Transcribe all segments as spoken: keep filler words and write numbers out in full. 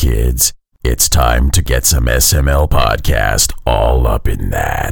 kids. It's time to get some S M L podcast all up in that.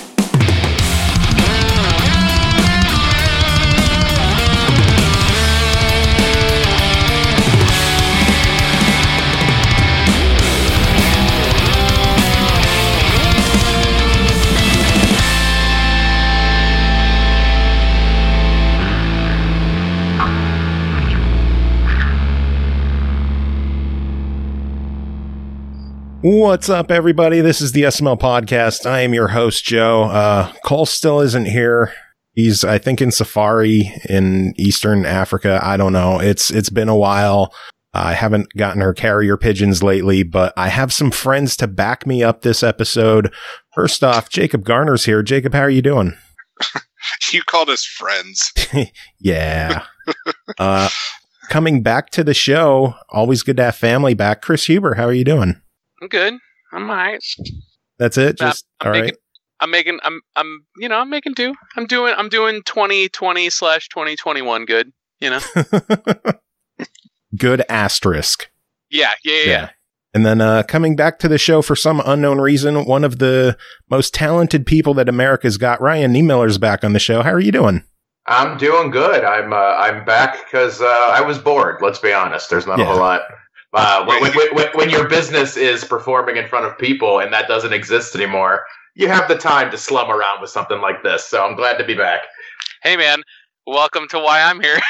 What's up, everybody? This is the S M L Podcast. I am your host, Joe. Uh, Cole still isn't here. He's, I think, in safari in Eastern Africa. I don't know. It's It's been a while. I haven't gotten her carrier pigeons lately, but I have some friends to back me up this episode. First off, Jacob Garner's here. Jacob, how are you doing? You called us friends. Yeah. uh, coming back to the show, always good to have family back. Chris Huber, how are you doing? I'm good. I'm all right. That's it. Just I'm all making, right. I'm making. I'm. I'm. You know. I'm making do. I'm doing. I'm doing twenty twenty slash twenty twenty one. Good. You know. Good asterisk. Yeah, yeah. Yeah. Yeah. And then uh, coming back to the show for some unknown reason, one of the most talented people that America's got, Ryan Niemiller's back on the show. How are you doing? I'm doing good. I'm. Uh, I'm back because uh, I was bored. Let's be honest. There's not Yeah. a whole lot. Uh, when, when, when, when your business is performing in front of people and that doesn't exist anymore, you have the time to slum around with something like this. So I'm glad to be back. Hey, man. Welcome to Why I'm Here.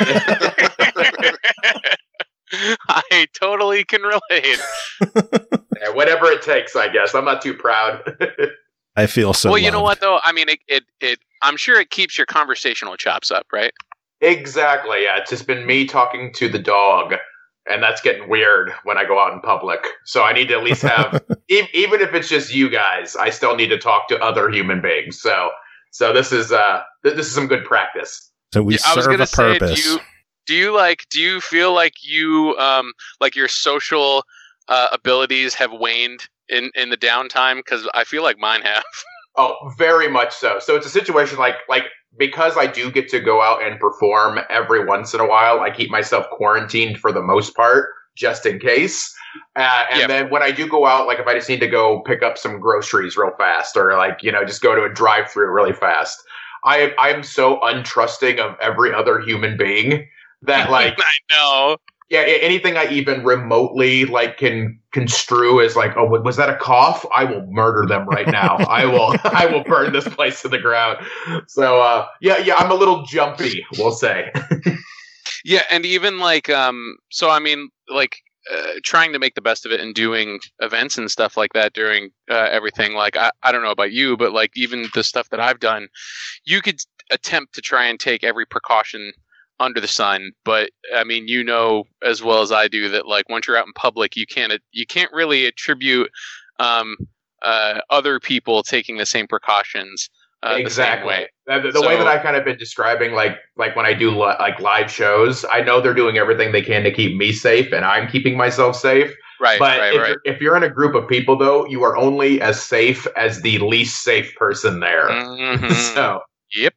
I totally can relate. Yeah, whatever it takes, I guess. I'm not too proud. I feel so Well, you know loved. what, though? I mean, it, it, it. I'm sure it keeps your conversational chops up, right? Exactly. Yeah, it's just been me talking to the dog. And that's getting weird when I go out in public. So I need to at least have, e- even if it's just you guys, I still need to talk to other human beings. So, so this is uh, th- this is some good practice. So we Yeah, I was serve gonna a say, purpose. do you, do you like? Do you feel like you, um, like your social uh, abilities have waned in in the downtime? Because I feel like mine have. Oh, very much so. So it's a situation like like because I do get to go out and perform every once in a while. I keep myself quarantined for the most part, just in case. Uh, and Yep. then when I do go out, like if I just need to go pick up some groceries real fast, or like you know just go to a drive-through really fast, I I am so untrusting of every other human being that like I know. yeah, anything I even remotely like can construe as like, oh, was that a cough? I will murder them right now. I will, I will burn this place to the ground. So, uh, yeah, yeah, I'm a little jumpy, we'll say. Yeah, and even like, um, so I mean, like, uh, trying to make the best of it and doing events and stuff like that during uh, everything. Like, I, I don't know about you, but like, even the stuff that I've done, you could attempt to try and take every precaution under the sun, but I mean, you know as well as I do that like once you're out in public, you can't you can't really attribute um, uh, other people taking the same precautions uh, exactly. the same way. The, the So- way that I kind of been describing, like like when I do li- like live shows, I know they're doing everything they can to keep me safe, and I'm keeping myself safe. Right, But right, if, right. You're, if you're in a group of people, though, you are only as safe as the least safe person there. Mhm. So. Yep.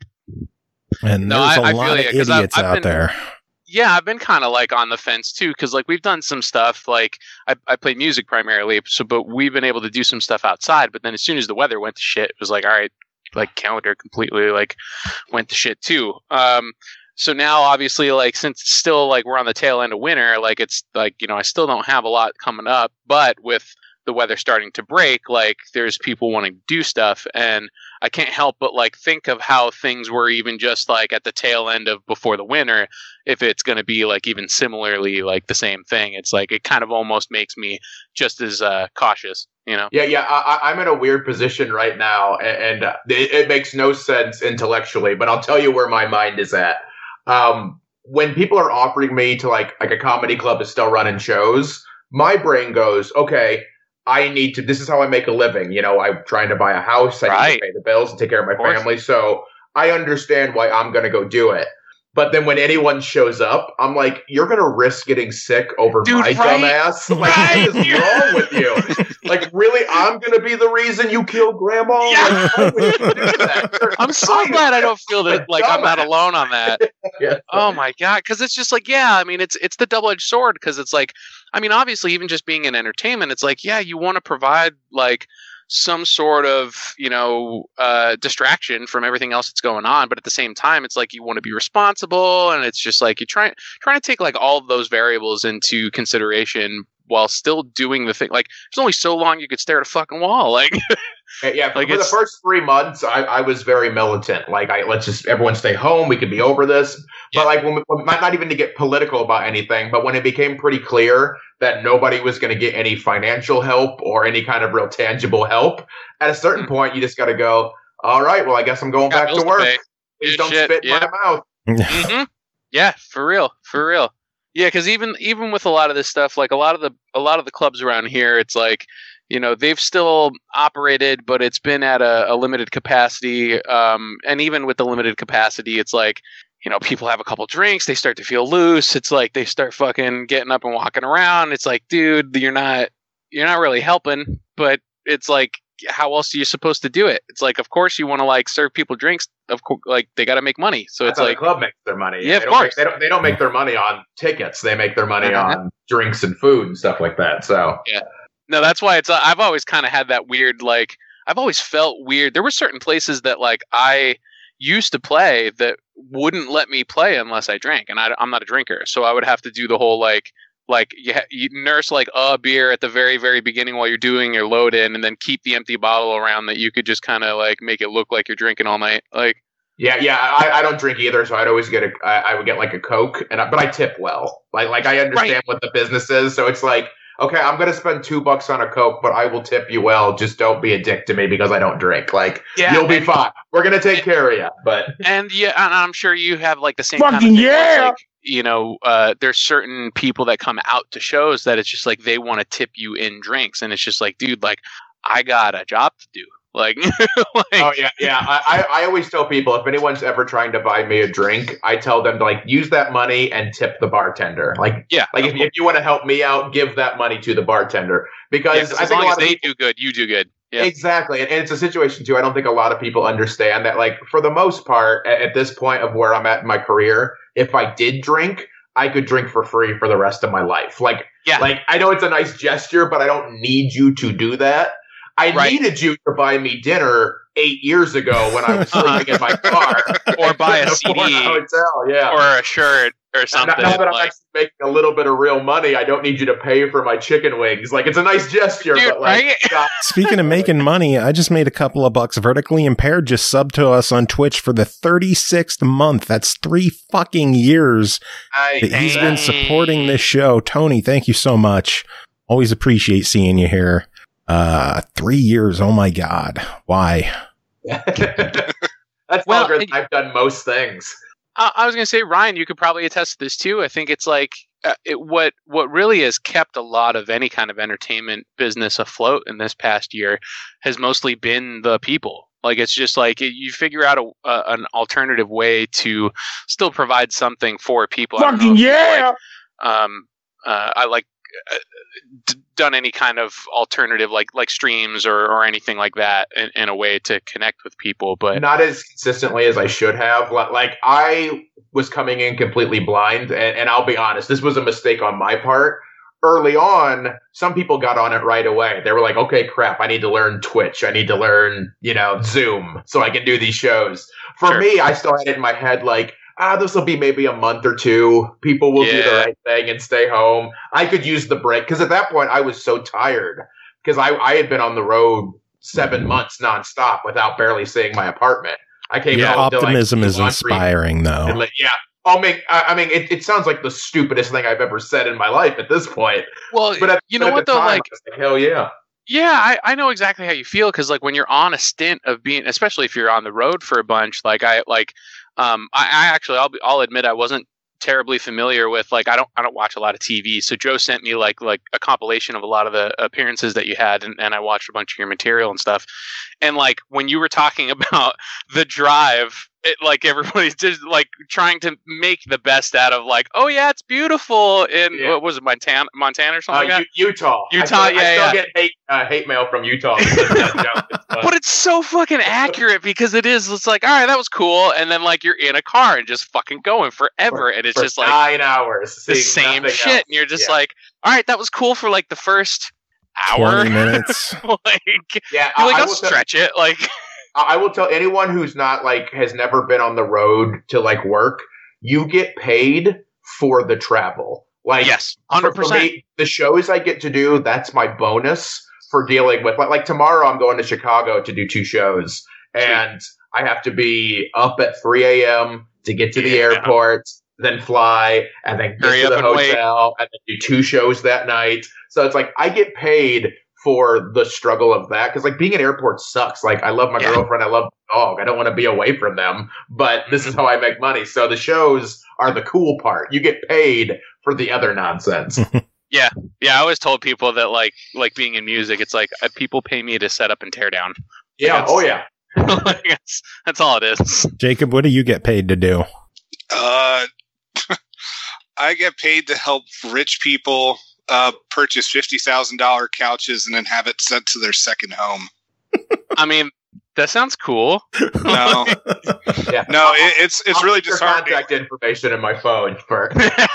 and No, there's a I- I lot feel of ya, 'cause I've- idiots I've out been- there. Yeah, I've been kind of like on the fence too, because like we've done some stuff. Like I, I play music primarily, so but we've been able to do some stuff outside. But then as soon as the weather went to shit, it was like, all right, like calendar completely like went to shit too. Um, so now obviously like since it's still like we're on the tail end of winter, like it's like you know I still don't have a lot coming up, but with the weather starting to break, like there's people wanting to do stuff, and I can't help but like think of how things were even just like at the tail end of before the winter. If it's going to be like even similarly like the same thing, it's like it kind of almost makes me just as uh, cautious, you know? Yeah, yeah, I, I'm in a weird position right now, and, and uh, it, it makes no sense intellectually, but I'll tell you where my mind is at. Um, when people are offering me to like like a comedy club is still running shows, my brain goes, okay, I need to, this is how I make a living. You know, I'm trying to buy a house. I Right. need to pay the bills and take care of my Of course. family. So I understand why I'm going to go do it. But then when anyone shows up, I'm like, you're going to risk getting sick over Dude, my right? dumbass? Like, Right. what is wrong with you? Like, really? I'm going to be the reason you killed grandma? Yeah. Like, why would you do that? I'm so I- glad I don't feel that like I'm not dumbass. alone on that. yeah. Oh my god, because it's just like, yeah, I mean, it's it's the double edged sword, because it's like, I mean, obviously, even just being in entertainment, it's like, yeah, you want to provide like some sort of, you know, uh, distraction from everything else that's going on, but at the same time, it's like you want to be responsible, and it's just like you try trying to take like all of those variables into consideration while still doing the thing. Like, there's only so long you could stare at a fucking wall, like. Yeah, for, like for the first three months, I, I was very militant. Like, I let's just everyone stay home. We could be over this. Yeah. But like, when we, not not even to get political about anything, but when it became pretty clear that nobody was going to get any financial help or any kind of real tangible help, at a certain mm-hmm. point, you just got to go. All right, well, I guess I'm going Got back to work. To Please don't shit. spit yeah. in my mouth. mm-hmm. Yeah, for real, for real. Yeah, because even even with a lot of this stuff, like a lot of the a lot of the clubs around here, it's like, you know, they've still operated, but it's been at a, a limited capacity. Um, and even with the limited capacity, it's like, you know, people have a couple drinks, they start to feel loose. It's like they start fucking getting up and walking around. It's like, dude, you're not you're not really helping. But it's like, how else are you supposed to do it? It's like, of course, you want to like serve people drinks. Of course, like they got to make money. So That's it's how like the club makes their money. Yeah, they of don't course. Make, they don't. They don't make their money on tickets. They make their money Uh-huh. on drinks and food and stuff like that. So yeah. No, that's why it's. Uh, I've always kind of had that weird, like, I've always felt weird. There were certain places that, like, I used to play that wouldn't let me play unless I drank, and I, I'm not a drinker, so I would have to do the whole like, like you, ha- you nurse like a beer at the very, very beginning while you're doing your load in, and then keep the empty bottle around that you could just kind of like make it look like you're drinking all night, like. Yeah, yeah, I, I don't drink either, so I'd always get a, I, I would get like a Coke, and I, but I tip well. Like, like I understand Right. what the business is, so it's like, okay, I'm gonna spend two bucks on a Coke, but I will tip you well. Just don't be a dick to me because I don't drink. Like, Yeah, you'll be and- fine. We're gonna take care of you. But And yeah, and I'm sure you have like the same Fucking kind of thing where it's yeah! like, you know, uh, there's certain people that come out to shows that it's just like they want to tip you in drinks, and it's just like, dude, like I got a job to do. Like, like oh yeah, yeah. I, I I always tell people if anyone's ever trying to buy me a drink, I tell them to like use that money and tip the bartender. Like, yeah, like if, if you want to help me out, give that money to the bartender because yeah, 'cause I as think a long lot as of they people- do good, you do good. Yeah. Exactly. And it's a situation, too, I don't think a lot of people understand that, like, for the most part, at, at this point of where I'm at in my career, if I did drink, I could drink for free for the rest of my life. Like, Yeah. like I know it's a nice gesture, but I don't need you to do that. I Right. needed you to buy me dinner eight years ago when I was sleeping in my car. Or buy a Couldn't C D. afford a hotel, yeah. Or a shirt or Now, something. now that I'm like, actually making a little bit of real money, I don't need you to pay for my chicken wings. Like, it's a nice gesture, Dude, but like, right? God, Speaking of making money, I just made a couple of bucks. Vertically Impaired just subbed to us on Twitch for the thirty-sixth month. That's three fucking years I, that he's been Dang. supporting this show. Tony, thank you so much. Always appreciate seeing you here. Uh, three years. Oh my God. Why? That's Well, longer than and- I've done most things. I, I was going to say, Ryan, you could probably attest to this too. I think it's like uh, it, what what really has kept a lot of any kind of entertainment business afloat in this past year has mostly been the people. Like, it's just like you figure out a, a, an alternative way to still provide something for people. I don't know if you've, like, um, uh, I like uh, d- done any kind of alternative like like streams or, or anything like that in, in a way to connect with people, but Not as consistently as I should have. Li- Like, I was coming in completely blind, and, and I'll be honest, this was a mistake on my part. Early on, some people got on it right away. They were like, okay, crap, I need to learn Twitch. I need to learn, you know, Zoom so I can do these shows. For Sure. me, I still had it in my head like, ah, this will be maybe a month or two. People will do the Yeah. right thing and stay home. I could use the break. Because at that point, I was so tired. Because I, I had been on the road seven months nonstop without barely seeing my apartment. I came Your home to, like, optimism do is laundry inspiring, and, though. like, yeah. I mean, I, I mean, it, it sounds like the stupidest thing I've ever said in my life at this point. well, But at, you but know at what the though, time, like. I was like, hell yeah. Yeah, I, I know exactly how you feel because like when you're on a stint of being, especially if you're on the road for a bunch, like I like, um, I, I actually I'll be, I'll admit I wasn't terribly familiar with like I don't I don't watch a lot of T V, so Joe sent me like like a compilation of a lot of the appearances that you had, and, and I watched a bunch of your material and stuff, and like when you were talking about the drive. It, like everybody's just like trying to make the best out of like, oh yeah, it's beautiful in Yeah. what was it, Montana, Montana or Uh, something like that. U- Utah. Utah, I still, yeah, I still yeah. get hate, uh, hate mail from Utah. because of that joke. It's but it's so fucking accurate because it is. It's like, all right, that was cool, and then like you're in a car and just fucking going forever, and it's For just like nine hours, the seeing same nothing shit, else. and you're just Yeah. like, all right, that was cool for like the first hour, twenty minutes. like, Yeah, you're like, I, I I'll will tell- stretch it, like, I will tell anyone who's not like has never been on the road to like work, you get paid for the travel. Like, yes, for, hundred for percent. me, the shows I get to do, that's my bonus for dealing with. Like, like tomorrow, I'm going to Chicago to do two shows, and I have to be up at three a.m. to get to the Yeah. airport, then fly, and then get Hurry to up the and wait. hotel, and then do two shows that night. So it's like I get paid for the struggle of that, because like being in airport sucks. Like I love my Yeah. girlfriend, I love my dog, I don't want to be away from them, but this is how I make money. So the shows are the cool part. You get paid for the other nonsense. Yeah, I always told people that like like being in music, it's like uh, people pay me to set up and tear down. Yeah. Oh yeah. Like, that's, that's all it is. Jacob, what do you get paid to do? Uh, I get paid to help rich people uh, purchase fifty thousand dollars couches and then have it sent to their second home. I mean, that sounds cool. No, Yeah. no, it, it's it's I'll really put your disheartening. contact information in my phone for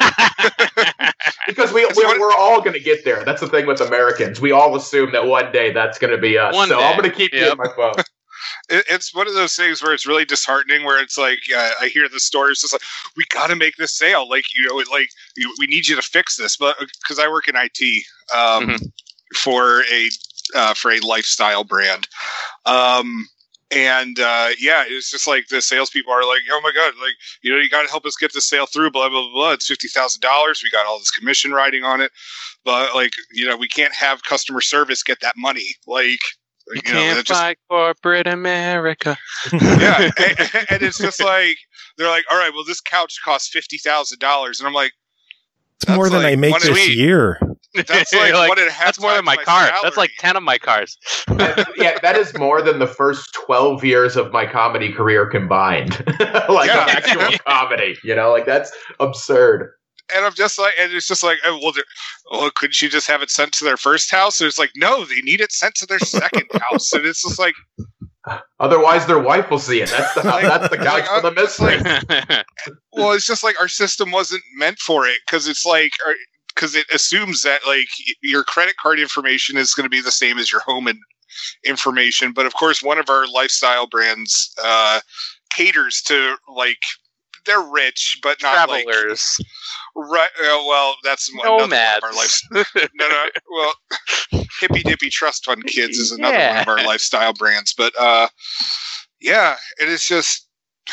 because we That's we're, what- we're all going to get there. That's the thing with Americans. We all assume that one day that's going to be us. One so day. I'm going to keep you Yep. in my phone. It, it's one of those things where it's really disheartening. Where it's like uh, I hear the stories, it's like we got to make this sale. Like you know, like you, we need you to fix this. But because I work in I T um, Mhm. for a uh, for a lifestyle brand, um, and uh, yeah, it's just like the salespeople are like, oh my god, like you know, you got to help us get this sale through. Blah blah blah. blah. It's fifty thousand dollars. We got all this commission riding on it, but like you know, we can't have customer service get that money. Like. You You know, can't that just- fight corporate America. yeah, and, and it's just like they're like, all right, well, this couch costs fifty thousand dollars, and I'm like, It's more That's than like I make one this week. year. that's like, Like, what it has. That's more than my car. That's like ten of my cars. Yeah, that is more than the first twelve years of my comedy career combined. Like Yeah. actual comedy, you know, like that's absurd. And I'm just like, and it's just like, oh, well, they're- well, couldn't you just have it sent to their first house? And it's like, no, they need it sent to their second house, and it's just like, Otherwise, their wife will see it. That's the Like- that's the couch like, for the uh, it's mystery. like- well, it's just like our system wasn't meant for it because it's like, because it assumes that like y- your credit card information is going to be the same as your home and information, but of course, one of our lifestyle brands uh, caters to like they're rich, but not like Travelers. right. Uh, well, that's another one of Nomads. our life. No, no. Well, Hippy Dippy Trust Fund Kids is another Yeah. one of our lifestyle brands, but uh, yeah, it is just.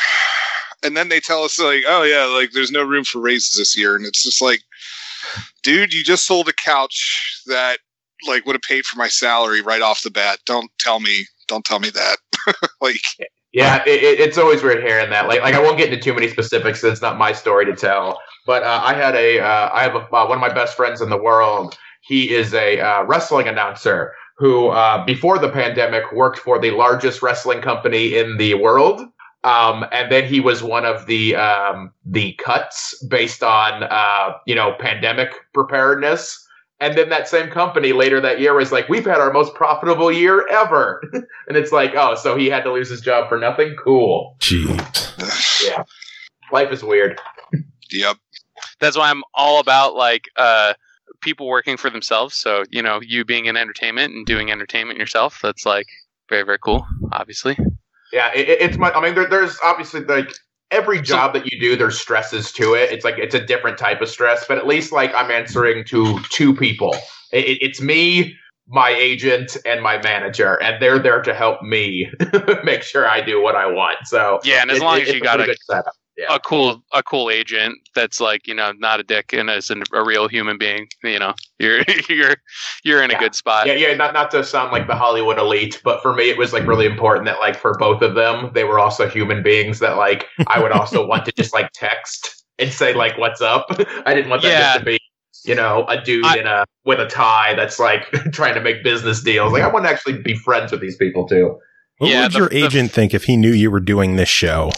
And then they tell us like, oh yeah, like there's no room for raises this year, and it's just like, dude, you just sold a couch that like would have paid for my salary right off the bat. Don't tell me, don't tell me that. Like, Yeah, it, it, it's always weird hearing that. Like, like I won't get into too many specifics. It's not my story to tell. But uh, I had a, uh, I have a, uh, one of my best friends in the world. He is a uh, wrestling announcer who, uh, before the pandemic, worked for the largest wrestling company in the world. Um, and then he was one of the um, the cuts based on uh, you know pandemic preparedness. And then that same company later that year was like, we've had our most profitable year ever. And it's like, oh, so he had to lose his job for nothing? Cool. Jeez. Yeah. Life is weird. yep. That's why I'm all about like uh, people working for themselves. So you know, you being in entertainment and doing entertainment yourself. That's like very very cool. Obviously. Yeah, it, it's my, I mean, there, there's obviously like every job that you do, there's stresses to it. It's like, it's a different type of stress, but at least like I'm answering to two people. It, it's me, my agent, and my manager, and they're there to help me make sure I do what I want. So Yeah, and as it- long it- as it's you a got pretty a good setup. Yeah. a cool a cool agent that's like you know not a dick and is an, a real human being, you know, you're you're you're in a Yeah. good spot. Yeah, yeah, not not to sound like the Hollywood elite, but for me, it was like really important that like for both of them, they were also human beings that like I would also want to just like text and say like, "What's up?" I didn't want that Yeah. just to be, you know, a dude I- in a with a tie that's like trying to make business deals. Like I want to actually be friends with these people too. What Yeah, would the- your the- agent think if he knew you were doing this show?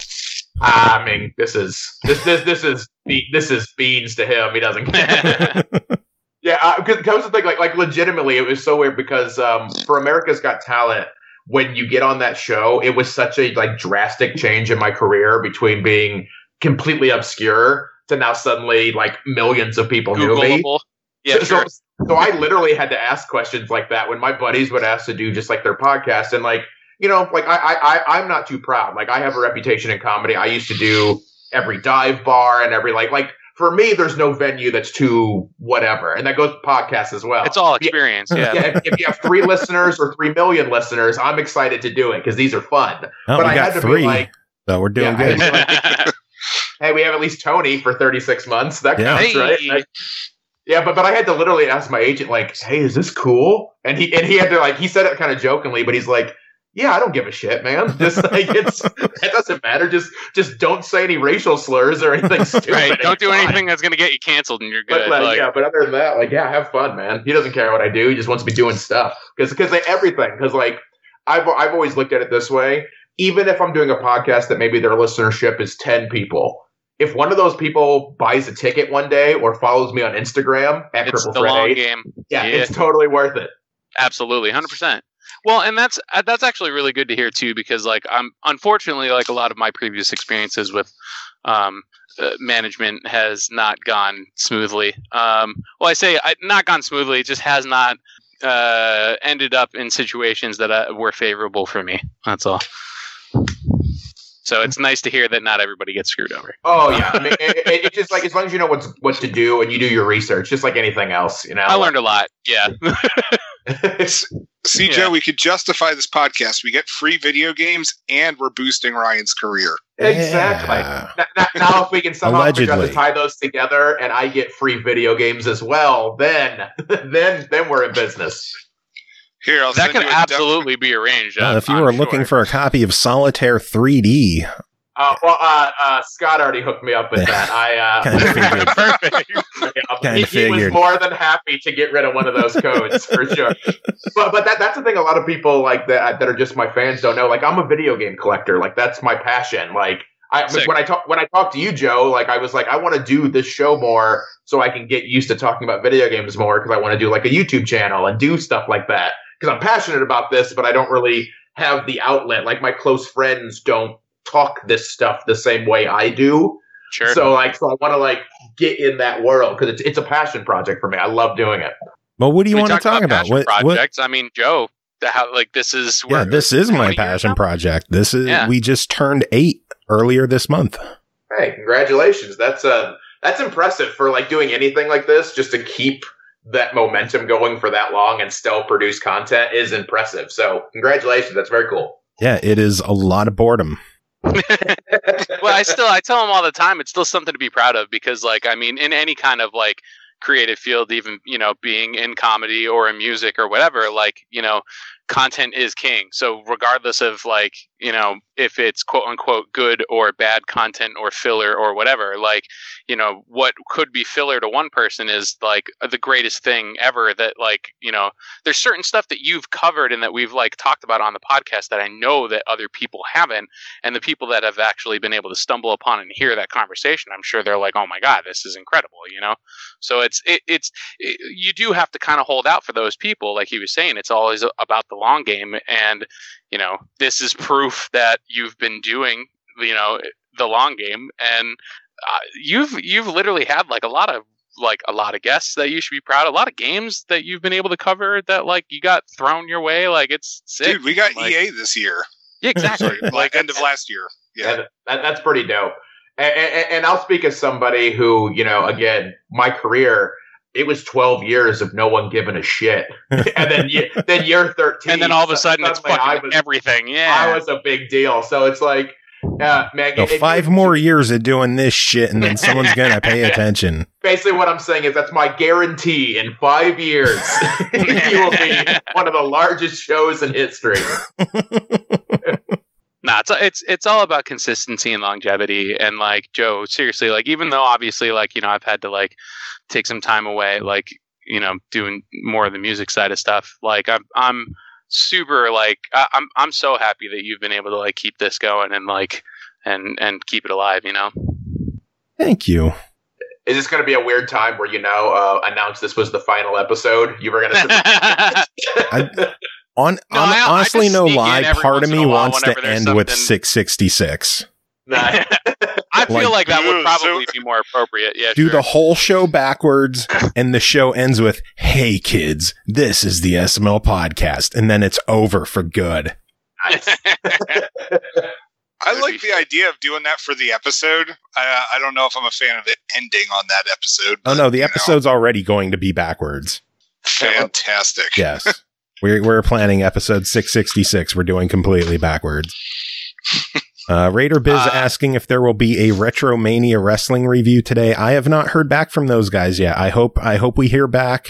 I mean, this is this this this is be- this is beans to him. He doesn't care. Yeah, because uh, the thing, like, like legitimately, it was so weird because um, for America's Got Talent, when you get on that show, it was such a like drastic change in my career between being completely obscure to now suddenly like millions of people knew me. Yeah, so, sure. so, so I literally had to ask questions like that when my buddies would ask to do just like their podcast. And like, you know, like I, I, I'm not too proud. Like I have a reputation in comedy. I used to do every dive bar and every like, like for me, there's no venue that's too whatever. And that goes to podcasts as well. It's all experience. Yeah. yeah if, if you have three listeners or three million listeners, I'm excited to do it because these are fun. Oh, but we I got had to three. be like, so we're doing yeah, good. Like, hey, we have at least Tony for thirty-six months. That Yeah. counts, Hey. right? Like, yeah, but but I had to literally ask my agent, like, "Hey, is this cool?" And he and he had to like he said it kind of jokingly, but he's like, "Yeah, I don't give a shit, man. Just like it's it doesn't matter. Just just don't say any racial slurs or anything stupid. Right. Don't It's do fine." anything that's going to get you canceled and you're good. But like, Like, yeah, but other than that, like, yeah, have fun, man. He doesn't care what I do. He just wants to be doing stuff because because everything. Because like, I've I've always looked at it this way. Even if I'm doing a podcast that maybe their listenership is ten people, if one of those people buys a ticket one day or follows me on Instagram at it's Cripple the Fred long eight, game. yeah, Yeah. it's totally worth it. Absolutely, one hundred percent. Well, and that's uh, that's actually really good to hear too, because like I'm unfortunately like a lot of my previous experiences with um, uh, management has not gone smoothly. Um, well, I say I, not gone smoothly; it just has not uh, ended up in situations that uh, were favorable for me. That's all. So it's nice to hear that not everybody gets screwed over. Oh yeah, I mean, it, it, it's just like as long as you know what's what to do and you do your research, just like anything else, you know. I learned a lot. Yeah. See, Yeah. Joe, we could justify this podcast. We get free video games, and we're boosting Ryan's career. Exactly. Yeah. Now, now- now, if we can somehow figure out to Allegedly. tie those together, and I get free video games as well, then, then, then we're in business. Here, I'll That send could you a absolutely be arranged. Well, I'm- if you I'm were sure. looking for a copy of Solitaire three D, Uh, well, uh, uh, Scott already hooked me up with that. I uh, Kinda figured. Perfect. yeah, Kinda he, he was figured. more than happy to get rid of one of those codes for sure. But but that that's the thing. A lot of people like that that are just my fans don't know. Like I'm a video game collector. Like that's my passion. Like I Sick. when I talk when I talked to you, Joe. Like I was like I want to do this show more so I can get used to talking about video games more because I want to do like a YouTube channel and do stuff like that because I'm passionate about this, but I don't really have the outlet. Like my close friends don't talk this stuff the same way I do. Sure. So like, so I want to like get in that world because it's it's a passion project for me. I love doing it. well, what do you We want to talked talk about? passion What, what, projects. I mean, Joe, the, how like this is yeah, where- this is my twenty years passion now? project. This is Yeah. we just turned eight earlier this month. Hey, congratulations! That's uh that's impressive for like doing anything like this. Just to keep that momentum going for that long and still produce content is impressive. So congratulations. That's very cool. Yeah, it is a lot of boredom. Well, I still I tell them all the time it's still something to be proud of because like I mean in any kind of like creative field, even you know being in comedy or in music or whatever, like you know content is king. So regardless of like you know if it's quote unquote good or bad content or filler or whatever, like you know what could be filler to one person is like the greatest thing ever. That like you know there's certain stuff that you've covered and that we've like talked about on the podcast that I know that other people haven't, and the people that have actually been able to stumble upon and hear that conversation, I'm sure they're like, oh my god, this is incredible, you know. So it's it, it's it, you do have to kind of hold out for those people, like he was saying. It's always about the long game, and you know this is proof that you've been doing you know the long game, and uh, you've you've literally had like a lot of like a lot of guests that you should be proud of, a lot of games that you've been able to cover that like you got thrown your way. Like it's sick. Dude, we got like, E A this year. yeah, exactly. Like like end of last year. Yeah. Yeah, that, that's pretty dope. And, and, and I'll speak as somebody who, you know, again, my career, it was twelve years of no one giving a shit. And then ye- then year thirteen. and then all of a sudden it's suddenly fucking I was, everything. Yeah. I was a big deal. So it's like, uh, man. So it- five it- more years of doing this shit, and then someone's gonna pay attention. Basically, what I'm saying is that's my guarantee. In five years, you will be one of the largest shows in history. Nah, it's it's it's all about consistency and longevity. And like Joe, seriously, like even though obviously like you know I've had to like take some time away, like you know doing more of the music side of stuff. Like I'm I'm super like I, I'm I'm so happy that you've been able to like keep this going and like and and keep it alive. You know. Thank you. Is this going to be a weird time where you know uh, announce this was the final episode? You were going to. I, On, No, on I- I honestly, just no sneak in lie. every Part of once in me a while wants to whenever there's end with something- six sixty-six. Nah. I feel Like, like, that would Ooh, probably so- be more appropriate. Yeah, Do sure. the whole show backwards, and the show ends with, "Hey kids, this is the S M L podcast," and then it's over for good. Nice. I like the idea of doing that for the episode. I, I don't know if I'm a fan of it ending on that episode. Oh but, no, the you know, episode's already going to be backwards. fantastic. Yes. We're, we're planning episode six sixty-six. We're doing completely backwards. Uh, Raider Biz Uh, asking if there will be a Retromania wrestling review today. I have not heard back from those guys yet. I hope I hope we hear back.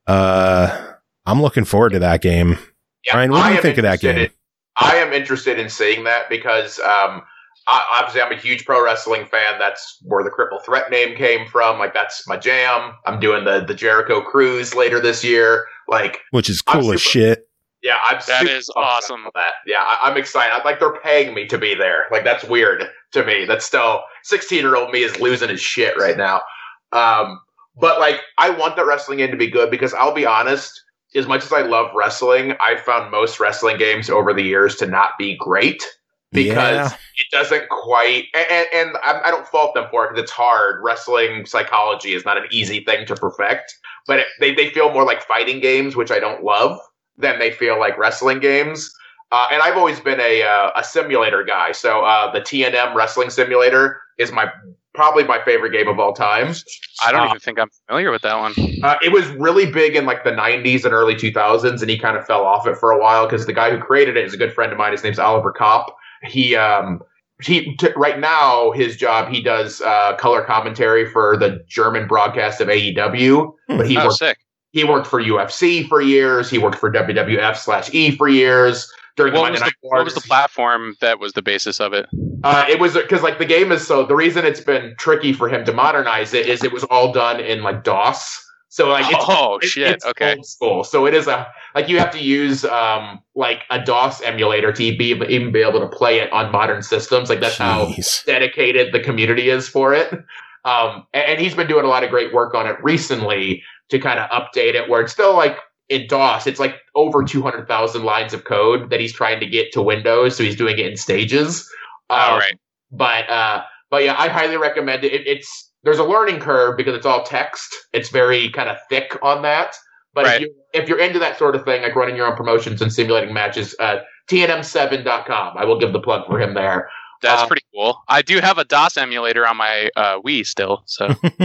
Uh, I'm looking forward to that game. Yeah, Ryan, what do I you am think of that interested game? in- I am interested in seeing that because um, I, obviously I'm a huge pro wrestling fan. That's where the Cripple Threat name came from. Like, that's my jam. I'm doing the, the Jericho Cruise later this year. Like, Which is I'm cool as super- shit. yeah, I'm That super is pumped about awesome. That. Yeah, I, I'm excited. Like, they're paying me to be there. Like, that's weird to me. That's still sixteen year old me is losing his shit right now. Um, but like, I want the wrestling game to be good because I'll be honest. As much as I love wrestling, I've found most wrestling games over the years to not be great because Yeah. it doesn't quite. And, and I, I don't fault them for it because it's hard. Wrestling psychology is not an easy thing to perfect, but it, they they feel more like fighting games, which I don't love, than they feel like wrestling games. Uh, and I've always been a uh, a simulator guy, so uh, the T N M Wrestling Simulator is my probably my favorite game of all time. I don't uh, even think I'm familiar with that one. Uh, it was really big in like the nineties and early two thousands, and he kind of fell off it for a while because the guy who created it is a good friend of mine. His name's Oliver Kopp. He um he t- right now his job he does uh, color commentary for the German broadcast of A E W, Hmm. but he Oh, worked sick. he worked for U F C for years. He worked for W W F slash E for years. During the What Monday was the, Night what was Wars. the platform that was the basis of it? Uh, it was because like the game is so the reason it's been tricky for him to modernize it is it was all done in like DOS. So like it's, Oh, it- shit, it's okay. old school. So it is a like you have to use um like a DOS emulator to be even be able to play it on modern systems. Like that's how Jeez. dedicated the community is for it. Um, and, and he's been doing a lot of great work on it recently to kind of update it where it's still like in DOS, it's like over two hundred thousand lines of code that he's trying to get to Windows. So he's doing it in stages. All Um, right. But, uh, but yeah, I highly recommend it. it. It's, there's a learning curve because it's all text. It's very kind of thick on that. But Right. if, you, if you're into that sort of thing, like running your own promotions and simulating matches, uh, T N M seven dot com. I will give the plug for him there. That's uh, pretty cool. I do have a DOS emulator on my uh, Wii still, so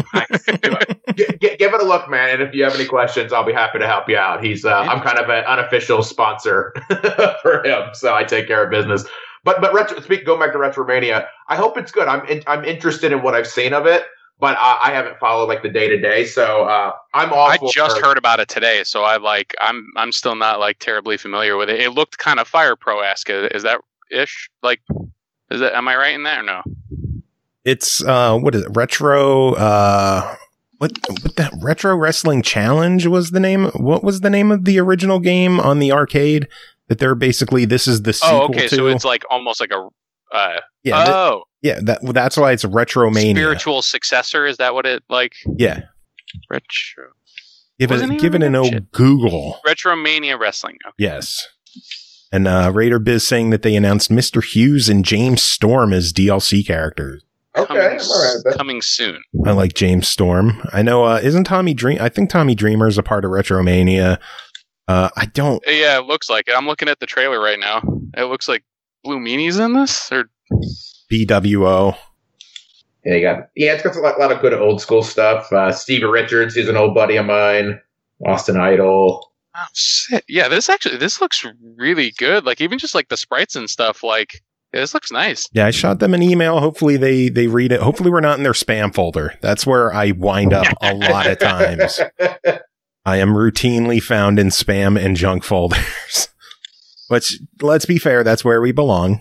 G- g- give it a look, man. And if you have any questions, I'll be happy to help you out. He's uh, I'm kind of an unofficial sponsor for him, so I take care of business. But but retro, speak going back to Retromania, I hope it's good. I'm in, I'm interested in what I've seen of it, but I, I haven't followed like the day to day. So uh, I'm all. I for- just heard about it today. So I like I'm I'm still not like terribly familiar with it. It looked kind of Fire Pro esque. Is that ish? Like, is that am I right in that or no? It's uh what is it? Retro uh what what the Retro Wrestling Challenge was the name? What was the name of the original game on the arcade that they're basically this is the sequel Oh, okay. to? So it's like almost like a uh, yeah, th- oh yeah, that that's why it's Retromania. spiritual successor. Is that what it like? Yeah. Retro Give Wasn't it even give it an that old shit. Google. Retromania Wrestling. Okay. Yes. And uh Raider Biz saying that they announced Mister Hughes and James Storm as D L C characters. Okay, Coming, I'm all right with that. coming soon. I like James Storm. I know uh isn't Tommy Dream I think Tommy Dreamer's a part of Retromania. Uh I don't Yeah, it looks like it. I'm looking at the trailer right now. It looks like Blue Meanie's in this, or B W O. Yeah, you got yeah, it's got a lot, lot of good old school stuff. Uh, Stevie Richards, who's an old buddy of mine. Austin Idol. oh shit. Yeah, this actually this looks really good. Like even just like the sprites and stuff. Like yeah, this looks nice. Yeah, I shot them an email. Hopefully they they read it. Hopefully we're not in their spam folder. That's where I wind up a lot of times. I am routinely found in spam and junk folders. Which, let's be fair, that's where we belong.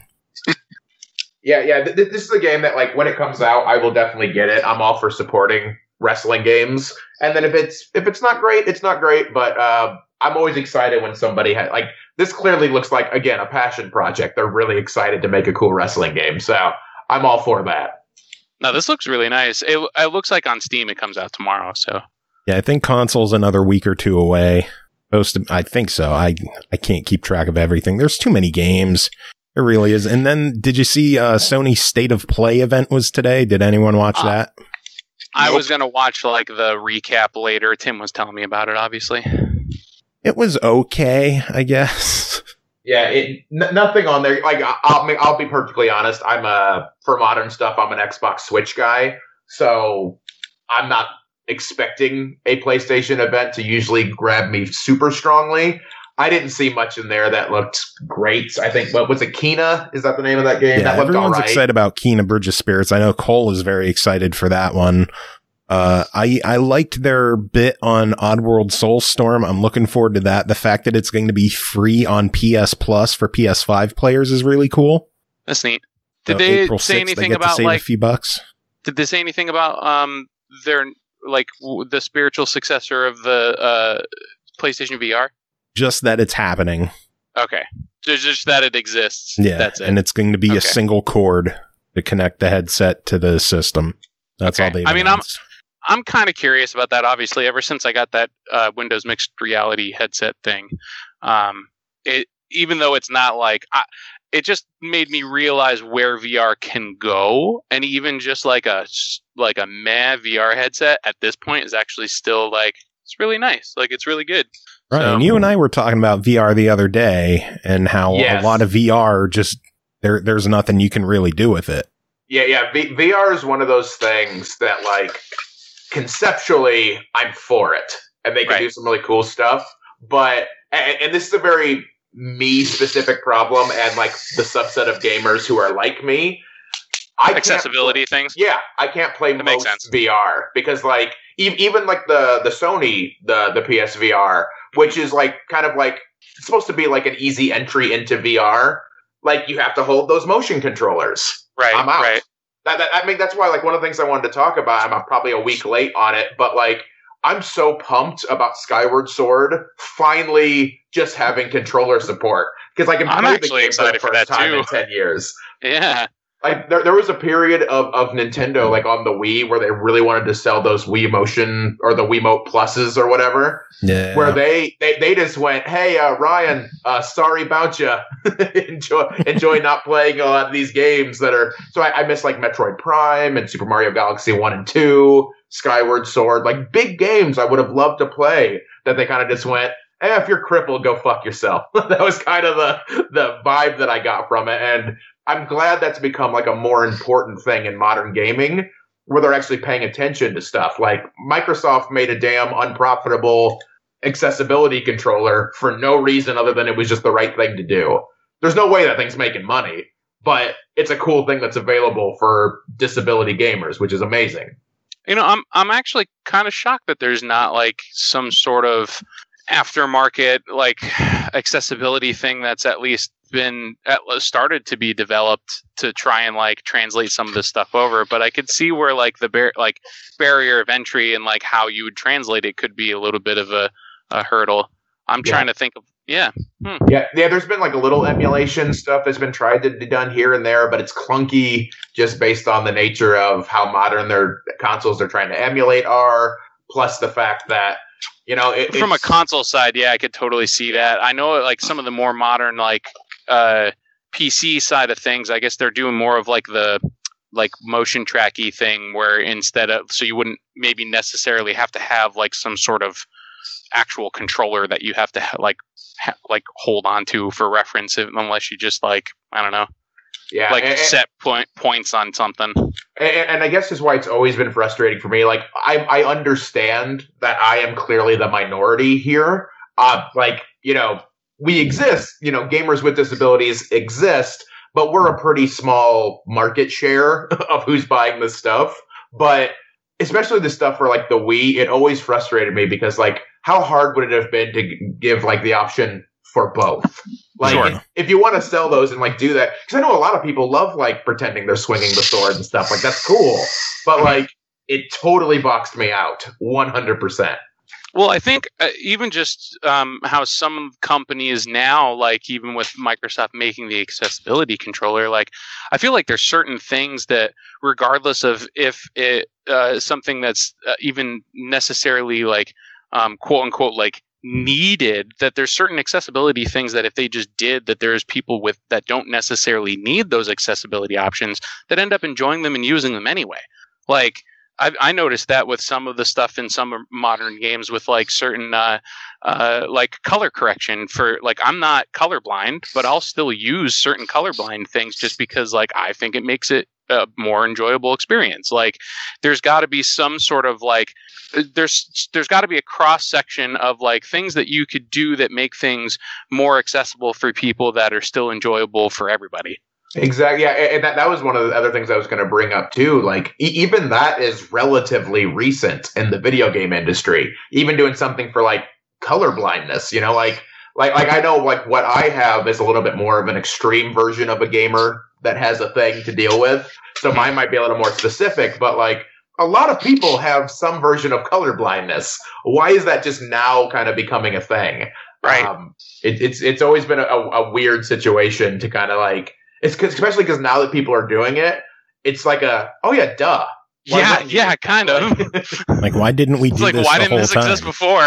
Yeah, yeah. Th- th- this is a game that, like, when it comes out, I will definitely get it. I'm all for supporting wrestling games. And then if it's if it's not great, it's not great. But uh, I'm always excited when somebody has like this. Clearly looks like again a passion project. They're really excited to make a cool wrestling game. So I'm all for that. No, this looks really nice. It, it looks like on Steam it comes out tomorrow. So Yeah, I think console's another week or two away. Supposed to, I think so. I I can't keep track of everything. There's too many games. It really is. And then, did you see uh, Sony's State of Play event was today? Did anyone watch uh, that? I nope. was going to watch like the recap later. Tim was telling me about it, obviously. It was okay, I guess. Yeah, it, n- nothing on there. Like, I'll, I'll be perfectly honest. I'm a, for modern stuff, I'm an Xbox Switch guy. So I'm not expecting a PlayStation event to usually grab me super strongly. I didn't see much in there that looked great. I think, what was it, Kena? Is that the name of that game? Yeah, that looked everyone's all right. excited about Kena Bridge of Spirits. I know Cole is very excited for that one. Uh, I I liked their bit on Oddworld Soulstorm. I'm looking forward to that. The fact that it's going to be free on P S Plus for P S five players is really cool. That's neat. Did So they April say sixth, anything they get about to save like a few bucks? Did they say anything about um their like w- the spiritual successor of the uh PlayStation V R? Just that it's happening. Okay. Just, just that it exists. Yeah. That's it. And it's going to be okay. a single cord to connect the headset to the system. That's okay. all they I mean, announced. I'm I'm kind of curious about that, obviously, ever since I got that uh, Windows mixed reality headset thing. Um, it even though it's not like I, it just made me realize where V R can go, and even just like a like a meh V R headset at this point is actually still like it's really nice. Like it's really good. Right, So, and you and I were talking about V R the other day, and how Yes. a lot of V R just there. There's nothing you can really do with it. Yeah, yeah. V- VR is one of those things that, like, conceptually, I'm for it, and they can Right. do some really cool stuff. But and, and this is a very me specific problem, and like the subset of gamers who are like me, I can't accessibility play- things. Yeah, I can't play That makes most sense. V R because, like, e- even like the the Sony the the P S V R, which is like kind of like it's supposed to be like an easy entry into V R. Like, you have to hold those motion controllers. Right, I'm out. right. That, that, I mean, that's why, like, one of the things I wanted to talk about, I'm probably a week late on it, but, like, I'm so pumped about Skyward Sword finally just having controller support. Because I can I'm play the actually game for the excited for first that, time too. in ten years. Yeah. Like, there, there was a period of, of Nintendo, like, on the Wii, where they really wanted to sell those Wii Motion, or the Wiimote Pluses or whatever. Yeah. Where they, they, they just went, hey, uh, Ryan, uh, sorry about you. enjoy enjoy not playing a lot of these games that are... So I, I miss, like, Metroid Prime and Super Mario Galaxy one and two, Skyward Sword. Like, big games I would have loved to play that they kind of just went, eh, if you're crippled, go fuck yourself. That was kind of the, the vibe that I got from it. And I'm glad that's become, like, a more important thing in modern gaming, where they're actually paying attention to stuff. Like, Microsoft made a damn unprofitable accessibility controller for no reason other than it was just the right thing to do. There's no way that thing's making money, but it's a cool thing that's available for disability gamers, which is amazing. You know, I'm I'm actually kind of shocked that there's not like some sort of aftermarket like accessibility thing that's at least been at, started to be developed to try and like translate some of this stuff over. But I could see where like the bar- like barrier of entry and like how you would translate it could be a little bit of a, a hurdle. I'm Yeah. trying to think of yeah. Hmm. Yeah, yeah. There's been like a little emulation stuff that's been tried to be done here and there, but it's clunky just based on the nature of how modern their consoles they're trying to emulate are. Plus the fact that you know it, From a it's- console side, yeah, I could totally see that. I know like some of the more modern like uh, P C side of things, I guess they're doing more of like the like motion tracky thing where instead of so you wouldn't maybe necessarily have to have like some sort of actual controller that you have to ha- like ha- like hold on to for reference if, unless you just like I don't know yeah, like and, set point points on something. and, and I guess is why it's always been frustrating for me. Like I, I understand that I am clearly the minority here. Uh, like you know, we exist. You know, gamers with disabilities exist, but we're a pretty small market share of who's buying this stuff. But especially the stuff for like the Wii, it always frustrated me because like, how hard would it have been to g- give like the option for both? Like, Sure. if, if you want to sell those and like do that, because I know a lot of people love like pretending they're swinging the sword and stuff. Like that's cool, but like it totally boxed me out, one hundred percent. Well, I think uh, even just um, how some companies now, like even with Microsoft making the accessibility controller, like I feel like there's certain things that, regardless of if it uh, something that's uh, even necessarily like um, quote unquote like needed, that there's certain accessibility things that if they just did, that there's people with that don't necessarily need those accessibility options that end up enjoying them and using them anyway. Like, I, I noticed that with some of the stuff in some modern games with like certain uh, uh, like color correction for like, I'm not colorblind, but I'll still use certain colorblind things just because like I think it makes it a more enjoyable experience. Like there's got to be some sort of like there's there's got to be a cross section of like things that you could do that make things more accessible for people that are still enjoyable for everybody. Exactly. Yeah, and that, that was one of the other things I was going to bring up too. Like e- even that is relatively recent in the video game industry. Even doing something for like color blindness, you know, like like like I know like what I have is a little bit more of an extreme version of a gamer that has a thing to deal with. So mine might be a little more specific, but like a lot of people have some version of color blindness. Why is that just now kind of becoming a thing? Right. Um, it, it's it's always been a, a weird situation to kind of like. It's cause, especially because now that people are doing it, it's like a, oh yeah, duh. Why yeah, yeah, kind of. Like, why didn't we do it's like, this why the didn't whole this time? exist before?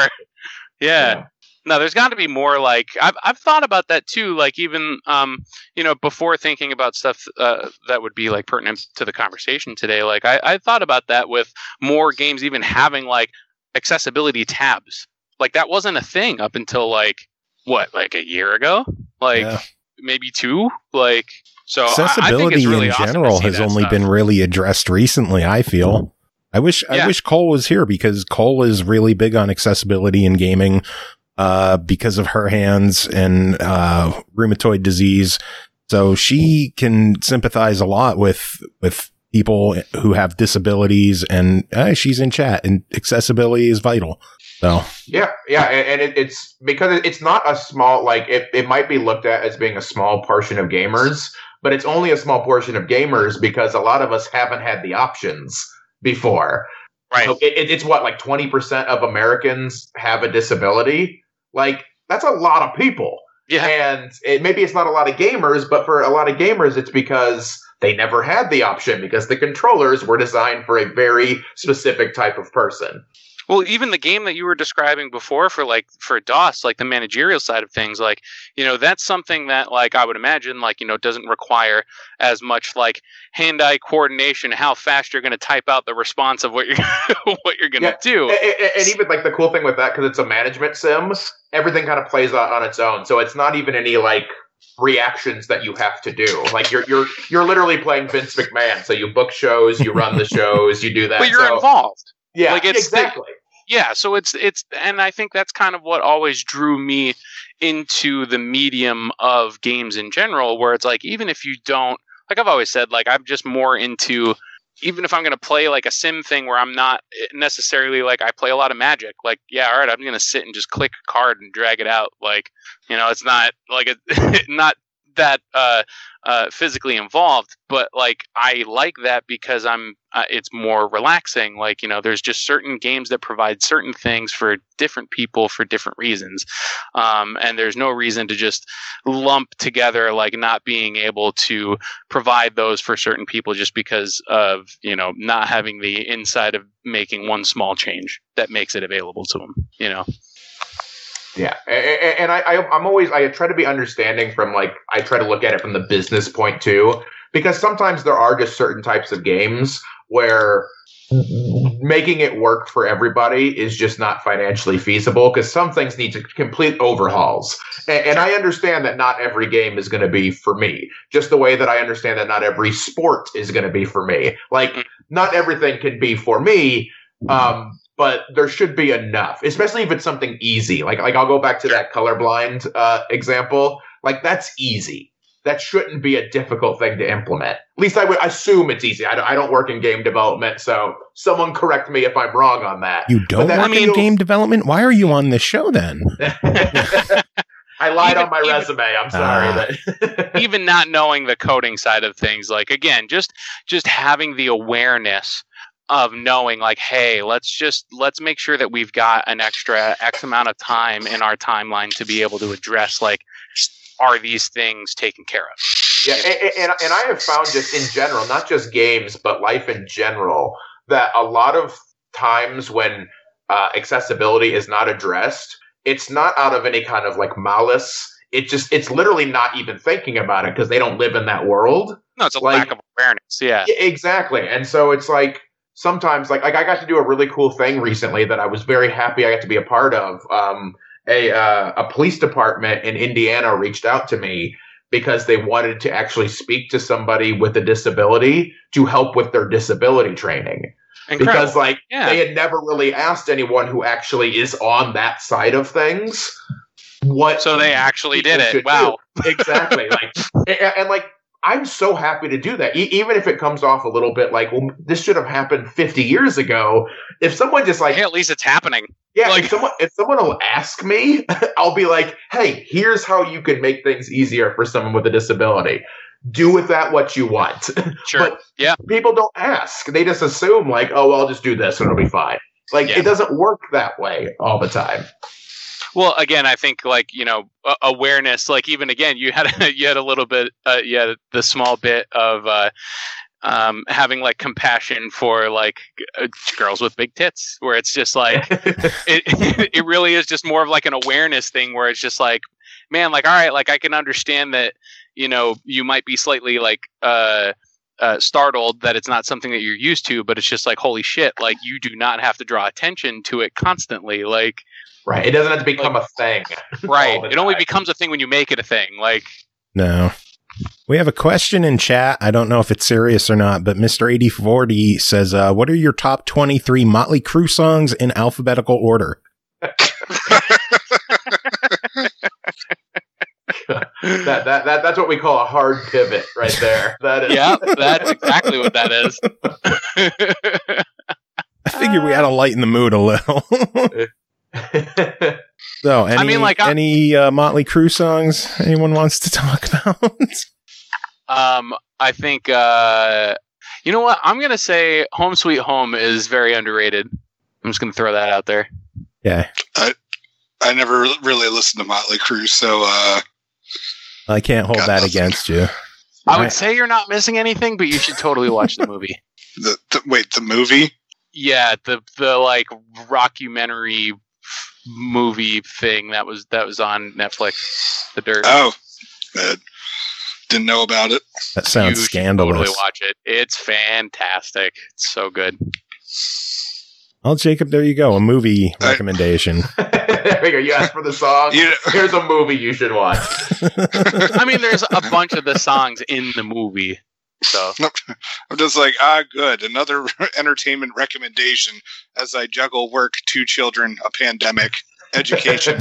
Yeah. yeah. No, there's got to be more like, I've I've thought about that too. Like even, um, you know, before thinking about stuff uh, that would be like pertinent to the conversation today, like I, I thought about that with more games even having like accessibility tabs. Like that wasn't a thing up until like, what, like a year ago? Like yeah. maybe two? Like, so accessibility I, I think it's really in awesome general has only stuff. been really addressed recently, I feel. I wish yeah. I wish Cole was here because Cole is really big on accessibility in gaming uh, because of her hands and uh, rheumatoid disease. So she can sympathize a lot with with people who have disabilities, and uh, she's in chat, and accessibility is vital. So yeah, yeah, and it, it's because it's not a small, like it, it might be looked at as being a small portion of gamers, but it's only a small portion of gamers because a lot of us haven't had the options before. Right. So it, it's what, like twenty percent of Americans have a disability. Like that's a lot of people. Yeah. And it, maybe it's not a lot of gamers, but for a lot of gamers, it's because they never had the option because the controllers were designed for a very specific type of person. Well, even the game that you were describing before for like for DOS, like the managerial side of things, like, you know, that's something that like I would imagine like, you know, doesn't require as much like hand-eye coordination, how fast you're going to type out the response of what you're what you're going to yeah. do. And, and even like the cool thing with that, because it's a management sim, everything kind of plays out on its own. So it's not even any like reactions that you have to do. Like you're you're you're literally playing Vince McMahon. So you book shows, you run the shows, you do that. But you're so, involved. Yeah, like it's exactly. The, yeah, so it's it's, and I think that's kind of what always drew me into the medium of games in general, where it's like, even if you don't, like I've always said, like I'm just more into, even if I'm going to play like a sim thing where I'm not necessarily like, I play a lot of Magic, like, yeah, all right, I'm going to sit and just click a card and drag it out. Like, you know, it's not like, a, not that uh, uh, physically involved, but like I like that because I'm uh, it's more relaxing. Like, you know, there's just certain games that provide certain things for different people for different reasons, um, and there's no reason to just lump together like not being able to provide those for certain people just because of, you know, not having the inside of making one small change that makes it available to them, you know. Yeah, and I, I, I'm always, I try to be understanding from like, I try to look at it from the business point too, because sometimes there are just certain types of games where making it work for everybody is just not financially feasible because some things need to complete overhauls. And, and I understand that not every game is going to be for me, just the way that I understand that not every sport is going to be for me. Like, not everything can be for me. Um, But there should be enough, especially if it's something easy. Like, like I'll go back to that colorblind uh, example. Like, that's easy. That shouldn't be a difficult thing to implement. At least I would assume it's easy. I don't, I don't work in game development, so someone correct me if I'm wrong on that. You don't work feels- in game development? Why are you on this show then? I lied even, on my even, resume. I'm sorry. Uh, that even not knowing the coding side of things, like, again, just just having the awareness of knowing like, hey, let's just let's make sure that we've got an extra X amount of time in our timeline to be able to address like, are these things taken care of? Yeah, and, and, and I have found just in general, not just games, but life in general, that a lot of times when uh, accessibility is not addressed, it's not out of any kind of like malice. It just, it's literally not even thinking about it because they don't live in that world. No, it's a like, lack of awareness. Yeah. Exactly. And so it's like, sometimes, like, like I got to do a really cool thing recently that I was very happy I got to be a part of. Um, a, uh, a police department in Indiana reached out to me because they wanted to actually speak to somebody with a disability to help with their disability training. Incredible. Because, like, yeah. they had never really asked anyone who actually is on that side of things what. So they actually did it. Wow. Do. Exactly. Like, and, and like, I'm so happy to do that. E- even if it comes off a little bit like, well, this should have happened fifty years ago. If someone just like, hey, at least it's happening. Yeah, like, if someone if someone will ask me, I'll be like, hey, here's how you can make things easier for someone with a disability. Do with that what you want. Sure. But yeah. people don't ask. They just assume like, oh, well, I'll just do this and it'll be fine. Like, yeah. it doesn't work that way all the time. Well, again, I think like, you know, uh, awareness, like even again, you had, you had a little bit, uh, you had the small bit of, uh, um, having like compassion for like uh, girls with big tits, where it's just like, it, it really is just more of like an awareness thing where it's just like, man, like, all right, like I can understand that, you know, you might be slightly like, uh, uh, startled that it's not something that you're used to, but it's just like, holy shit, like you do not have to draw attention to it constantly. Like, right. It doesn't have to become like, a thing. Right. It only becomes a thing when you make it a thing. Like, no. We have a question in chat. I don't know if it's serious or not, but Mister eighty forty says, uh, what are your top twenty-three Motley Crue songs in alphabetical order? that, that that that's what we call a hard pivot right there. That is. Yeah, that's exactly what that is. I figured we had to lighten the mood a little. So, any, I mean, like, any uh, Motley Crue songs anyone wants to talk about? um, I think, uh, you know what? I'm going to say Home Sweet Home is very underrated. I'm just going to throw that out there. Yeah. I, I never really listened to Motley Crue, so uh, I can't hold that nothing. against you. I would I, say you're not missing anything, but you should totally watch the movie. The, the wait, the movie? Yeah, the the like rockumentary movie thing that was that was on Netflix. The Dirt. Oh, uh, didn't know about it. That sounds you scandalous. Totally watch it. It's fantastic. It's so good. Well, Jacob, there you go. A movie I, recommendation. There you go. You asked for the song. You, Here's a movie you should watch. I mean, there's a bunch of the songs in the movie. So I'm just like, ah, good. Another entertainment recommendation as I juggle work, two children, a pandemic, education.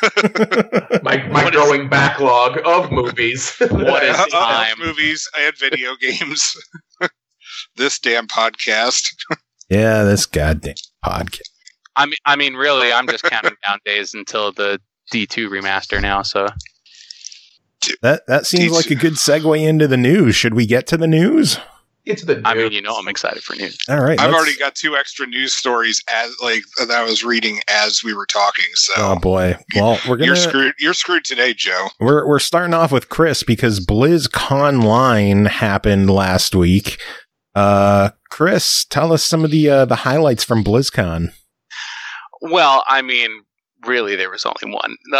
my my what growing is, backlog of movies. What is uh, time? Uh, movies and video games. This damn podcast. Yeah, this goddamn podcast. I mean, I mean, really, I'm just counting down days until the D two remaster now. So that that seems like a good segue into the news. Should we get to the news? It's the news. I mean, you know, I'm excited for news. All right, I've let's... already got two extra news stories as like that I was reading as we were talking. So, oh boy, well, we're gonna you're screwed. You're screwed today, Joe. We're we're starting off with Chris because BlizzConline happened last week. Uh, Chris, tell us some of the uh, the highlights from BlizzCon. Well, I mean, really, there was only one. No.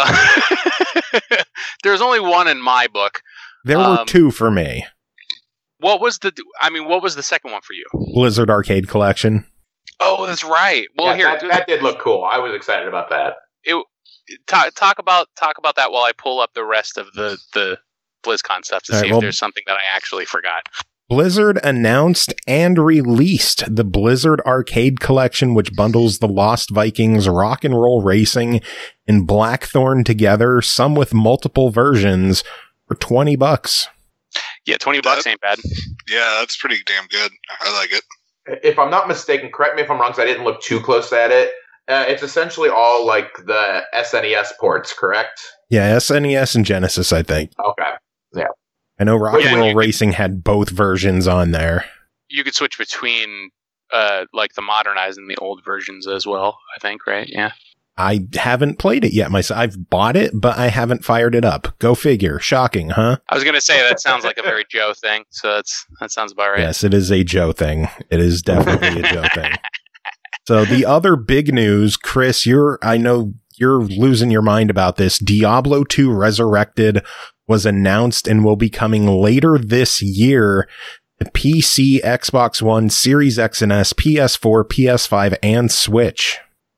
There was only one in my book. There um, were two for me. What was the? I mean, what was the second one for you? Blizzard Arcade Collection. Oh, that's right. Well, yeah, here that, that did look cool. I was excited about that. It talk, talk about talk about that while I pull up the rest of the the BlizzCon stuff to All see right, well, if there's something that I actually forgot. Blizzard announced and released the Blizzard Arcade Collection, which bundles the Lost Vikings, Rock and Roll Racing, and Blackthorn together, some with multiple versions, for twenty bucks. Yeah, twenty bucks ain't bad. Yeah, that's pretty damn good. I like it. If I'm not mistaken, correct me if I'm wrong, because I didn't look too close at it. Uh, it's essentially all like the S N E S ports, correct? Yeah, S N E S and Genesis, I think. Okay. Yeah. I know Rock yeah, and Roll could, Racing had both versions on there. You could switch between uh, like the modernized and the old versions as well, I think, right? Yeah. I haven't played it yet myself. I've bought it, but I haven't fired it up. Go figure. Shocking, huh? I was going to say that sounds like a very Joe thing, so that's that sounds about right. Yes, it is a Joe thing. It is definitely a Joe thing. So the other big news, Chris, you're I know you're losing your mind about this. Diablo two Resurrected was announced and will be coming later this year to P C, Xbox One, Series X and S, P S four, P S five, and Switch.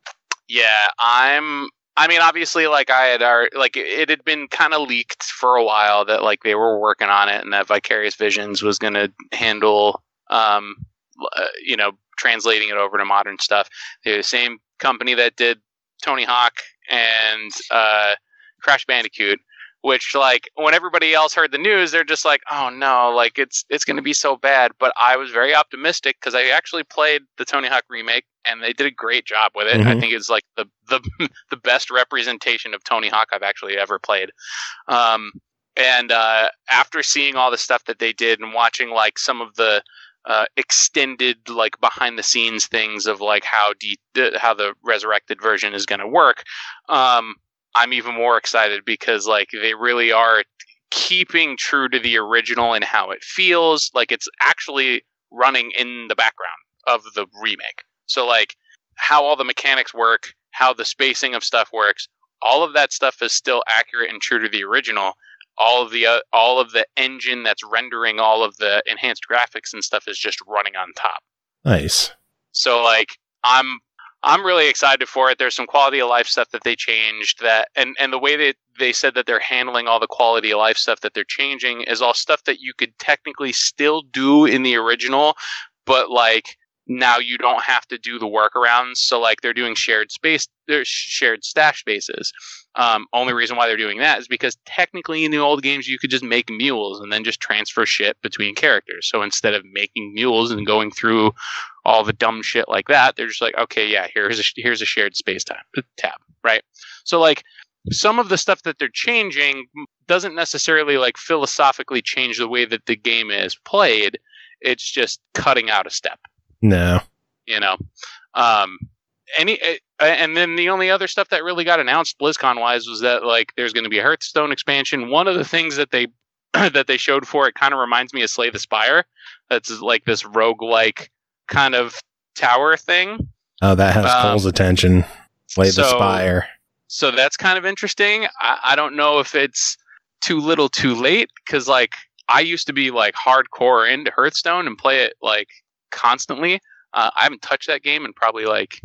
Yeah, I'm... I mean, obviously, like, I had already, like, it had been kind of leaked for a while that, like, they were working on it and that Vicarious Visions was going to handle, um, uh, you know, translating it over to modern stuff. They're the same company that did Tony Hawk and uh, Crash Bandicoot, which, like, when everybody else heard the news, they're just like, oh, no, like, it's it's going to be so bad. But I was very optimistic because I actually played the Tony Hawk remake, and they did a great job with it. Mm-hmm. I think it's, like, the, the the best representation of Tony Hawk I've actually ever played. Um, and uh, after seeing all the stuff that they did and watching, like, some of the uh, extended, like, behind-the-scenes things of, like, how, de- how the resurrected version is going to work, um, I'm even more excited because, like, they really are keeping true to the original and how it feels. Like, it's actually running in the background of the remake. So, like, how all the mechanics work, how the spacing of stuff works, all of that stuff is still accurate and true to the original. All of the uh, all of the engine that's rendering all of the enhanced graphics and stuff is just running on top. Nice. So, like, I'm I'm really excited for it. There's some quality of life stuff that they changed that, and, and the way that they said that they're handling all the quality of life stuff that they're changing is all stuff that you could technically still do in the original, but, like, now you don't have to do the workarounds. So, like, they're doing shared space, there's shared stash spaces. Um, only reason why they're doing that is because technically in the old games you could just make mules and then just transfer shit between characters. So instead of making mules and going through all the dumb shit like that, they're just like, okay, yeah, here's a, here's a shared space tab, tab, right? So, like, some of the stuff that they're changing doesn't necessarily, like, philosophically change the way that the game is played. It's just cutting out a step. No. You know, um, any, and then the only other stuff that really got announced BlizzCon wise was that, like, there's going to be a Hearthstone expansion. One of the things that they, that they showed for it kind of reminds me of Slay the Spire. That's like this roguelike kind of tower thing. Oh, that has um, Cole's attention. Slay so, the Spire. So that's kind of interesting. I, I don't know if it's too little too late. Cause, like, I used to be, like, hardcore into Hearthstone and play it, like, constantly. Uh, I haven't touched that game in probably, like,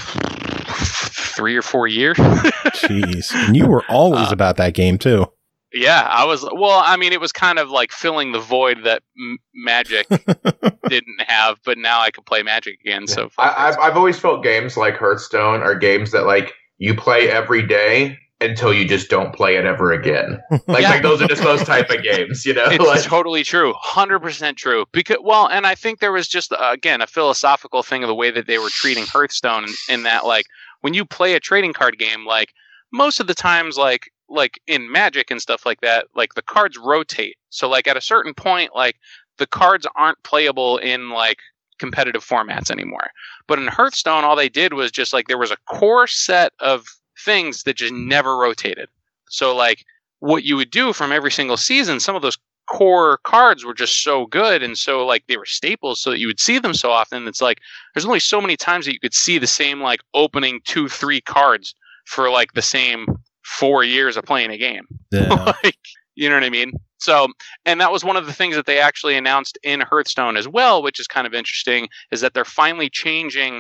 three or four years. Jeez. And you were always uh, about that game too. Yeah, I was. Well, I mean, it was kind of like filling the void that M- Magic didn't have, but now I can play Magic again. So I, I've, I've always felt games like Hearthstone are games that, like, you play every day until you just don't play it ever again. Like, yeah. like those are just those type of games, you know? It's like, totally true. one hundred percent true. Because, well, and I think there was just, uh, again, a philosophical thing of the way that they were treating Hearthstone in, in that, like, when you play a trading card game, like, most of the times, like, like in Magic and stuff like that, like, the cards rotate. So, like, at a certain point, like, the cards aren't playable in, like, competitive formats anymore. But in Hearthstone, all they did was just, like, there was a core set of things that just never rotated. So, like, what you would do from every single season, some of those core cards were just so good, and so, like, they were staples, so that you would see them so often. It's like there's only so many times that you could see the same, like, opening two, three cards for, like, the same four years of playing a game. Yeah. Like, you know what I mean? So, and that was one of the things that they actually announced in Hearthstone as well, which is kind of interesting, is that they're finally changing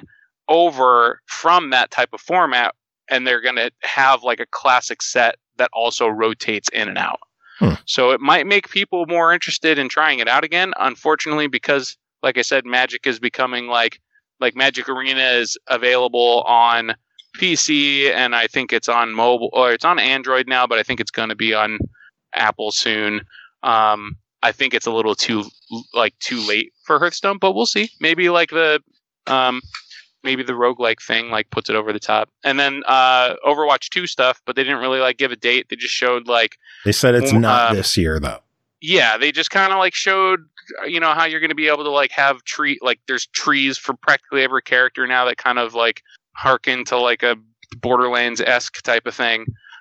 over from that type of format, and they're going to have, like, a classic set that also rotates in and out. Hmm. So it might make people more interested in trying it out again. Unfortunately, because, like I said, Magic is becoming, like, like Magic Arena is available on P C, and I think it's on mobile, or it's on Android now, but I think it's going to be on Apple soon. Um, I think it's a little too, like, too late for Hearthstone, but we'll see. Maybe, like, the, um, maybe the roguelike thing, like, puts it over the top. And then uh, Overwatch two stuff, but they didn't really, like, give a date. They just showed, like... They said it's not um, this year, though. Yeah, they just kind of, like, showed, you know, how you're going to be able to, like, have tree... Like, there's trees for practically every character now that kind of, like, harken to, like, a Borderlands-esque type of thing.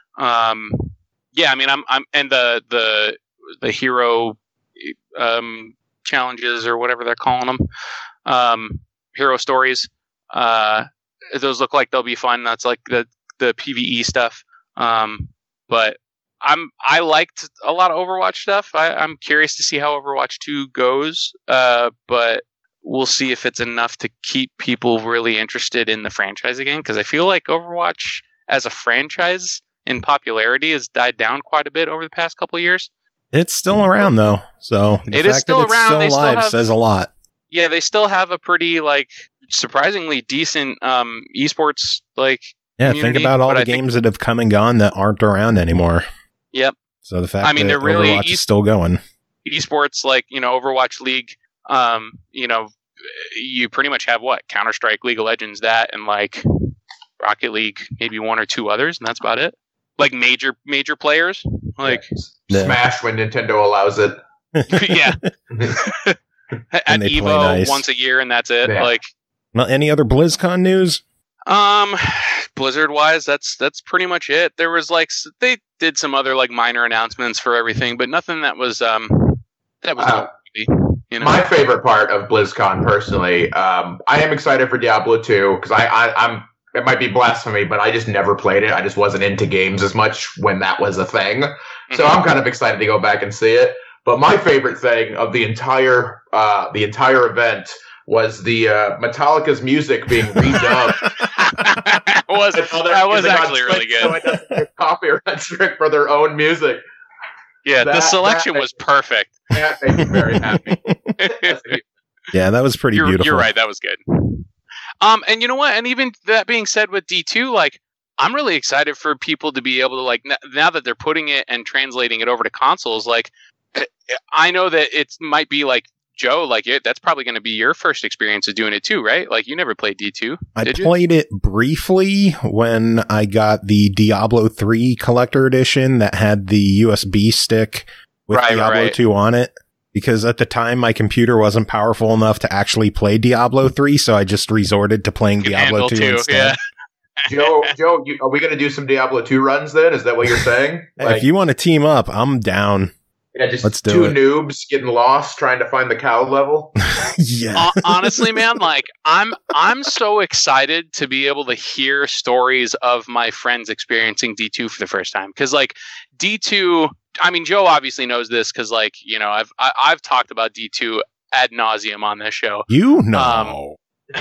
Um, yeah, I mean, I'm... I'm and the, the, the hero um, challenges, or whatever they're calling them. Um, hero stories. Uh, those look like they'll be fun. That's, like, the the PvE stuff. Um, but I'm I liked a lot of Overwatch stuff. I, I'm curious to see how Overwatch two goes. Uh, but we'll see if it's enough to keep people really interested in the franchise again. Because I feel like Overwatch as a franchise in popularity has died down quite a bit over the past couple of years. It's still around though, so the it fact is still that it's around. still They alive still have, says a lot. Yeah, they still have a pretty like surprisingly decent um, esports like. Yeah, community, think about all the I games think, that have come and gone that aren't around anymore. Yep. So the fact I mean, that they're really Overwatch e- is still going. Esports like you know Overwatch League. Um, you know, you pretty much have what Counter Strike, League of Legends, that, and like Rocket League, maybe one or two others, and that's about it. Like major major players, like Yeah. Smash when Nintendo allows it. yeah, at And they play Evo nice. once a year, and that's it. Yeah. Like, Well, any other BlizzCon news? um, Blizzard wise, that's that's pretty much it. There was like s- they did some other like minor announcements for everything, but nothing that was um that was Uh, noteworthy, you know. My favorite part of BlizzCon, personally, um, I am excited for Diablo two because I, I, I'm. It might be blasphemy, but I just never played it. I just wasn't into games as much when that was a thing. So Mhm. I'm kind of excited to go back and see it. But my favorite thing of the entire uh, the entire event was the uh, Metallica's music being redubbed. that was that was actually really So good. it doesn't get copyright strict for their own music. Yeah, the that- selection that- was perfect. That made me very happy. Yeah, that was pretty you're, beautiful. you're right. That was good. Um, and you know what? And even that being said, with D two, like I'm really excited for people to be able to like n- now that they're putting it and translating it over to consoles. Like, I know that it might be like Joe, like it, that's probably going to be your first experience of doing it too, right? Like you never played D two. I did you? played it briefly when I got the Diablo three collector edition that had the U S B stick with Right, Diablo right. two on it. Because at the time, my computer wasn't powerful enough to actually play Diablo three, so I just resorted to playing Could Diablo handle two two, instead. yeah. Joe, Joe, you, are we going to do some Diablo two runs then? Is that what you're saying? Hey, if you want to team up, I'm down. yeah, just let's do two it. noobs getting lost trying to find the cow level. Yeah. Hon- honestly, man, like I'm I'm so excited to be able to hear stories of my friends experiencing D two for the first time, because like D two, I mean, Joe obviously knows this because like you know I've I, I've talked about D two ad nauseum on this show. You know.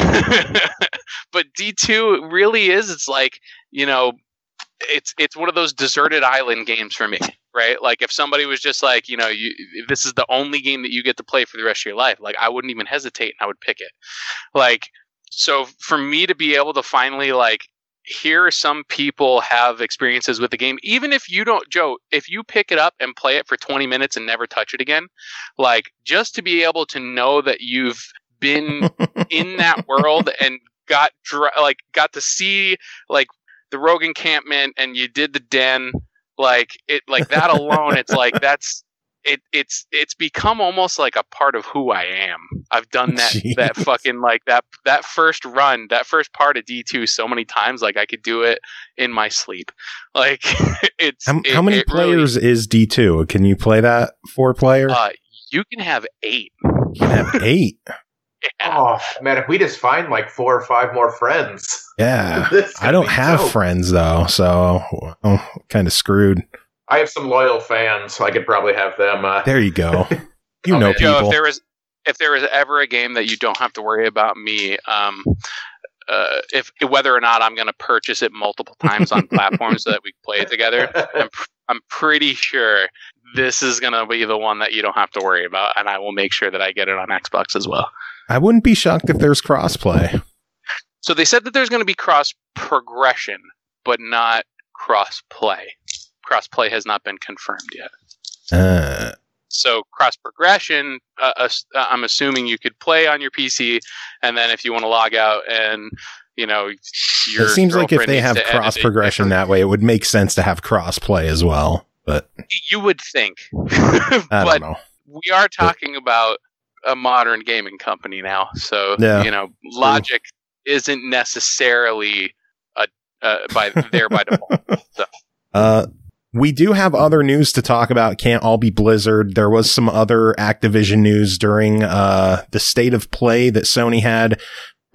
But D two really is, it's like, you know, it's it's one of those deserted island games for me, right? Like if somebody was just like, you know, you this is the only game that you get to play for the rest of your life, like I wouldn't even hesitate and I would pick it. Like, so for me to be able to finally like hear some people have experiences with the game, even if you don't, Joe, if you pick it up and play it for twenty minutes and never touch it again, like just to be able to know that you've been in that world and got dr- like got to see like the rogue encampment and you did the den, like it like that alone, it's like that's it it's it's become almost like a part of who I am. I've done that Jeez. that fucking like that that first run, that first part of D two so many times, like I could do it in my sleep. Like it's How, it- how many it really- players is D two? Can you play that four player? uh you can have eight. You can have eight. Yeah. Oh man, if we just find like four or five more friends, Yeah. this is I gonna don't be have dope. friends though, so I'm kind of screwed. I have some loyal fans, so I could probably have them. Uh, There you go. You Oh, know man. Joe, people. if there was if there was ever a game that you don't have to worry about me, um, uh, if whether or not I'm going to purchase it multiple times on platforms so that we can play it together, I'm pr- I'm pretty sure this is going to be the one that you don't have to worry about, and I will make sure that I get it on Xbox as well. I wouldn't be shocked if there's crossplay. So they said that there's going to be cross progression, but not cross play. Cross play has not been confirmed yet. Uh, So cross progression, uh, uh, I'm assuming you could play on your P C, and then if you want to log out and you know, your it seems like if girlfriend they needs have to edit cross it progression that way, it would make sense to have crossplay as well. But you would think. I But don't know. we are talking about a modern gaming company now, so Yeah, you know, logic isn't necessarily a uh, by there by default. So. Uh, we do have other news to talk about. Can't all be Blizzard. There was some other Activision news during uh, the state of play that Sony had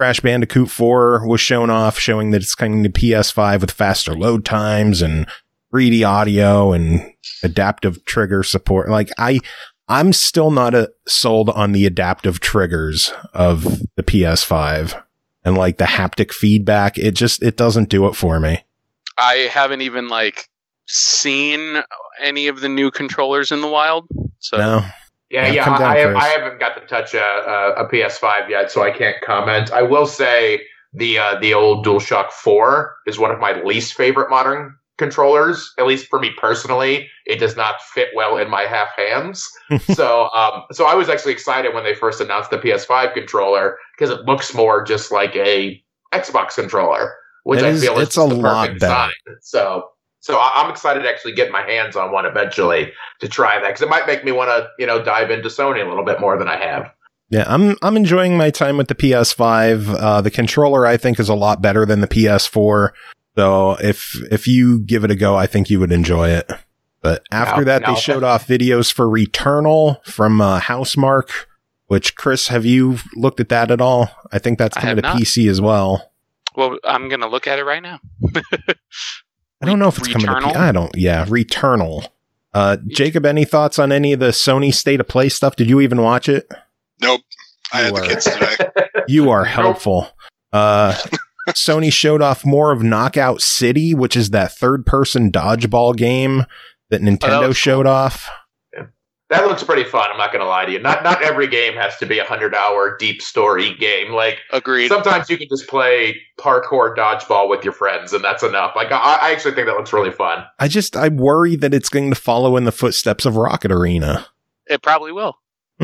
Crash Bandicoot four was shown off, showing that it's coming to P S five with faster load times and three D audio and adaptive trigger support. Like, I, I'm still not a, sold on the adaptive triggers of the P S five and like the haptic feedback. It just, it doesn't do it for me. I haven't even like seen any of the new controllers in the wild. So No. Yeah, Yeah, yeah, come down, I, have, Chris. I haven't got to touch a, a, a P S five yet, so I can't comment. I will say the uh, the old DualShock four is one of my least favorite modern controllers, at least for me personally. It does not fit well in my half hands. so um, so I was actually excited when they first announced the P S five controller because it looks more just like a Xbox controller, which It I is- feel is it's just a the lot perfect better. design. So So I- I'm excited to actually get my hands on one eventually to try that because it might make me want to, you know, dive into Sony a little bit more than I have. Yeah, I'm I'm enjoying my time with the P S five. Uh, the controller, I think, is a lot better than the P S four. So if if you give it a go, I think you would enjoy it. But after No, that, no. they showed off videos for Returnal from uh, Housemarque, which, Chris, have you looked at that at all? I think that's I coming have to not. P C as well. well, I'm gonna look at it right now. I don't know if it's coming to P C. Returnal? I don't. Yeah, Returnal. Uh, Jacob, any thoughts on any of the Sony State of Play stuff? Did you even watch it? Nope. I had the You are- kids today. You are Nope. helpful. Uh, Sony showed off more of Knockout City, which is that third-person dodgeball game that Nintendo was showed off. That looks pretty fun. I'm not going to lie to you. Not not every game has to be a hundred hour deep story game. Like Agreed. sometimes you can just play parkour dodgeball with your friends, and that's enough. Like I, I actually think that looks really fun. I just I worry that it's going to follow in the footsteps of Rocket Arena. It probably will. Hmm.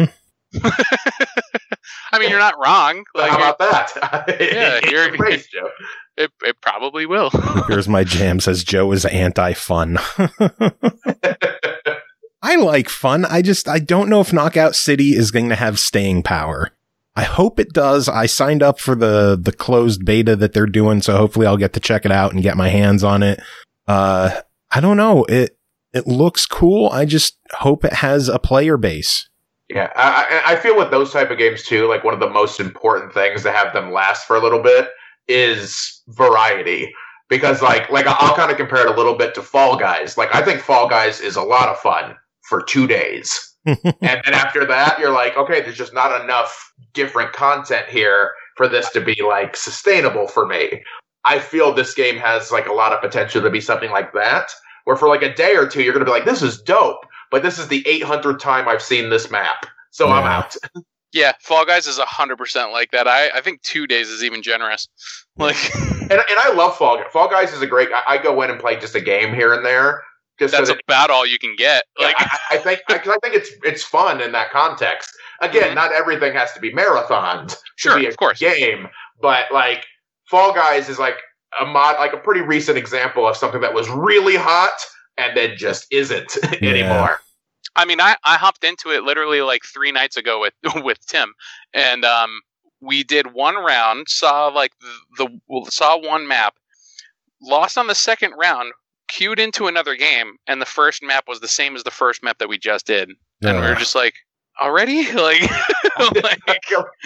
I mean, you're not wrong. Like, How about that? Yeah, It's you're- a praise, Joe. it, it probably will. Here's my jam, says Joe is anti-fun. I like fun. I just, I don't know if Knockout City is going to have staying power. I hope it does. I signed up for the, the closed beta that they're doing, so hopefully I'll get to check it out and get my hands on it. Uh, I don't know. It, it looks cool. I just hope it has a player base. Yeah, I, I I feel with those type of games too, like one of the most important things to have them last for a little bit is variety. Because like like I'll kind of compare it a little bit to Fall Guys. Like I think Fall Guys is a lot of fun for two days. and then after that, you're like, okay, there's just not enough different content here for this to be like sustainable for me. I feel this game has like a lot of potential to be something like that, where for like a day or two, you're going to be like, this is dope, but this is the eight hundredth time I've seen this map. So I'm Yeah. out. Yeah, Fall Guys is one hundred percent like that. I, I think two days is even generous. Like, And, and I love Fall Guys. Fall Guys is a great, I, I go in and play just a game here and there. Just that's so that, about all you can get. yeah, Like, I, I think I, 'cause I think it's it's fun in that context. Again, Mhm. not everything has to be marathoned to Sure, be a of course. game, but like Fall Guys is like a mod, like a pretty recent example of something that was really hot and then just isn't anymore. I mean, I, I hopped into it literally like three nights ago with with Tim, and um, we did one round, saw like the, the saw one map, lost on the second round, queued into another game, and the first map was the same as the first map that we just did, and we were Ugh. just like, already, like, like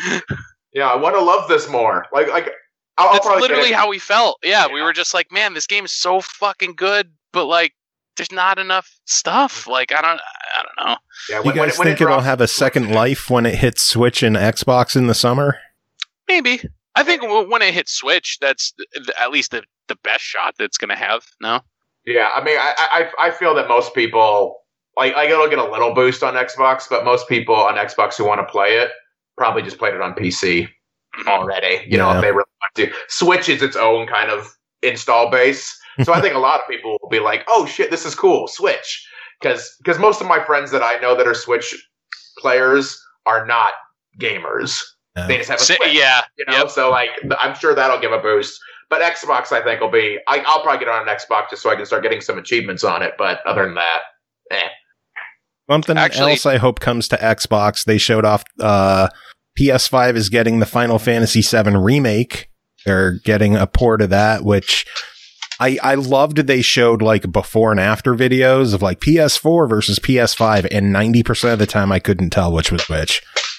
Yeah, I want to love this more. Like, like I'll, I'll that's probably get literally it. how we felt. Yeah, we Yeah. were just like, man, this game is so fucking good, but like, there's not enough stuff. Like, I don't, I don't know. Yeah, You when- when guys it- when it think it'll drops- have a second life when it hits Switch and Xbox in the summer? Maybe. I think w- when it hits Switch, that's th- th- at least the, the best shot that's going to have. No? Yeah, I mean, I, I I feel that most people like like it'll get a little boost on Xbox, but most people on Xbox who want to play it probably just played it on P C already. You know, Yeah. if they really want to. Switch is its own kind of install base, so I think a lot of people will be like, "Oh shit, this is cool, Switch," because because most of my friends that I know that are Switch players are not gamers. Yeah. They just have a Sa- Switch. yeah. You know, Yep. so like th- I'm sure that'll give a boost. But Xbox, I think, will be. I, I'll probably get on an Xbox just so I can start getting some achievements on it. But other than that, eh. Something Actually- else I hope comes to Xbox. They showed off uh, P S five is getting the Final Fantasy seven remake. They're getting a port of that, which I I loved. They showed like before and after videos of like P S four versus P S five, and ninety percent of the time I couldn't tell which was which.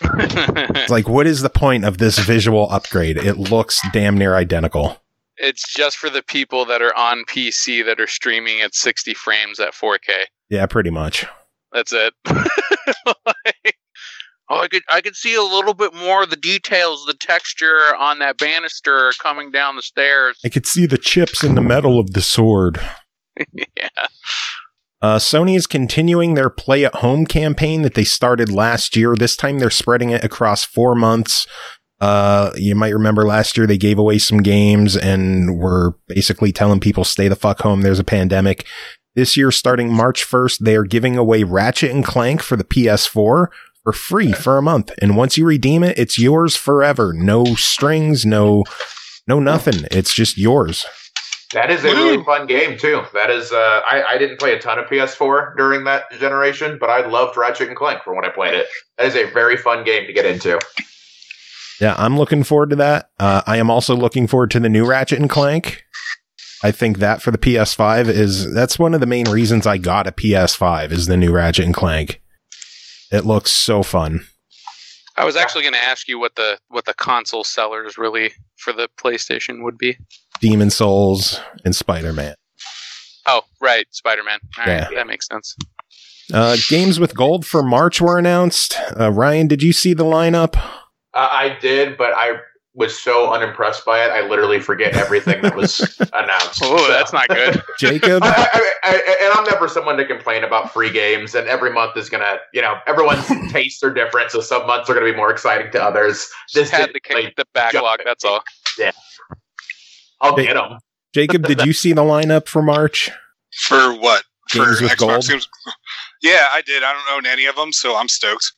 It's like, what is the point of this visual upgrade? It looks damn near identical. It's just for the people that are on P C that are streaming at sixty frames at four K. Yeah, pretty much. That's it. Like, oh, I could I could see a little bit more of the details, the texture on that banister coming down the stairs. I could see the chips in the metal of the sword. Yeah. Uh, Sony is continuing their Play at Home campaign that they started last year. This time they're spreading it across four months. Uh, you might remember last year they gave away some games and were basically telling people stay the fuck home. There's a pandemic. This year, starting March first, they are giving away Ratchet and Clank for the P S four for free for a month. And once you redeem it, it's yours forever. No strings, no, no nothing. It's just yours. That is a really fun game, too. That is, uh, I, I didn't play a ton of P S four during that generation, but I loved Ratchet and Clank from when I played it. That is a very fun game to get into. Yeah, I'm looking forward to that. Uh, I am also looking forward to the new Ratchet and Clank. I think that for the P S five is, that's one of the main reasons I got a P S five is the new Ratchet and Clank. It looks so fun. I was actually going to ask you what the what the console sellers really for the PlayStation would be. Demon Souls and Spider-Man. Oh, right, Spider-Man. All right, Yeah. that makes sense. Uh, games with gold for March were announced. Uh, Ryan, did you see the lineup? Uh, I did, but I was so unimpressed by it, I literally forget everything that was announced. Oh, So- that's not good. Jacob? I, I, I, and I'm never someone to complain about free games, and every month is gonna, you know, everyone's tastes are different, so some months are gonna be more exciting to others. This Just had didn't, to kick like, the backlog, jump that's all. I'll Hey. get them. Jacob, did you see the lineup for March? For what? Games For with Xbox gold? games? Yeah, I did. I don't own any of them, so I'm stoked.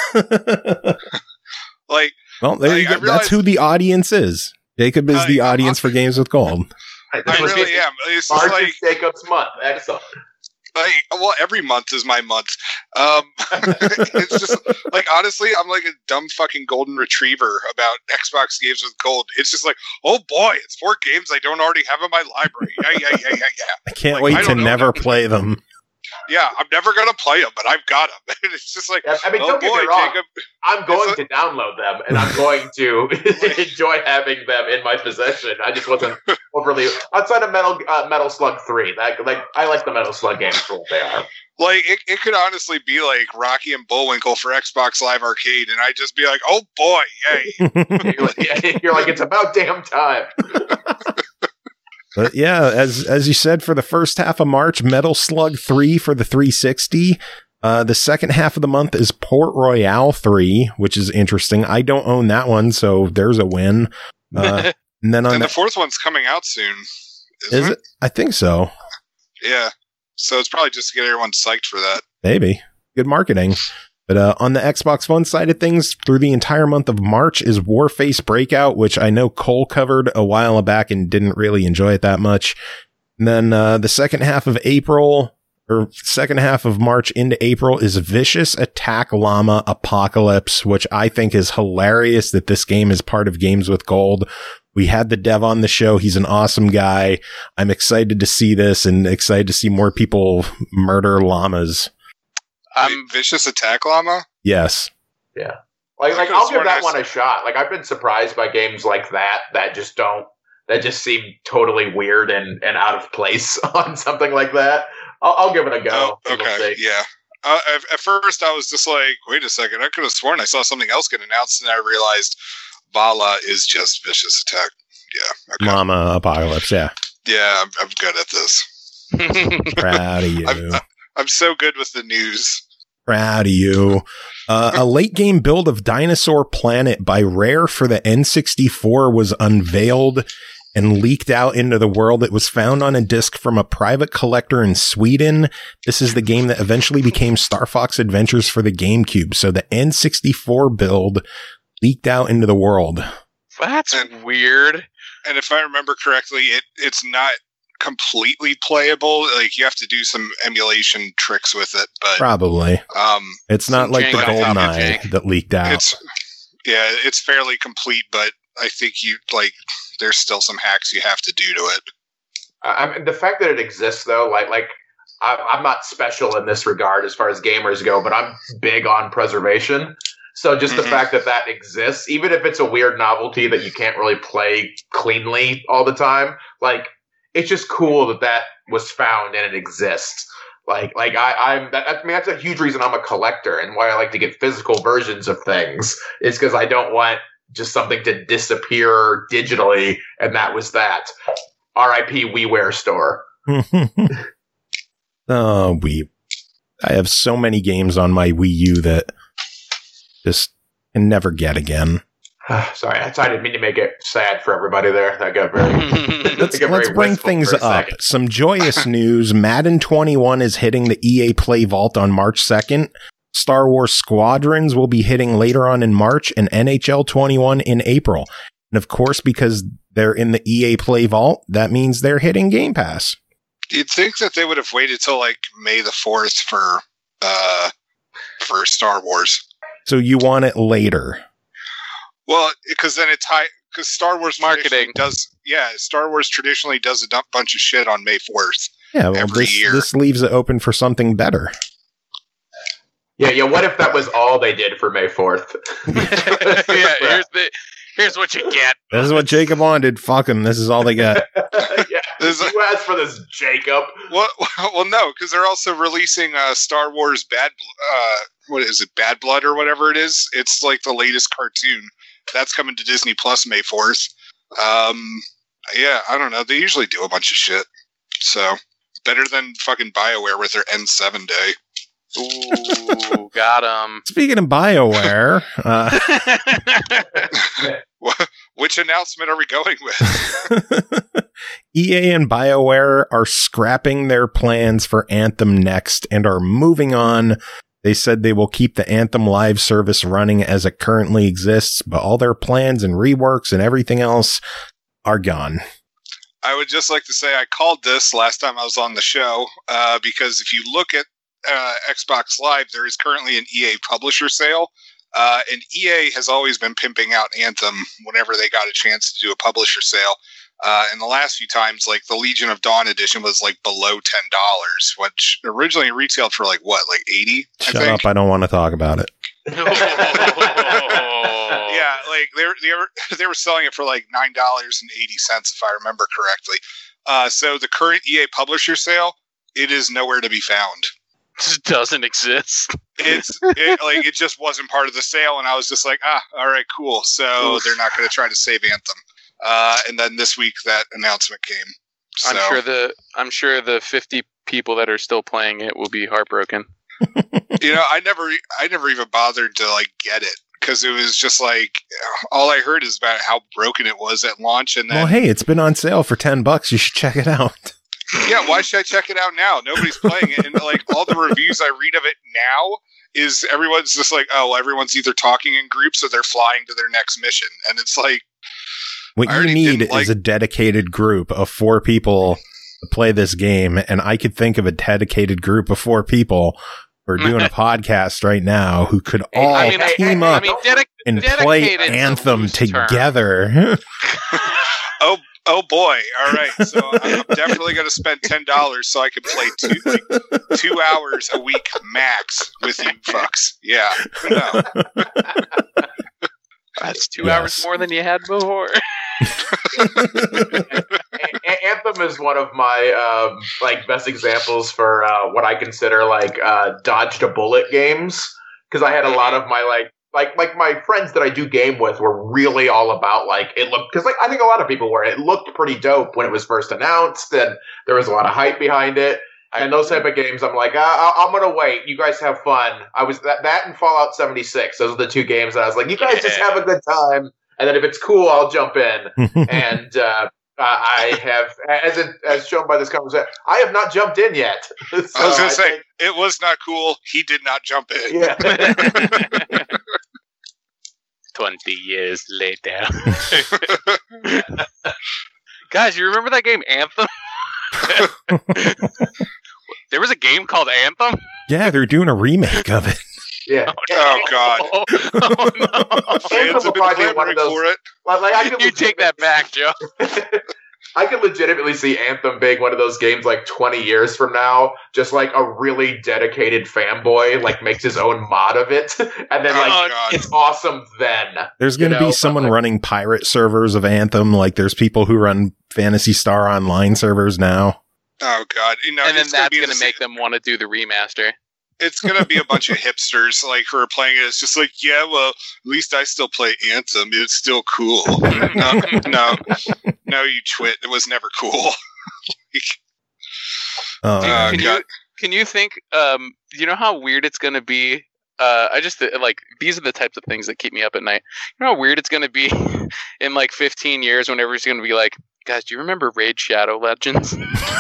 Like, Well, there you I- I go. realize- That's who the audience is. Jacob is Uh, the yeah, audience for Games with Gold. I really am. It's just March like, is Jacob's month. Excellent. like, well, every month is my month. Um, it's just like, honestly, I'm like a dumb fucking golden retriever about Xbox games with gold. It's just like, oh boy, it's four games I don't already have in my library. Yeah, yeah, yeah, yeah, yeah. I can't Like, wait I to don't know never them. play them. Yeah, I'm never gonna play them, but I've got them. It's just like, I mean, oh don't get boy, me wrong. Jacob. I'm going It's to download them, and I'm going to enjoy having them in my possession. I just wasn't overly outside of Metal uh, Metal Slug three. That like I like the Metal Slug games for what they are. Like, it, it could honestly be like Rocky and Bullwinkle for Xbox Live Arcade, and I'd just be like, oh boy, yay. You're like, you're like, it's about damn time. But yeah, as as you said, for the first half of March, Metal Slug three for the three sixty. Uh, the second half of the month is Port Royale three, which is interesting. I don't own that one, so there's a win. Uh, and then on And the, the fourth one's coming out soon. Isn't is it? I think so. Yeah. So it's probably just to get everyone psyched for that. Maybe. Good marketing. But uh, on the Xbox One side of things, through the entire month of March is Warface Breakout, which I know Cole covered a while back and didn't really enjoy it that much. And then uh, the second half of April, or second half of March into April, is Vicious Attack Llama Apocalypse, which I think is hilarious that this game is part of Games with Gold. We had the dev on the show. He's an awesome guy. I'm excited to see this and excited to see more people murder llamas. Wait, I'm Vicious Attack Llama? Yes. Like, I like could've I'll give sworn I that one s- a shot. Like I've been surprised by games like that that just don't that just seem totally weird and, and out of place on something like that. I'll, I'll give it a go. Oh, and we'll okay. see. Yeah. Uh, at, at first, I was just like, wait a second. I could have sworn I saw something else get announced, and I realized Vala is just Vicious Attack. Yeah. Okay. Llama Apocalypse. Yeah. Yeah, I'm, I'm good at this. Proud of you. I'm, I'm so good with the news. Proud of you. Uh, a late game build of Dinosaur Planet by Rare for the N sixty-four was unveiled and leaked out into the world. It was found on a disc from a private collector in Sweden. This is the game that eventually became Star Fox Adventures for the GameCube. So the N sixty-four build leaked out into the world. That's And- weird. And if I remember correctly, it it's not completely playable. Like, you have to do some emulation tricks with it, but Probably. um, It's not Some like the jank on top of GoldenEye jank. that leaked out. it's yeah, it's fairly complete. But I think you like there's still some hacks you have to do to it. I mean, the fact that it exists, though, like like I, I'm not special in this regard as far as gamers go, but I'm big on preservation. So just Mhm. the fact that that exists, even if it's a weird novelty that you can't really play cleanly all the time, like it's just cool that that was found and it exists. Like, like I, I'm. That, I mean, that's a huge reason I'm a collector and why I like to get physical versions of things. Is because I don't want just something to disappear digitally, and that was that. R I P WiiWare store. Oh, Wii. I have so many games on my Wii U that just can never get again. Sorry, I didn't mean to make it sad for everybody there. That got very. Let's, got let's very bring wistful things for a up. second. Some joyous news. Madden twenty-one is hitting the E A Play Vault on March second. Star Wars Squadrons will be hitting later on in March, and N H L twenty-one in April. And of course, because they're in the E A Play Vault, that means they're hitting Game Pass. You'd think that they would have waited till like May the fourth for uh for Star Wars. So you want it later. Well, because then it tie because Star Wars Marketing. traditionally does yeah Star Wars traditionally does a dump bunch of shit on May fourth. Yeah, well, Every this, year. this leaves it open for something better. Yeah, yeah. What if that was all they did for May fourth? yeah, here's the here's what you get. This is what Jacob wanted. Fuck him. This is all they got. yeah. There's a- You asked for this, Jacob. Well, well, no, because they're also releasing uh, Star Wars Bad. Uh, what is it? Bad Blood or whatever it is. It's like the latest cartoon that's coming to Disney Plus May fourth. Um, yeah, I don't know. They usually do a bunch of shit, so better than fucking BioWare with their N seven day. Ooh, got him. Speaking of BioWare, uh, Which announcement are we going with? E A and BioWare are scrapping their plans for Anthem Next and are moving on. They said they will keep the Anthem live service running as it currently exists, but all their plans and reworks and everything else are gone. I would just like to say I called this last time I was on the show uh, because if you look at uh, Xbox Live, there is currently an E A publisher sale. Uh, and E A has always been pimping out Anthem whenever they got a chance to do a publisher sale. Uh, and the last few times, like the Legion of Dawn edition was like below ten dollars, which originally retailed for like what, like eighty? Shut I think. up. I don't want to talk about it. Yeah, like they were, they were they were selling it for like nine dollars and eighty cents if I remember correctly. Uh, so the current E A publisher sale, it is nowhere to be found. Just doesn't exist. It's it, like it just wasn't part of the sale, and I was just like, ah, all right, cool. So they're not going to try to save Anthem. Uh, and then this week that announcement came. So, I'm sure the I'm sure the fifty people that are still playing it will be heartbroken. you know, I never I never even bothered to like get it because it was just like all I heard is about how broken it was at launch, and then Well, hey, it's been on sale for ten bucks. You should check it out. yeah, why should I check it out now? Nobody's playing it, and like all the reviews I read of it now is everyone's just like, oh, well, everyone's either talking in groups or they're flying to their next mission, and it's like. What I you already need didn't like- is a dedicated group of four people to play this game, and I could think of a dedicated group of four people who are doing a podcast right now who could all I mean, I- team I up mean, dedic- and play dedicated is a Anthem loose term. together. Oh, oh boy! All right, so I'm definitely going to spend ten dollars so I can play two like, two hours a week max with you fucks. Yeah, no. That's two Yes. hours more than you had before. A- A- Anthem is one of my um, like best examples for uh, what I consider like uh, dodged a bullet games because I had a lot of my like like like my friends that I do game with were really all about like it looked because like I think a lot of people were it looked pretty dope when it was first announced and there was a lot of hype behind it. And those type of games, I'm like, I- I'm gonna wait. You guys have fun. I was that, that and Fallout seventy-six. Those are the two games that I was like, you guys just Yeah. have a good time. And then if it's cool, I'll jump in. and uh, I have, as it, as shown by this conversation, I have not jumped in yet. So I was going I to say think- it was not cool. He did not jump in. yeah. Twenty years later, guys, you remember that game Anthem? There was a game called Anthem. Yeah, they're doing a remake of it. yeah. Oh God! Oh, oh, no. Fans will have been probably be one clamoring of those- for it. Like, like, I can You take that back, Joe. I could legitimately see Anthem being one of those games like twenty years from now, just like a really dedicated fanboy, like makes his own mod of it, and then like Oh, it's awesome then. There's going to You know, be someone but, like- running pirate servers of Anthem. Like there's people who run Phantasy Star Online servers now. Oh god, you know, and then it's gonna that's be going the to same- make them want to do the remaster. It's gonna be a bunch of hipsters like who are playing it. It's just like, yeah, well, at least I still play Anthem. It's still cool. no, no, no, you twit. It was never cool. Oh, Uh, Can God. you can you think? Um, you know how weird it's going to be. Uh, I just like these are the types of things that keep me up at night. You know how weird it's going to be in like fifteen years whenever it's going to be like, guys, do you remember Raid Shadow Legends?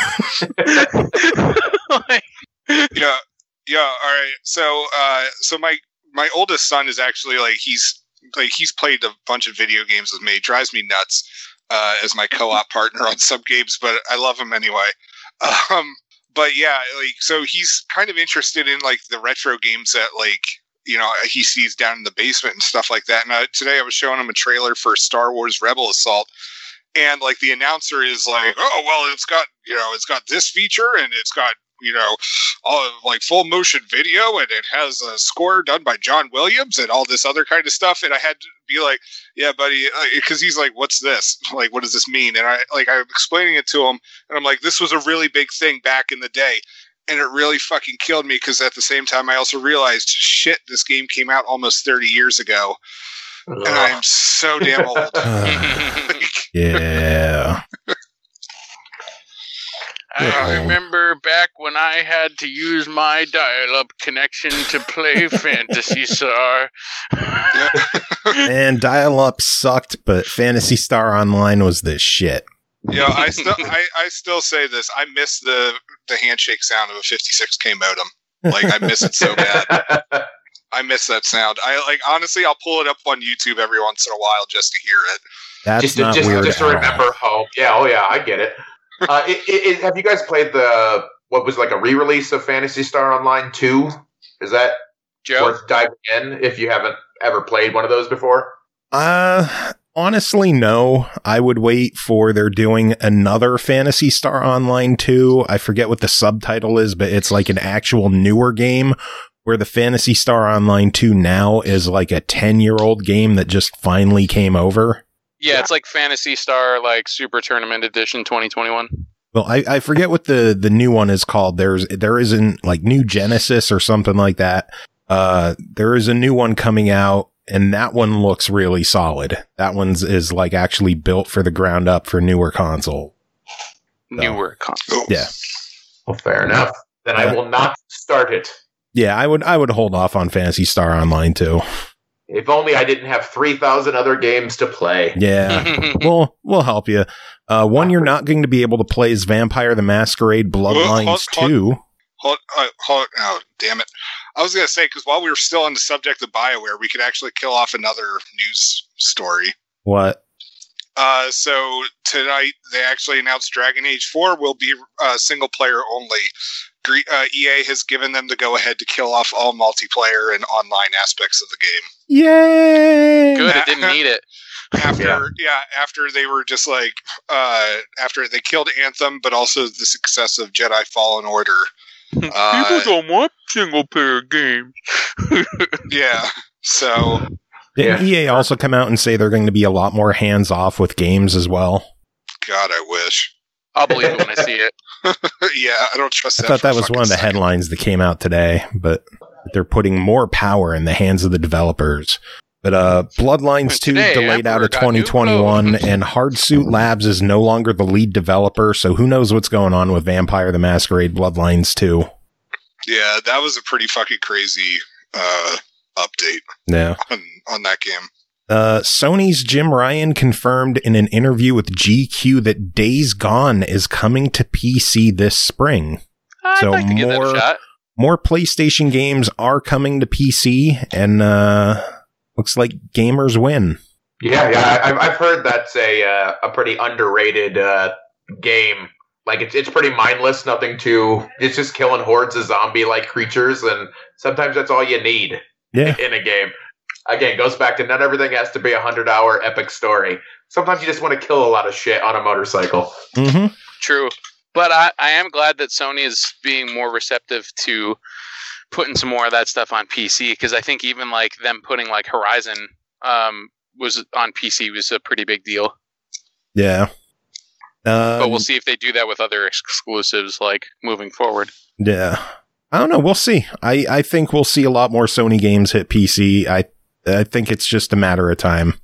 Like, yeah, yeah. All right. So, uh, so my my oldest son is actually like he's like he's played a bunch of video games with me. It drives me nuts uh, as my co-op partner on some games, but I love him anyway. Um, but yeah, like so he's kind of interested in like the retro games that like you know he sees down in the basement and stuff like that. And uh, today I was showing him a trailer for Star Wars Rebel Assault. And like the announcer is like, oh well, it's got you know, it's got this feature and it's got you know, all like full motion video and it has a score done by John Williams and all this other kind of stuff. And I had to be like, yeah, buddy, because he's like, what's this? Like, what does this mean? And I like I'm explaining it to him, and I'm like, this was a really big thing back in the day. And it really fucking killed me because at the same time, I also realized, shit, this game came out almost thirty years ago. And I'm so damn old. Uh, yeah. I remember back when I had to use my dial-up connection to play Phantasy Star. And dial-up sucked, but Phantasy Star Online was the shit. You know, I still, I, I still say this. I miss the the handshake sound of a fifty-six K modem. Like I miss it so bad. I miss that sound. I like honestly, I'll pull it up on YouTube every once in a while just to hear it. That's just to, not just, weird just to at all. remember home. Yeah, oh yeah, I get it. Uh, it, it, it. Have you guys played the what was like a re-release of Phantasy Star Online two? Is that Joe? worth diving in if you haven't ever played one of those before? Uh, honestly, no. I would wait for they're doing another Phantasy Star Online two. I forget what the subtitle is, but it's like an actual newer game where the Phantasy Star Online two now is like a ten-year-old game that just finally came over. Yeah, it's like Phantasy Star, like Super Tournament Edition twenty twenty-one. Well, I, I forget what the, the new one is called. There's there isn't like New Genesis or something like that. Uh, there is a new one coming out, and that one looks really solid. That one's is like actually built for the ground up for newer console. Newer console. Yeah, Well, fair enough. Then I will not start it. yeah. I would I would hold off on Phantasy Star Online too. If only I didn't have three thousand other games to play. Yeah, we'll we'll help you. Uh, one you're not going to be able to play is Vampire the Masquerade Bloodlines Hold- hold- two. Hold, uh, hold, oh, damn it. I was going to say, because while we were still on the subject of BioWare, we could actually kill off another news story. What? Uh, so tonight, they actually announced Dragon Age four will be uh, single player only. Gre- uh, E A has given them the go ahead to kill off all multiplayer and online aspects of the game. Yay! Good, it didn't need it. After, Yeah. yeah, after they were just like, uh, after they killed Anthem, but also the success of Jedi Fallen Order. Uh, People don't want single player games. yeah, so Didn't Yeah. E A also come out and say they're going to be a lot more hands off with games as well? God, I wish. I'll believe it when I see it. Yeah, I don't trust I that. thought for a that was fucking one of the second. headlines that came out today, but they're putting more power in the hands of the developers. But uh, Bloodlines two Today, delayed out Emperor of got twenty twenty-one, new clothes. and Hardsuit Labs is no longer the lead developer, so who knows what's going on with Vampire the Masquerade Bloodlines two. Yeah, that was a pretty fucking crazy uh, update Yeah. on, on that game. Uh, Sony's Jim Ryan confirmed in an interview with G Q that Days Gone is coming to P C this spring. I'd So like to give that more- a shot. More PlayStation games are coming to P C, and uh, looks like gamers win. Yeah, yeah, I, I've heard that's a uh, a pretty underrated uh, game. Like it's it's pretty mindless, nothing too. It's just killing hordes of zombie-like creatures, and sometimes that's all you need Yeah. in a game. again, goes back to not everything has to be a hundred-hour epic story. Sometimes you just want to kill a lot of shit on a motorcycle. Mm-hmm. True. But I, I am glad that Sony is being more receptive to putting some more of that stuff on P C, because I think even like them putting like Horizon um, was on P C was a pretty big deal. Yeah. Um, but we'll see if they do that with other exclusives like moving forward. Yeah. I don't know. We'll see. I, I think we'll see a lot more Sony games hit P C. I I think it's just a matter of time.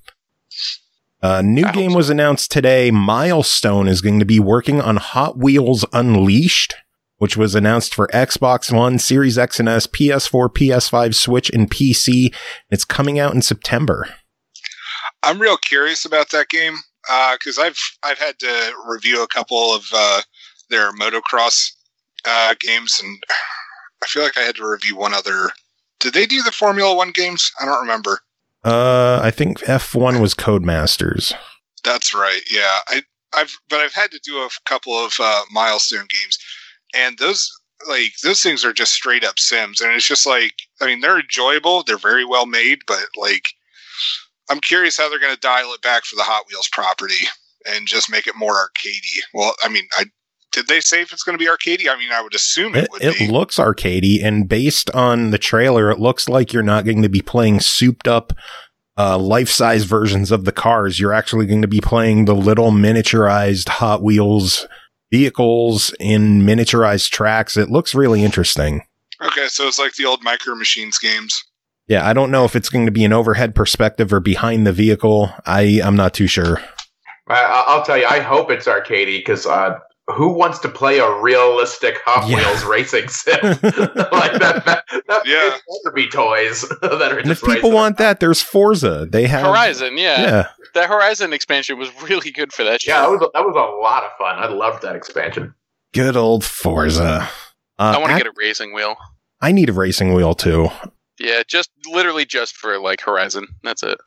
A new I game so. was announced today. Milestone is going to be working on Hot Wheels Unleashed, which was announced for Xbox One, Series X and S, P S four, P S five, Switch, and P C. It's coming out in September. I'm real curious about that game because uh, I've I've had to review a couple of uh, their motocross uh, games, and I feel like I had to review one other. Did they do the Formula One games? I don't remember. Uh, I think F one was Codemasters. That's right. Yeah, I, I've but I've had to do a couple of uh, Milestone games, and those like those things are just straight up Sims, and it's just like I mean they're enjoyable, they're very well made, but like I'm curious how they're going to dial it back for the Hot Wheels property and just make it more arcadey. Well, I mean, I did they say if it's going to be arcadey? I mean, I would assume it, It, would it be. looks arcadey, and based on the trailer, it looks like you're not going to be playing souped up uh, life-size versions of the cars. You're actually going to be playing the little miniaturized Hot Wheels vehicles in miniaturized tracks. It looks really interesting. Okay, so it's like the old Micro Machines games. Yeah, I don't know if it's going to be an overhead perspective or behind the vehicle. I, I'm not too sure. I, I'll tell you, I hope it's arcadey because uh, who wants to play a realistic Hot Yeah. Wheels racing sim like that? That, that Yeah. better be toys that are And just if people racing. want that, there's Forza. They have Horizon, yeah. Yeah, That Horizon expansion was really good for that shit. Yeah, that was, a, that was a lot of fun. I loved that expansion. good old Forza. Uh, I want to ac- get a racing wheel. I need a racing wheel too. Yeah, just literally just for like Horizon. That's it.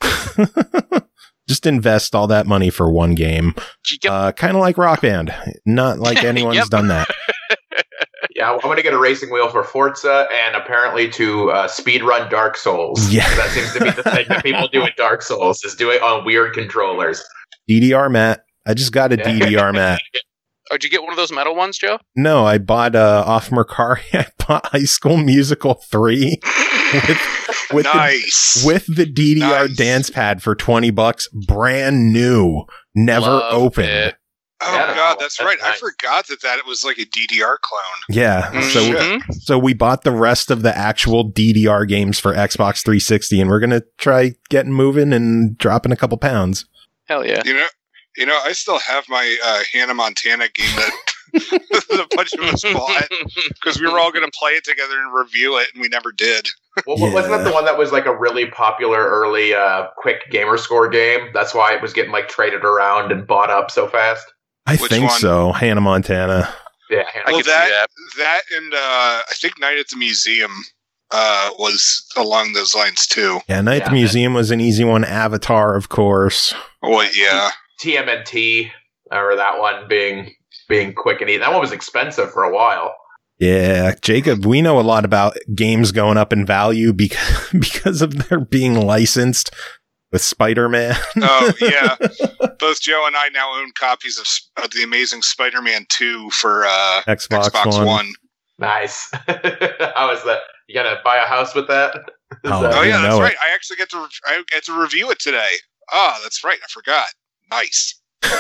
Just invest all that money for one game. Yep. Uh, kind of like Rock Band. Not like anyone's Yep. done that. Yeah, I'm going to get a racing wheel for Forza and apparently to uh, speedrun Dark Souls. Yeah. That seems to be the thing that people do with Dark Souls, is do it on weird controllers. D D R mat. I just got a Yeah. D D R mat. Oh, did you get one of those metal ones, Joe? No, I bought uh, off Mercari. I bought High School Musical three with with Nice. the, with the D D R Nice. dance pad for twenty bucks, brand new, never Love opened. it. oh Yeah, god, that's, that's right. I nice. forgot that that it was like a D D R clone. Yeah, Mm, so shit. Mhm. so we bought the rest of the actual D D R games for Xbox three sixty, and we're gonna try getting moving and dropping a couple pounds. Hell yeah. You know, you know, I still have my uh, Hannah Montana game that the bunch of us bought because we were all going to play it together and review it, and we never did. Well, Wasn't that Yeah. the one that was like a really popular early uh, quick gamer score game? That's why it was getting like traded around and bought up so fast. I Which think one? so. Hannah Montana. Yeah, I well, can see that, that. that and uh, I think Night at the Museum uh, was along those lines too. Yeah, Night at the Yeah. Museum was an easy one. Avatar, of course. Well, yeah. T M N T, or that one being being quick and easy. That one was expensive for a while. Yeah, Jacob, we know a lot about games going up in value because because of their being licensed with Spider-Man. Oh, yeah. Both Joe and I now own copies of, S- of the Amazing Spider-Man two for uh, Xbox, Xbox One. One. Nice. How is that? You gonna buy a house with that? Is Oh, that- Oh I yeah, that's know it. right. I actually get to re- I get to review it today. Oh, that's right. I forgot. Nice.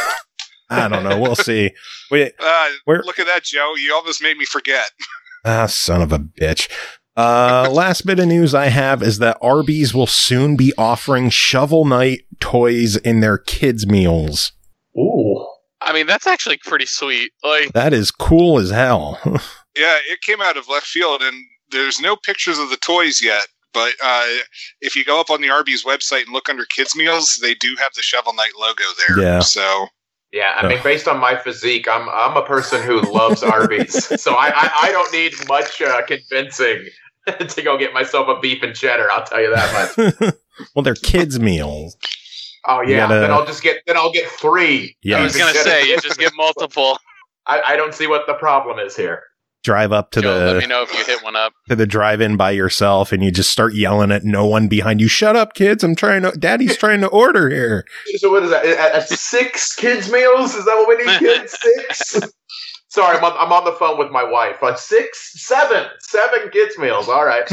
I don't know. We'll see. Wait, Uh, Where- look at that, Joe. You almost made me forget. ah, son of a bitch. Uh, last bit of news I have is that Arby's will soon be offering Shovel Knight toys in their kids' meals. Ooh. I mean, that's actually pretty sweet. Like, That is cool as hell. Yeah, it came out of left field, and there's no pictures of the toys yet. But uh, if you go up on the Arby's website and look under kids meals, they do have the Shovel Knight logo there. Yeah. So Yeah, I mean, based on my physique, I'm I'm a person who loves Arby's, so I, I, I don't need much uh, convincing to go get myself a beef and cheddar. I'll tell you that much. Well, they're kids' meals. Oh You yeah, gotta- then I'll just get then I'll get three. Yeah. I was gonna say, you just get multiple. I, I don't see what the problem is here. drive up to Joe, the let me know if you hit one up. to the drive-in by yourself and you just start yelling at no one behind you. Shut up, kids! I'm trying to. Daddy's trying to order here. So what is that? At, at six kids meals? Is that what we need? Kids six. Sorry, I'm on, I'm on the phone with my wife. Uh, six, seven, seven kids meals. All right.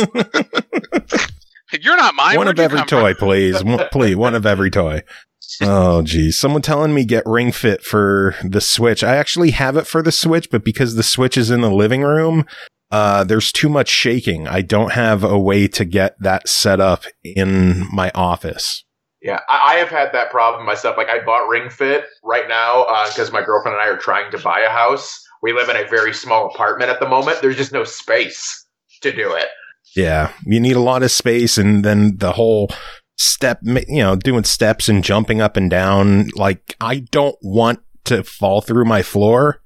You're not mine. One Where'd of you every come toy, from? please. One, please, one of every toy. Oh, geez. Someone telling me get Ring Fit for the Switch. I actually have it for the Switch, but because the Switch is in the living room, uh, there's too much shaking. I don't have a way to get that set up in my office. Yeah, I, I have had that problem myself. Like, I bought Ring Fit right now because uh, my girlfriend and I are trying to buy a house. We live in a very small apartment at the moment. There's just no space to do it. Yeah, you need a lot of space, and then the whole step, you know, doing steps and jumping up and down. Like, I don't want to fall through my floor.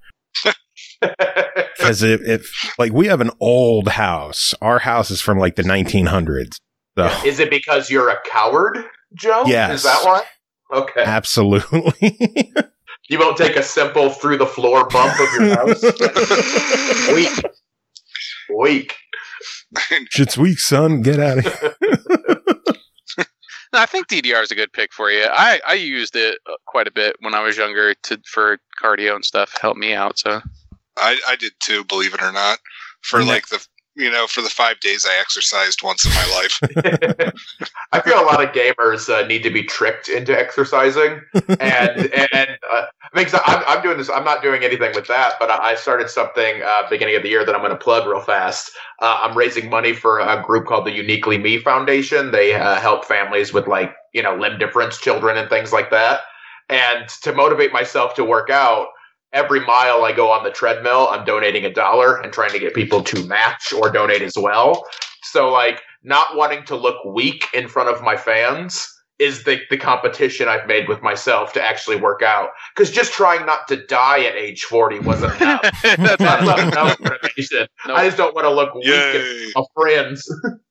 Because if, if, like, we have an old house. Our house is from, like, the nineteen hundreds. So. Is it because you're a coward, Joe? Yes. Is that why? Okay. Absolutely. You won't take a simple through the floor bump of your house? Weak. Weak. Shit's weak, son. Get out of here. No, I think D D R is a good pick for you. I, I used it quite a bit when I was younger to for cardio and stuff. Helped me out. So I, I did too, believe it or not. For Yeah. like the you know, for the five days I exercised once in my life. I feel a lot of gamers uh, need to be tricked into exercising, and and uh, I mean, 'cause I'm, I'm doing this. I'm not doing anything with that, but I started something uh, beginning of the year that I'm going to plug real fast. Uh, I'm raising money for a group called the Uniquely Me Foundation. They uh, help families with like you know limb difference children and things like that. And to motivate myself to work out, every mile I go on the treadmill, I'm donating a dollar and trying to get people to match or donate as well. So, like, not wanting to look weak in front of my fans is the, the competition I've made with myself to actually work out. Because just trying not to die at age forty wasn't enough. that's That's not not enough motivation. Nope. I just don't want to look weak in Yay. front of friends.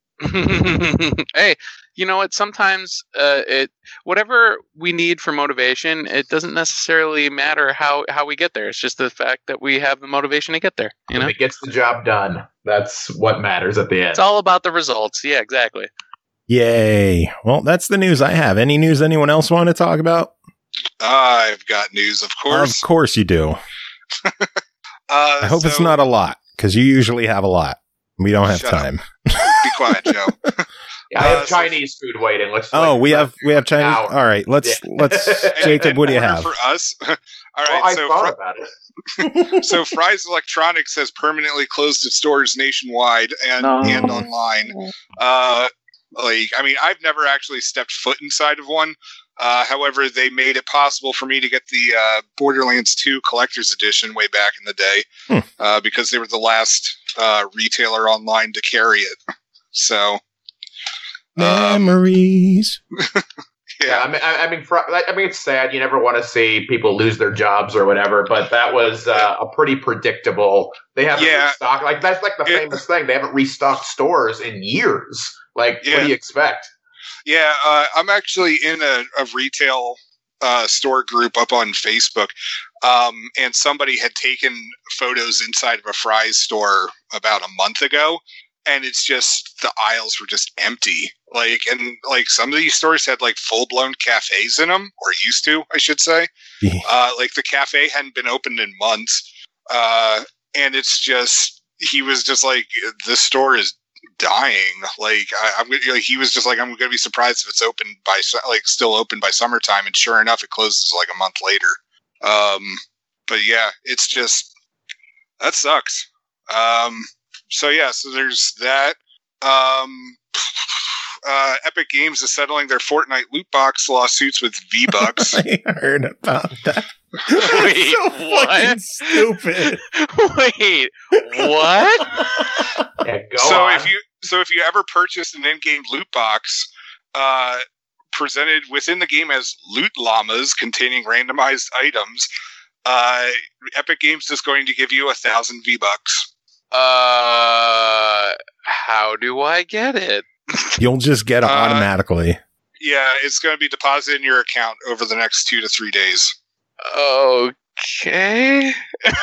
Hey, you know what? Sometimes uh, it whatever we need for motivation, it doesn't necessarily matter how, how we get there. It's just the fact that we have the motivation to get there. You know, If it gets the job done, that's what matters at the end. it's all about the results. Yeah, exactly. Yay. Well, that's the news I have. Any news anyone else want to talk about? I've got news, of course. Of course you do. Uh, I hope it's so- not a lot, because you usually have a lot. We don't have Shut up. time. Be quiet, Joe. Yeah, I have Uh, so- Chinese food waiting. Let's. Oh, like, we have we have Chinese. hour. All right, let's Yeah. let's And- Jacob. and What do you order have? for us? All Well, right, I so thought Fri- about it. so Fry's Electronics has permanently closed its stores nationwide and No. and online. Uh, like, I mean, I've never actually stepped foot inside of one. Uh, however, they made it possible for me to get the uh, Borderlands two Collector's Edition way back in the day Hmm. uh, because they were the last uh, retailer online to carry it. So, um, Memories. Yeah, yeah, I mean, I, I mean, fr- I mean, it's sad. You never want to see people lose their jobs or whatever, but that was uh, a pretty predictable. They haven't Yeah. restocked. Like that's like the It- famous thing. They haven't restocked stores in years. Like, what Yeah. do you expect? yeah. Uh, I'm actually in a, a retail uh, store group up on Facebook, um, and somebody had taken photos inside of a Fry's store about a month ago. And it's just the aisles were just empty. Like, and like some of these stores had like full blown cafes in them, or used to, I should say. Yeah. Uh, like the cafe hadn't been opened in months. Uh, and it's just, he was just like, this store is dying. Like, I, I'm gonna, like, he was just like, I'm going to be surprised if it's open by, su- like, still open by summertime. And sure enough, it closes like a month later. Um, but yeah, it's just, that sucks. Um, So yeah, so there's that. Um, uh, Epic Games is settling their Fortnite loot box lawsuits with V-Bucks. I heard about that. Wait, so what? fucking stupid. Wait, what? Yeah, go so on. if you so if you ever purchased an in-game loot box, uh, presented within the game as loot llamas containing randomized items, uh, Epic Games is going to give you a thousand V-Bucks. Uh, how do I get it? You'll just get it Uh, automatically. Yeah, it's going to be deposited in your account over the next two to three days. Okay.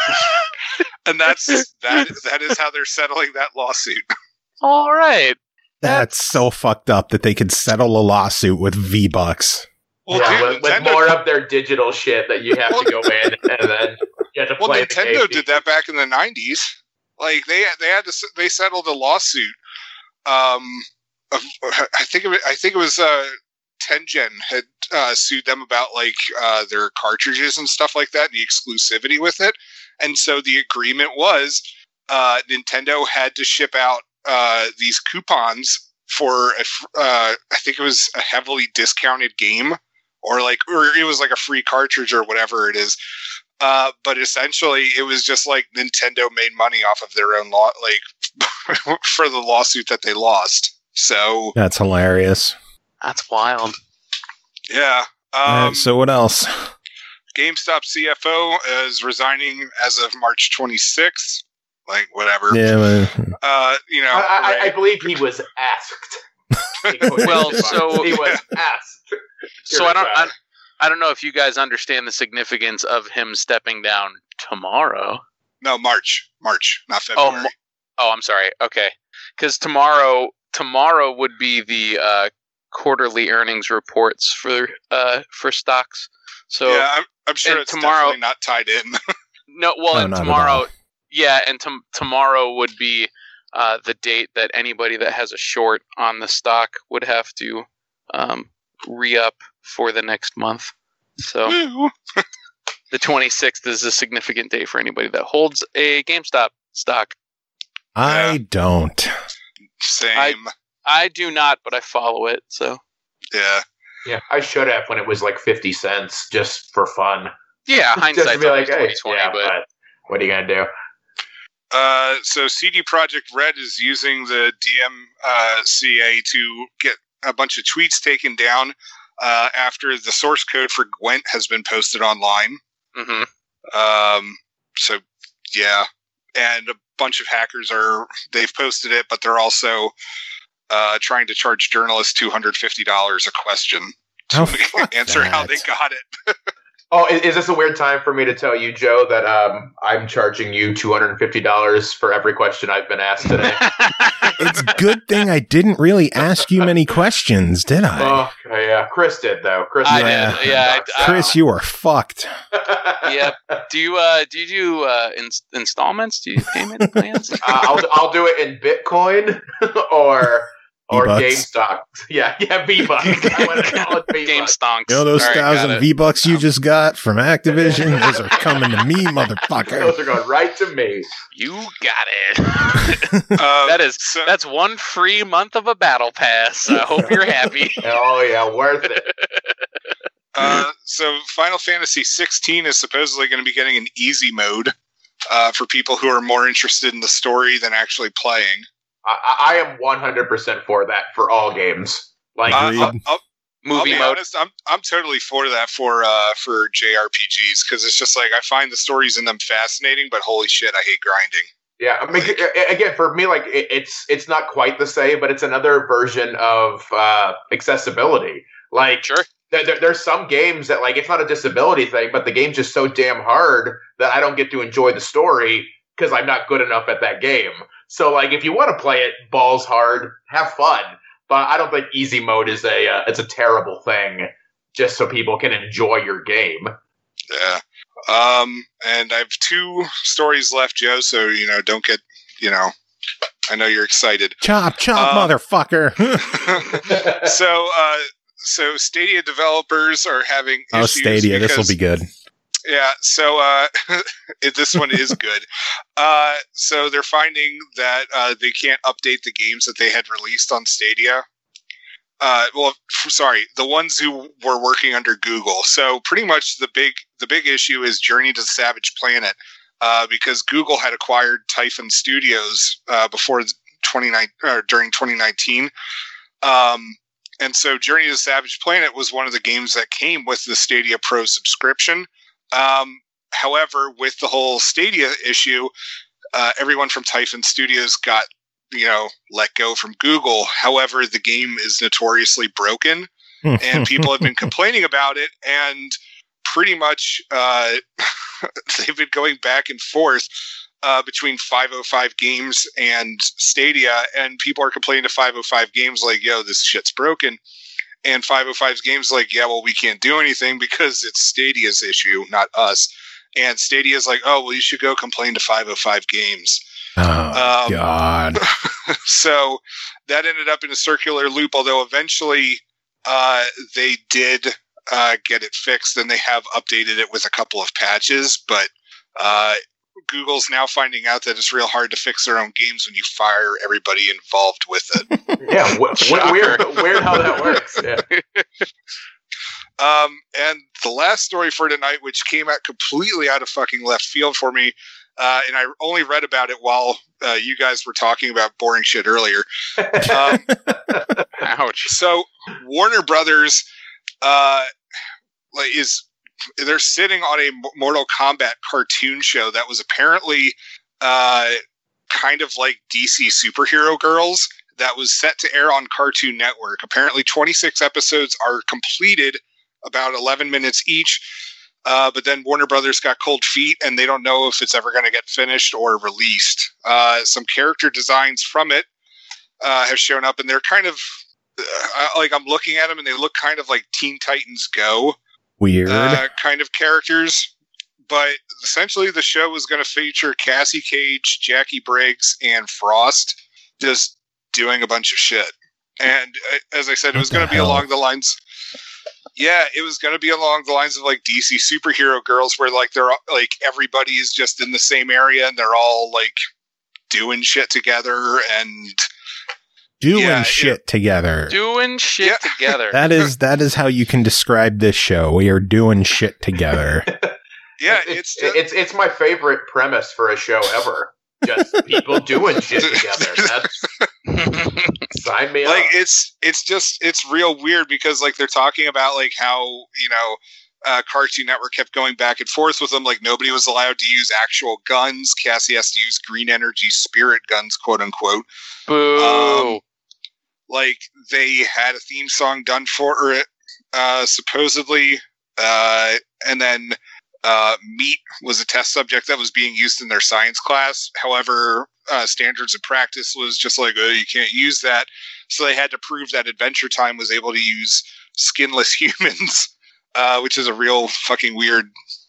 And that's that. That is how they're settling that lawsuit. All right. That's so fucked up that they could settle a lawsuit with V-Bucks. Well, yeah, dude, with, with Nintendo, more of their digital shit that you have to go in and then you have to well, play. Nintendo the did that back in the nineties. Like they they had to s- they settled a lawsuit. Um, of, I think it was, I think it was uh, Tengen had uh, sued them about like uh, their cartridges and stuff like that, and the exclusivity with it. And so the agreement was uh, Nintendo had to ship out uh, these coupons for a, f- uh, I think it was a heavily discounted game, or like, or it was like a free cartridge or whatever it is. Uh, but essentially, it was just like Nintendo made money off of their own law, like for the lawsuit that they lost. So That's hilarious. That's wild. yeah. Um, Alright, so what else? GameStop C F O is resigning as of March twenty-sixth. Like whatever. Yeah, well, Uh, you know, I, I, I right. believe he was asked. Well, so- he was asked. So I don't, I, I don't know if you guys understand the significance of him stepping down tomorrow. no March, March, not Oh, February. mo- oh, I'm sorry. Okay, because tomorrow, tomorrow would be the uh, quarterly earnings reports for uh, for stocks. So yeah, I'm, I'm sure and it's tomorrow- definitely not tied in. no, well, No, and not at tomorrow, all. yeah, and tom tomorrow would be uh, the date that anybody that has a short on the stock would have to um, re-up for the next month. So Woo. the twenty-sixth is a significant day for anybody that holds a GameStop stock. I Yeah. don't. Same. I do not, but I follow it. So yeah. Yeah, I should have when it was like fifty cents just for fun. yeah, Just to hindsight's be like, always hey, twenty twenty, yeah, but but what are you gonna do? Uh, so C D Projekt Red is using the D M C A to get a bunch of tweets taken down uh, after the source code for Gwent has been posted online. mhm. Um, so yeah, and a bunch of hackers are they've posted it, but they're also uh, trying to charge journalists two hundred fifty dollars a question to Oh, fuck answer how that. they got it. Oh, is, is this a weird time for me to tell you, Joe, that um, I'm charging you two hundred fifty dollars for every question I've been asked today? It's a good thing I didn't really ask you many questions, did I? Oh, okay, yeah. Chris did, though. Chris I Yeah. did. Yeah, I, Chris, you are fucked. Yep. Do you uh do you do uh ins- installments? Do you payment plans? Uh, I'll I'll do it in Bitcoin or or V-Bucks. GameStop. Yeah, yeah, V-Bucks. I want to call it V-Bucks. Game stonks. You know those All right, got thousand it. V-Bucks you just got from Activision? Those are coming to me, motherfucker. Those are going right to me. You got it. Uh, That is so, that's one free month of a battle pass. I hope you're happy. Oh yeah, worth it. Uh, so Final Fantasy sixteen is supposedly going to be getting an easy mode uh, for people who are more interested in the story than actually playing. I, I am one hundred percent for that for all games. Like, Uh, Agreed. I'll, I'll, I'll Movie be mode. honest, I'm I'm totally for that for uh, for J R P Gs because it's just like I find the stories in them fascinating, but holy shit, I hate grinding. yeah, I mean, a- again, for me, like it, it's it's not quite the same, but it's another version of uh, accessibility. Like, Sure. there, there, there's some games that like it's not a disability thing, but the game's just so damn hard that I don't get to enjoy the story because I'm not good enough at that game. So, like, if you want to play it balls hard, have fun. But I don't think easy mode is a uh, it's a terrible thing. Just so people can enjoy your game. Yeah. Um, and I have two stories left, Joe. So you know, don't get you know. I know you're excited. Chop, chop, Um, mother-fucker. so, uh, so Stadia developers are having Oh, issues Stadia, this will because- be good. Yeah, so uh, it, this one is good. Uh, so they're finding that uh, they can't update the games that they had released on Stadia. Uh, well, f- sorry, the ones who were working under Google. So pretty much the big the big issue is Journey to the Savage Planet, uh, because Google had acquired Typhon Studios uh, before twenty nine or during twenty nineteen. Um, and so Journey to the Savage Planet was one of the games that came with the Stadia Pro subscription. Um, however, with the whole Stadia issue, uh, everyone from Typhon Studios got, you know, let go from Google. However, the game is notoriously broken and people have been complaining about it. And pretty much uh, they've been going back and forth uh, between five oh five Games and Stadia, and people are complaining to five oh five Games like, yo, this shit's broken. And five oh five's Games like, yeah, well, we can't do anything because it's Stadia's issue, not us. And Stadia's like, oh, well, you should go complain to five oh five Games. Oh, um, God. So that ended up in a circular loop, although eventually uh, they did uh, get it fixed, and they have updated it with a couple of patches. But uh, Google's now finding out that it's real hard to fix their own games when you fire everybody involved with it. Yeah, w- w- weird, weird how that works. Yeah. Um, and the last story for tonight, which came out completely out of fucking left field for me, uh, and I only read about it while uh, you guys were talking about boring shit earlier. Um, Ouch. So Warner Brothers uh, like is they're sitting on a Mortal Kombat cartoon show that was apparently uh, kind of like D C Superhero Girls that was set to air on Cartoon Network. Apparently twenty-six episodes are completed, about eleven minutes each. Uh, but then Warner Brothers got cold feet, and they don't know if it's ever going to get finished or released. Uh, some character designs from it uh, have shown up, and they're kind of uh, like, I'm looking at them, and they look kind of like Teen Titans Go Weird. uh, kind of characters. But essentially, the show was going to feature Cassie Cage, Jackie Briggs, and Frost just doing a bunch of shit. And uh, as I said, it was going to be hell? along the lines. Yeah, it was going to be along the lines of like D C Superhero Girls, where like they're like everybody is just in the same area and they're all like doing shit together and Doing yeah, shit together. Doing shit Yeah. together. That is that is how you can describe this show. We are doing shit together. yeah, it's it's it's, it's it's my favorite premise for a show ever. Just people doing shit together. That's sign me like up. it's it's just it's real weird because like they're talking about like how, you know, uh, Cartoon Network kept going back and forth with them. Like nobody was allowed to use actual guns. Cassie has to use green energy spirit guns, quote unquote. Boo. Um, like they had a theme song done for it, uh, supposedly, uh, and then uh, meat was a test subject that was being used in their science class. However, uh, Standards of Practice was just like, oh, you can't use that. So they had to prove that Adventure Time was able to use skinless humans, uh, which is a real fucking weird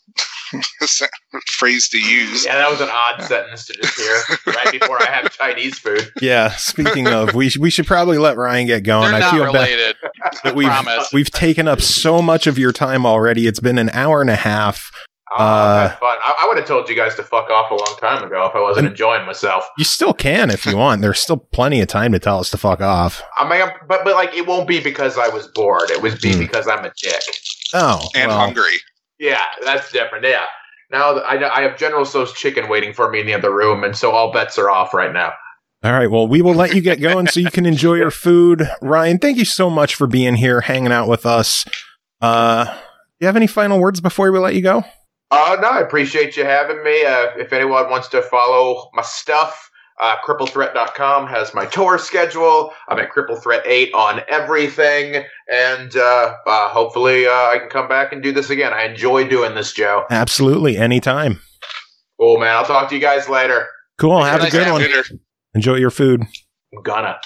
phrase to use. Yeah, that was an odd sentence to just hear right before I have Chinese food. Yeah. Speaking of, we sh- we should probably let Ryan get going. They're I not feel bad related. that we've promise. we've taken up so much of your time already. It's been an hour and a half. Oh, Uh, that's fun. I, I would have told you guys to fuck off a long time ago if I wasn't enjoying myself. You still can if you want. There's still plenty of time to tell us to fuck off. I mean, I'm- but but like, it won't be because I was bored. It would be Hmm. because I'm a dick. Oh, And well, hungry. Yeah, that's different. Yeah. Now th- I, I have General Tso's chicken waiting for me in the other room, and so all bets are off right now. All right. Well, we will let you get going so you can enjoy your food. Ryan, thank you so much for being here, hanging out with us. Uh, do you have any final words before we let you go? Uh, no, I appreciate you having me. Uh, if anyone wants to follow my stuff, uh, cripple threat dot com has my tour schedule. I'm at Cripple Threat eight on everything. And uh, uh, hopefully uh, I can come back and do this again. I enjoy doing this, Joe. Absolutely. Anytime. Cool, man. I'll talk to you guys later. Cool. Have a Nice good having one. dinner. Enjoy your food. I'm gonna.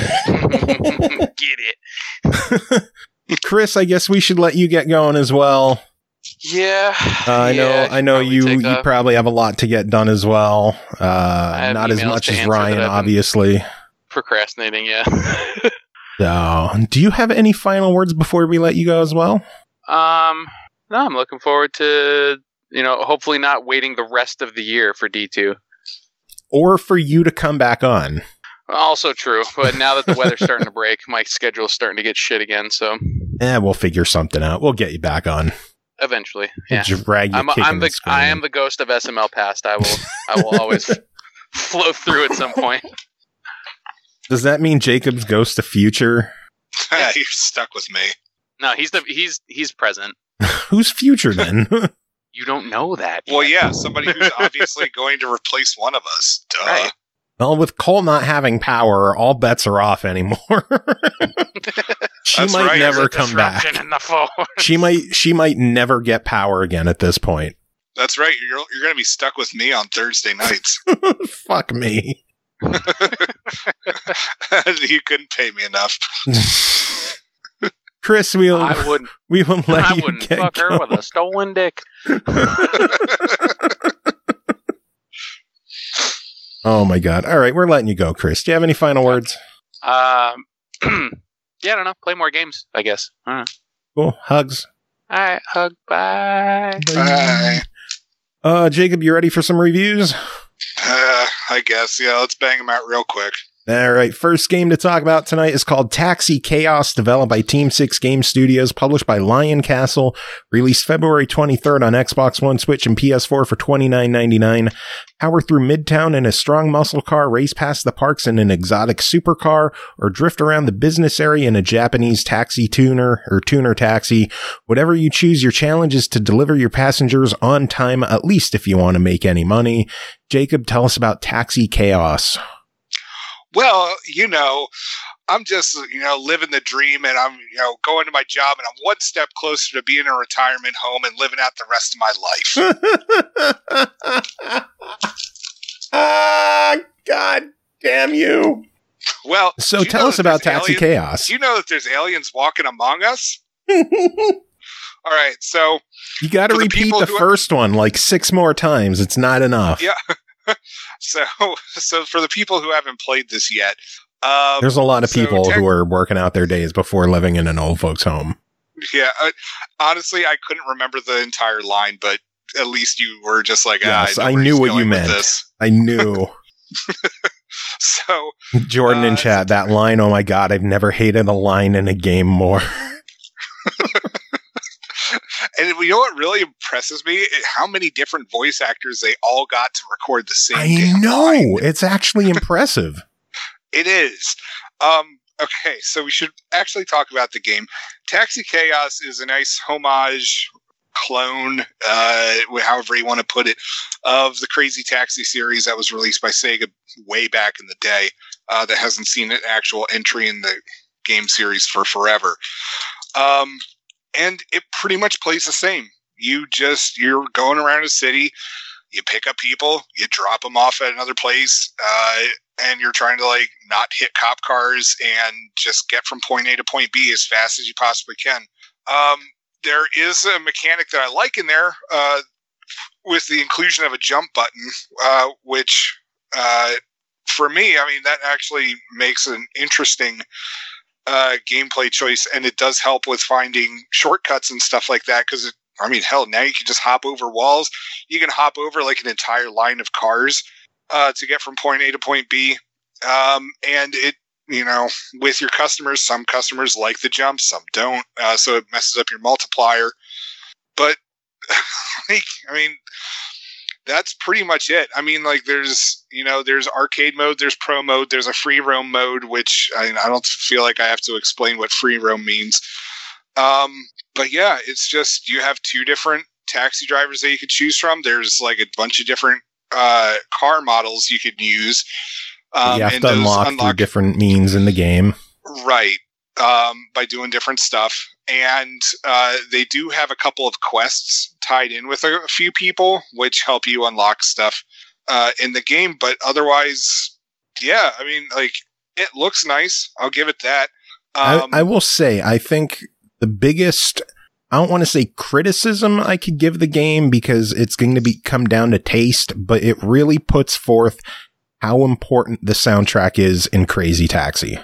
Get it. Chris, I guess we should let you get going as well. Yeah. Uh, I know, Yeah, I know probably you. take You a- probably have a lot to get done as well. Uh, have not as emails much to as answer Ryan, that I've been- obviously. Procrastinating, yeah. So, do you have any final words before we let you go as well? um, no, I'm looking forward to, you know, hopefully not waiting the rest of the year for D two. Or for you to come back on? Also true, but now that the weather's starting to break, my schedule's starting to get shit again, so Eh, we'll figure something out. We'll get you back on. eventually, We'll yeah. drag you I'm, kicking I'm and the I screaming. am the ghost of S M L past. I will I will always flow through at some point. Does that mean Jacob's ghost of future? You're stuck with me. No, he's the he's he's present. Who's future then? You don't know that. Well, yet. yeah, somebody who's obviously going to replace one of us. Duh. Right. Well, with Cole not having power, all bets are off anymore. She That's might right. never There's a come back. disruption in the force. She might she might never get power again at this point. That's right. You're you're going to be stuck with me on Thursday nights. Fuck me. You couldn't pay me enough. Chris, we'll I wouldn't. we will let I you wouldn't get fuck her going. with a stolen dick. Oh my god. All right, we're letting you go, Chris. Do you have any final words? Um, yeah, I don't know. Play more games, I guess. I don't know. Cool. Hugs. All right, hug. Bye. Bye. Uh, Jacob, you ready for some reviews? Uh, I guess. Yeah, let's bang them out real quick. All right, first game to talk about tonight is called Taxi Chaos, developed by Team six Game Studios, published by Lion Castle, released February twenty-third on Xbox One, Switch, and P S four for twenty-nine ninety-nine. Power through Midtown in a strong muscle car, race past the parks in an exotic supercar, or drift around the business area in a Japanese taxi tuner or tuner taxi. Whatever you choose, your challenge is to deliver your passengers on time, at least if you want to make any money. Jacob, tell us about Taxi Chaos. Well, you know, I'm just, you know, living the dream, and I'm, you know, going to my job, and I'm one step closer to being in a retirement home and living out the rest of my life. Ah, God damn you. Well, So do you tell know us that about there's Taxi alien- Chaos. Do you know that there's aliens walking among us? All right, so You got to for the repeat people the who- first one like six more times. It's not enough. Yeah. So, so for the people who haven't played this yet, um, There's a lot of so people tech- who are working out their days before living in an old folks home. yeah, uh, honestly, I couldn't remember the entire line, but at least you were just like, ah, Yes, I, know I where knew he's what you going with meant. This. I knew. So, Jordan in Uh, chat, that line, oh my God, I've never hated a line in a game more. and you know what really impresses me? It- How many different voice actors they all got to record the same I damn know. line. It's actually impressive. It is. Um, okay, so we should actually talk about the game. Taxi Chaos is a nice homage, clone, uh, however you want to put it, of the Crazy Taxi series that was released by Sega way back in the day, uh, that hasn't seen an actual entry in the game series for forever. Um, and it pretty much plays the same. You just, you're going around a city, you pick up people, you drop them off at another place, uh, and you're trying to like not hit cop cars and just get from point A to point B as fast as you possibly can. Um, there is a mechanic that I like in there, uh, with the inclusion of a jump button, uh, which, uh, for me, I mean, that actually makes an interesting uh, gameplay choice, and it does help with finding shortcuts and stuff like that, because, I mean, hell, now you can just hop over walls. You can hop over like an entire line of cars uh, to get from point A to point B. Um, and it, you know, with your customers, some customers like the jump, some don't. Uh, so it messes up your multiplier. But, like, I mean, that's pretty much it. I mean, like, there's, you know, there's arcade mode, there's pro mode, there's a free roam mode, which I, I don't feel like I have to explain what free roam means. Um, but yeah, it's just, you have two different taxi drivers that you could choose from. There's like a bunch of different uh, car models you could use. Um, you have and to those unlock, through different means in the game. Right. Um, by doing different stuff. And uh, they do have a couple of quests tied in with a, a few people, which help you unlock stuff uh, in the game. But otherwise, yeah, I mean, like, it looks nice. I'll give it that. Um, I, I will say, I think the biggest, I don't want to say criticism I could give the game, because it's going to be come down to taste, but it really puts forth how important the soundtrack is in Crazy Taxi.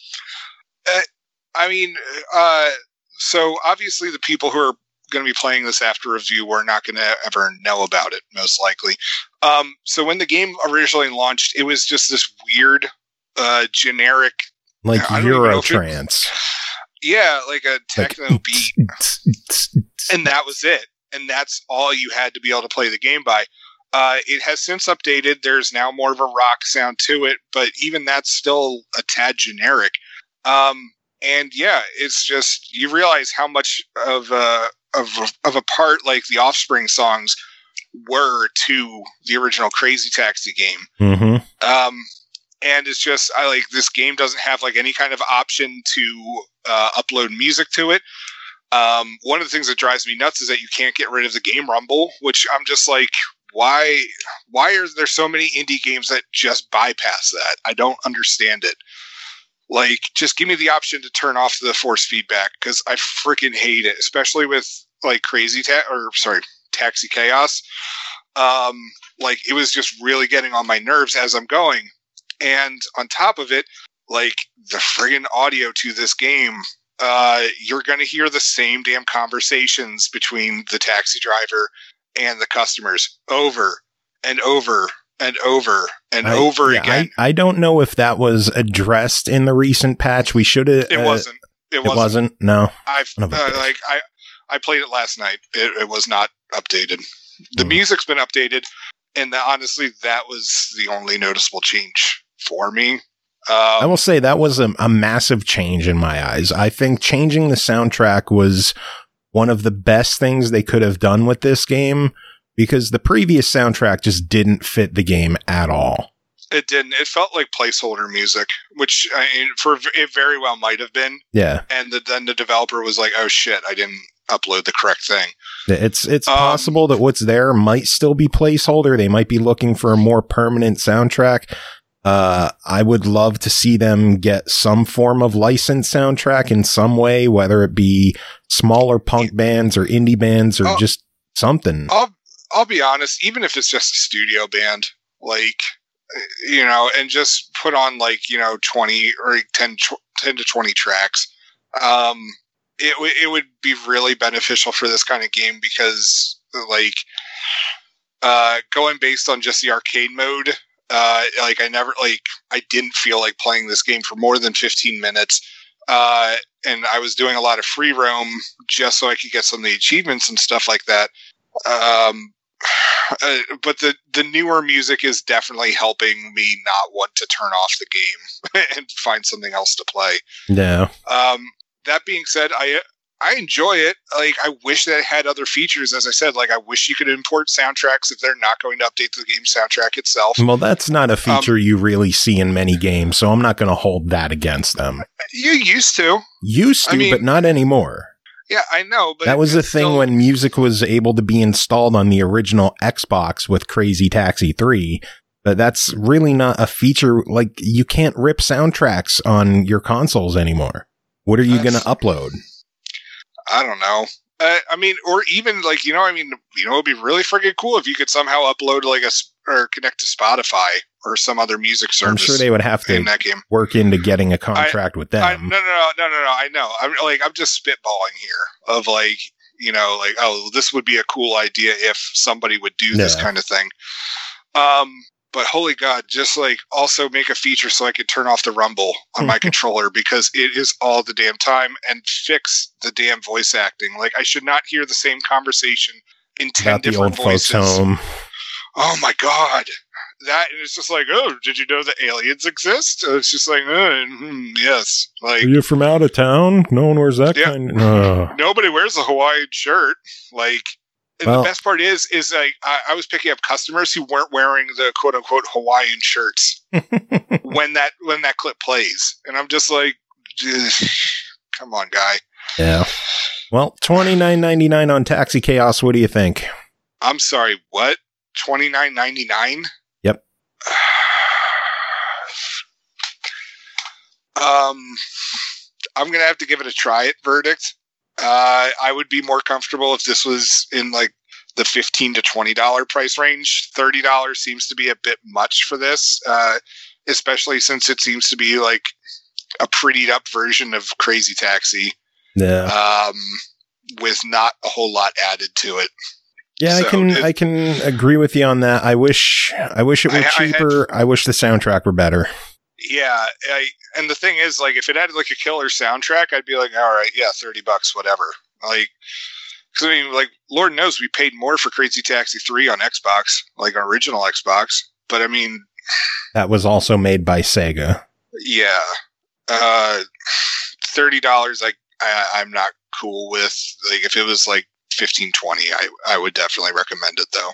Uh, I mean, uh, so obviously the people who are going to be playing this after review are not going to ever know about it, most likely. Um, so when the game originally launched, it was just this weird, uh, generic, Like I don't even know if it- Eurotrance. yeah, like a techno Like, beat, and that was it. And that's all you had to be able to play the game by. Uh, it has since updated. There's now more of a rock sound to it, but even that's still a tad generic. Um, and yeah, it's just, you realize how much of a, of, of a part like the Offspring songs were to the original Crazy Taxi game. Mm-hmm. Um, and it's just I like this game doesn't have like any kind of option to uh, upload music to it. Um, one of the things that drives me nuts is that you can't get rid of the game rumble, which I'm just like, why? Why are there so many indie games that just bypass that? I don't understand it. Like, just give me the option to turn off the force feedback because I freaking hate it, especially with like Crazy Ta- or sorry, Taxi Chaos. Um, like it was just really getting on my nerves as I'm going, and on top of it, like the friggin' audio to this game. Uh, you're going to hear the same damn conversations between the taxi driver and the customers over and over and over and I, over yeah, again. I, I don't know if that was addressed in the recent patch. We should have. It uh, wasn't. It It wasn't. wasn't. No. I've Son of a uh, bitch. like I I played it last night. It, it was not updated. The Mm. music's been updated, and the, honestly, that was the only noticeable change for me. I Um, will say that was a, a massive change in my eyes. I think changing the soundtrack was one of the best things they could have done with this game because the previous soundtrack just didn't fit the game at all. it didn't. It felt like placeholder music, which I mean, for it very well might have been. Yeah. And the, then the developer was like, "Oh shit, I didn't upload the correct thing." It's it's Um, possible that what's there might still be placeholder. They might be looking for a more permanent soundtrack. Uh, I would love to see them get some form of licensed soundtrack in some way, whether it be smaller punk bands or indie bands or Oh. just something. I'll I'll be honest, even if it's just a studio band, like you know, and just put on like you know twenty or ten, ten to twenty tracks, um, it w- it would be really beneficial for this kind of game because like uh, going based on just the arcade mode. Uh, like I never, like I didn't feel like playing this game for more than fifteen minutes. Uh, and I was doing a lot of free roam just so I could get some of the achievements and stuff like that. Um, uh, but the, the newer music is definitely helping me not want to turn off the game and find something else to play. Yeah. Um, that being said, I, I enjoy it. Like, I wish that it had other features. As I said, like, I wish you could import soundtracks if they're not going to update the game soundtrack itself. Well, that's not a feature you really see in many games, so I'm not going to hold that against them. You used to. Used to, I mean- but not anymore. Yeah, I know. But That was the it's thing still- when music was able to be installed on the original Xbox with Crazy Taxi three. But that's really not a feature. Like, you can't rip soundtracks on your consoles anymore. What are you going to That's- upload? I don't know. Uh, I mean, or even like, you know, I mean, you know, it'd be really freaking cool if you could somehow upload like a, s- or connect to Spotify or some other music service I'm sure they would have in to that game. work into getting a contract with I, them. no, no, no, no, no, no. I know. I'm like, I'm just spitballing here of like, you know, like, oh, this would be a cool idea if somebody would do this Yeah. kind of thing. Um, but holy God, just like also make a feature so I could turn off the rumble on my controller because it is all the damn time and fix the damn voice acting. Like I should not hear the same conversation in ten About the different old folks' voices. home. Oh my God. That and it's just like, oh, did you know that aliens exist? Uh, It's just like, uh, hmm, yes. Like Are you from out of town? No one wears that Yeah. kind of... Uh, nobody wears a Hawaiian shirt. Like, and Well- the best part is, is like I, I was picking up customers who weren't wearing the quote unquote Hawaiian shirts when that when that clip plays, and I'm just like, come on, guy. yeah. Well, twenty-nine ninety-nine on Taxi Chaos. What do you think? I'm sorry, what? twenty-nine ninety-nine? Yep. um, I'm gonna have to give it a try it verdict. Uh, I would be more comfortable if this was in like the fifteen to twenty dollar price range. Thirty dollars seems to be a bit much for this, uh, especially since it seems to be like a prettied up version of Crazy Taxi, Yeah. um, with not a whole lot added to it. Yeah, I So, can it- I can agree with you on that. I wish I wish it were I- I had- cheaper. I wish the soundtrack were better. Yeah, I, and the thing is, like, if it had like a killer soundtrack, I'd be like, all right, yeah, thirty bucks, whatever. Like, because I mean, like, Lord knows we paid more for Crazy Taxi three on Xbox, like original Xbox. But I mean, That was also made by Sega. yeah, uh, thirty dollars. Like, I, I'm not cool with. Like, if it was like fifteen, twenty, I I would definitely recommend it though.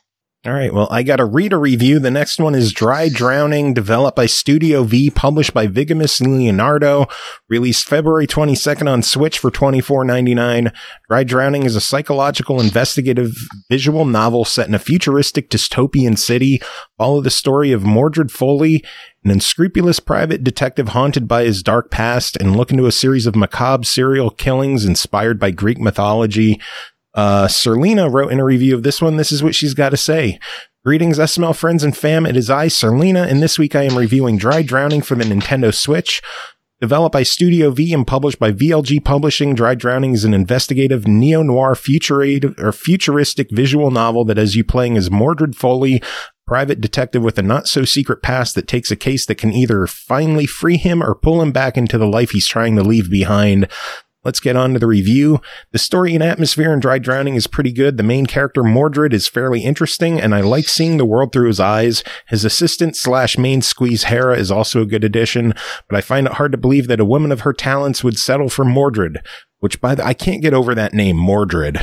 All right, well, I got to read a review. The next one is Dry Drowning, developed by Studio V, published by Vigamus Leonardo, released February twenty-second on Switch for twenty-four ninety-nine. Dry Drowning is a psychological investigative visual novel set in a futuristic dystopian city. Follow the story of Mordred Foley, an unscrupulous private detective haunted by his dark past, and look into a series of macabre serial killings inspired by Greek mythology. Uh, Serlina wrote in a review of this one, this is what she's got to say. Greetings, S M L friends and fam. It is I, Serlina, and this week I am reviewing Dry Drowning for the Nintendo Switch. Developed by Studio V and published by V L G Publishing, Dry Drowning is an investigative neo-noir futurative or futuristic visual novel that has you playing as Mordred Foley, private detective with a not-so-secret past that takes a case that can either finally free him or pull him back into the life he's trying to leave behind. Let's get on to the review. The story and atmosphere in Dry Drowning is pretty good. The main character, Mordred, is fairly interesting, and I like seeing the world through his eyes. His assistant slash main squeeze, Hera, is also a good addition, but I find it hard to believe that a woman of her talents would settle for Mordred, which, by the I can't get over that name, Mordred.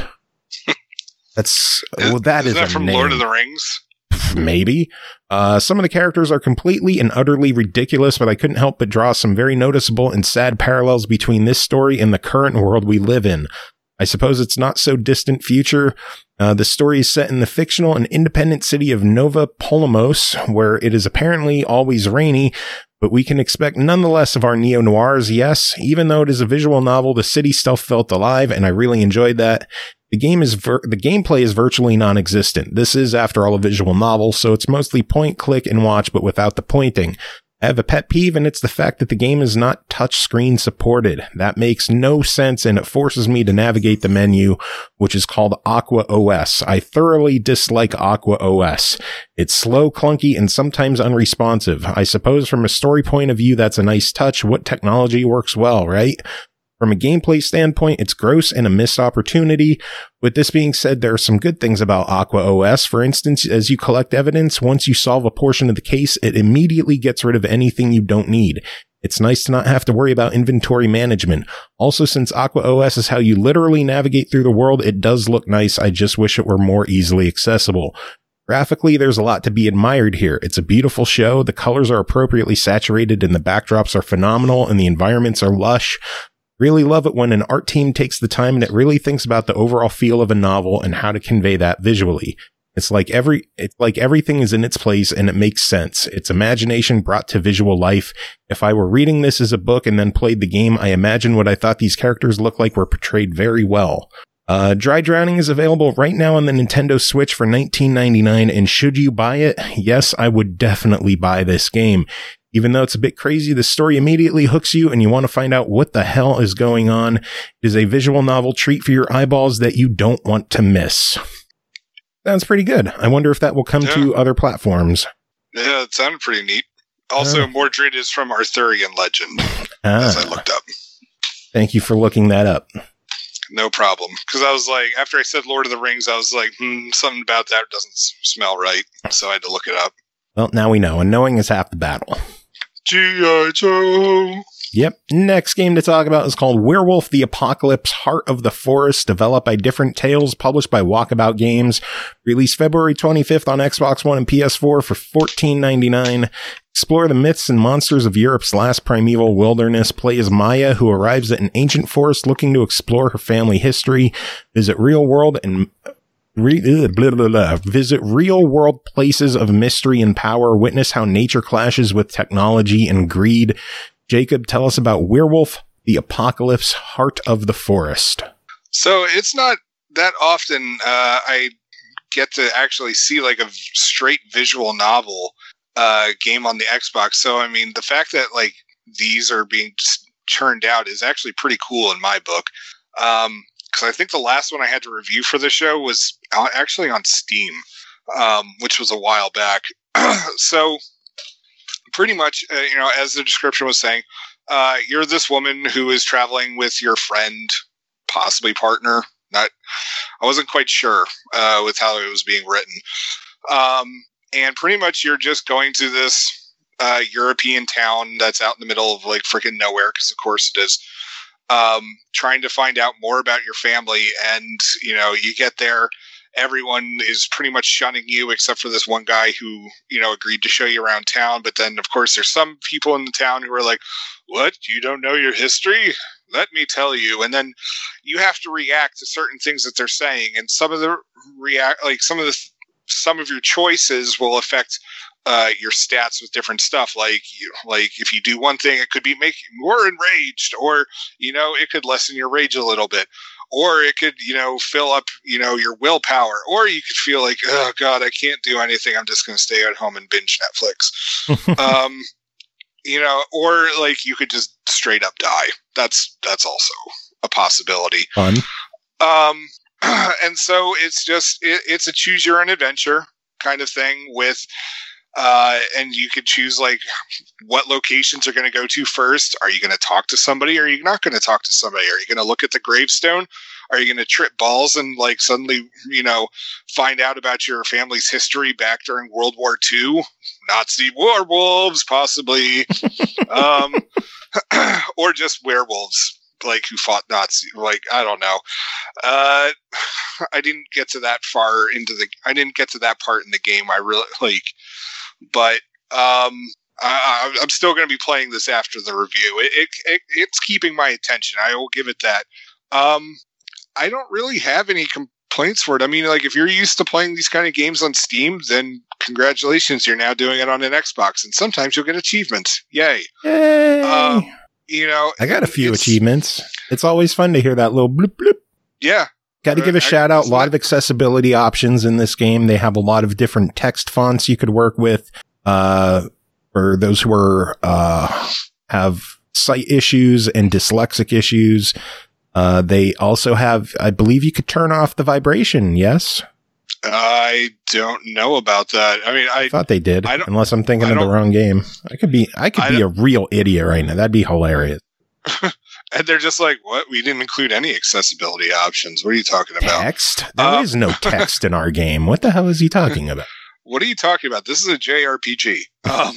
That's, well, that is, is that a from name. Lord of the Rings? Maybe. Uh, some of the characters are completely and utterly ridiculous, but I couldn't help but draw some very noticeable and sad parallels between this story and the current world we live in. I suppose it's not so distant future. Uh, the story is set in the fictional and independent city of Nova Polymos, where it is apparently always rainy, but we can expect nonetheless of our neo-noirs. Yes, even though it is a visual novel, the city still felt alive, and I really enjoyed that. The game is vir- the gameplay is virtually non-existent. This is, after all, a visual novel, so it's mostly point, click, and watch, but without the pointing. I have a pet peeve, and it's the fact that the game is not touchscreen supported. That makes no sense, and it forces me to navigate the menu, which is called Aqua O S. I thoroughly dislike Aqua O S. It's slow, clunky, and sometimes unresponsive. I suppose from a story point of view, that's a nice touch. What technology works well, right? From a gameplay standpoint, it's gross and a missed opportunity. With this being said, there are some good things about Aqua O S. For instance, as you collect evidence, once you solve a portion of the case, it immediately gets rid of anything you don't need. It's nice to not have to worry about inventory management. Also, since Aqua O S is how you literally navigate through the world, it does look nice. I just wish it were more easily accessible. Graphically, there's a lot to be admired here. It's a beautiful show. The colors are appropriately saturated and the backdrops are phenomenal and the environments are lush. Really love it when an art team takes the time and it really thinks about the overall feel of a novel and how to convey that visually. It's like every, it's like everything is in its place and it makes sense. It's imagination brought to visual life. If I were reading this as a book and then played the game, I imagine what I thought these characters looked like were portrayed very well. Uh, Dry Drowning is available right now on the Nintendo Switch for nineteen ninety-nine, and should you buy it? Yes, I would definitely buy this game. Even though it's a bit crazy, the story immediately hooks you and you want to find out what the hell is going on. It is a visual novel treat for your eyeballs that you don't want to miss. Sounds pretty good. I wonder if that will come Yeah. to other platforms. Yeah, it sounded pretty neat. Also, Uh. Mordred is from Arthurian legend, Ah, as I looked up. thank you for looking that up. No problem. Because I was like, after I said Lord of the Rings, I was like, hmm, something about that doesn't s- smell right. So I had to look it up. Well, now we know, and knowing is half the battle. G I. Joe. Yep. Next game to talk about is called Werewolf the Apocalypse Heart of the Forest, developed by Different Tales, published by Walkabout Games, released February twenty-fifth on Xbox One and P S four for fourteen ninety-nine. Explore the myths and monsters of Europe's last primeval wilderness. Play as Maya, who arrives at an ancient forest looking to explore her family history. Visit real world and Re- blah, blah, blah. Visit real-world places of mystery and power. Witness how nature clashes with technology and greed. Jacob, tell us about Werewolf the Apocalypse Heart of the Forest. So it's not that often uh, I get to actually see like a straight visual novel uh, game on the Xbox. So, I mean, the fact that like these are being churned out is actually pretty cool in my book. Um, Because I think the last one I had to review for the show was actually on Steam, um, which was a while back. So pretty much, uh, you know, as the description was saying, uh, you're this woman who is traveling with your friend, possibly partner. Not, I wasn't quite sure uh, with how it was being written. Um, and pretty much you're just going to this uh, European town that's out in the middle of like freaking nowhere, because of course it is. Um, trying to find out more about your family, and you know, you get there everyone is pretty much shunning you except for this one guy who, you know, agreed to show you around town. But then, of course, there's some people in the town who are like, what? You don't know your history? Let me tell you. And then you have to react to certain things that they're saying. And some of the react, like some of the, some of your choices will affect uh, your stats with different stuff. Like, you, like if you do one thing, it could be making you more enraged, or, you know, it could lessen your rage a little bit. Or it could, you know, fill up, you know, your willpower. Or you could feel like, oh, God, I can't do anything. I'm just going to stay at home and binge Netflix. um, you know, or like you could just straight up die. That's that's also a possibility. Fun. Um, and so it's just, it, it's a choose your own adventure kind of thing with, uh, and you could choose like what locations are going to go to first. Are you going to talk to somebody? Or are you not going to talk to somebody? Are you going to look at the gravestone? Are you going to trip balls and like suddenly, you know, find out about your family's history back during World War Two? Nazi werewolves, possibly. um, or just werewolves, like who fought Nazi. Like, I don't know. Uh, I didn't get to that far into the, I didn't get to that part in the game. I really like, but, um, I, I'm still going to be playing this after the review. It, it, it it's keeping my attention. I will give it that. Um, I don't really have any complaints for it. I mean, like if you're used to playing these kind of games on Steam, then congratulations, you're now doing it on an Xbox, and sometimes you'll get achievements. Yay! Yay. Um, you know, I got a few achievements. It's always fun to hear that little bloop bloop. Yeah. Got to give a I, shout out. A lot of accessibility options in this game. They have a lot of different text fonts you could work with. Uh, for those who are uh have sight issues and dyslexic issues. Uh, they also have, I believe you could turn off the vibration. Yes. I don't know about that. I mean, I, I thought they did, I don't, unless I'm thinking I of the don't- wrong game. I could be, I could I be a don't- real idiot right now. That'd be hilarious. and they're just like, what? We didn't include any accessibility options. What are you talking about? Text? There is Um, no text in our game. What the hell is he talking about? What are you talking about? This is a J R P G. Um,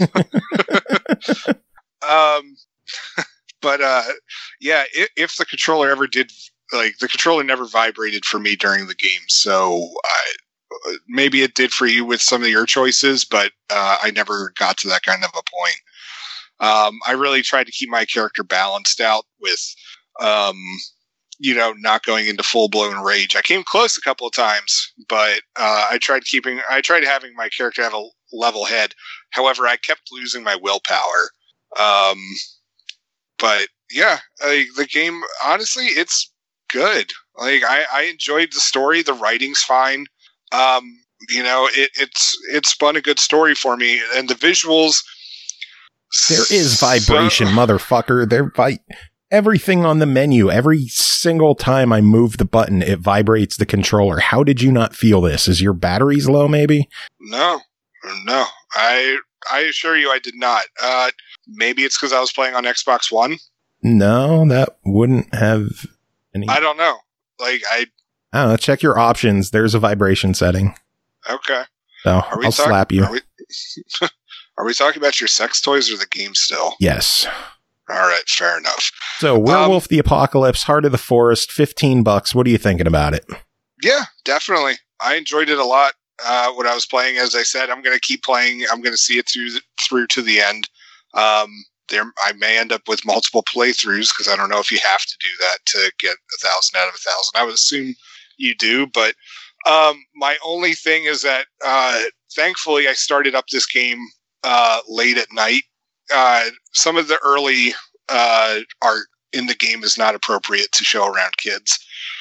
um, but uh, yeah, if, if the controller ever did, like the controller never vibrated for me during the game, so I, maybe it did for you with some of your choices, but uh, I never got to that kind of a point. Um, I really tried to keep my character balanced out with, um, you know, not going into full blown rage. I came close a couple of times, but uh, I tried keeping, I tried having my character have a level head. However, I kept losing my willpower. Um, but yeah, like, the game, honestly, it's good. Like I, I enjoyed the story. The writing's fine. Um, you know, it, it's it's spun a good story for me, and the visuals. There is vibration, so, motherfucker. There, vi- everything on the menu, every single time I move the button, it vibrates the controller. How did you not feel this? Is your batteries low, maybe? No, no. I I assure you, I did not. Uh, maybe it's because I was playing on Xbox One. No, that wouldn't have any. I don't know. Like I. I don't know. Check your options. There's a vibration setting. Okay. So Are we I'll talk- slap you. Are we, are we talking about your sex toys or the game still? Yes. All right, fair enough. So Werewolf Um, the Apocalypse, Heart of the Forest, fifteen bucks. What are you thinking about it? Yeah, definitely. I enjoyed it a lot uh, when I was playing. As I said, I'm going to keep playing. I'm going to see it through the, through to the end. Um, there, I may end up with multiple playthroughs because I don't know if you have to do that to get a thousand out of a thousand. I would assume you do, but um, my only thing is that uh, thankfully I started up this game uh, late at night. Uh, some of the early uh, art in the game is not appropriate to show around kids.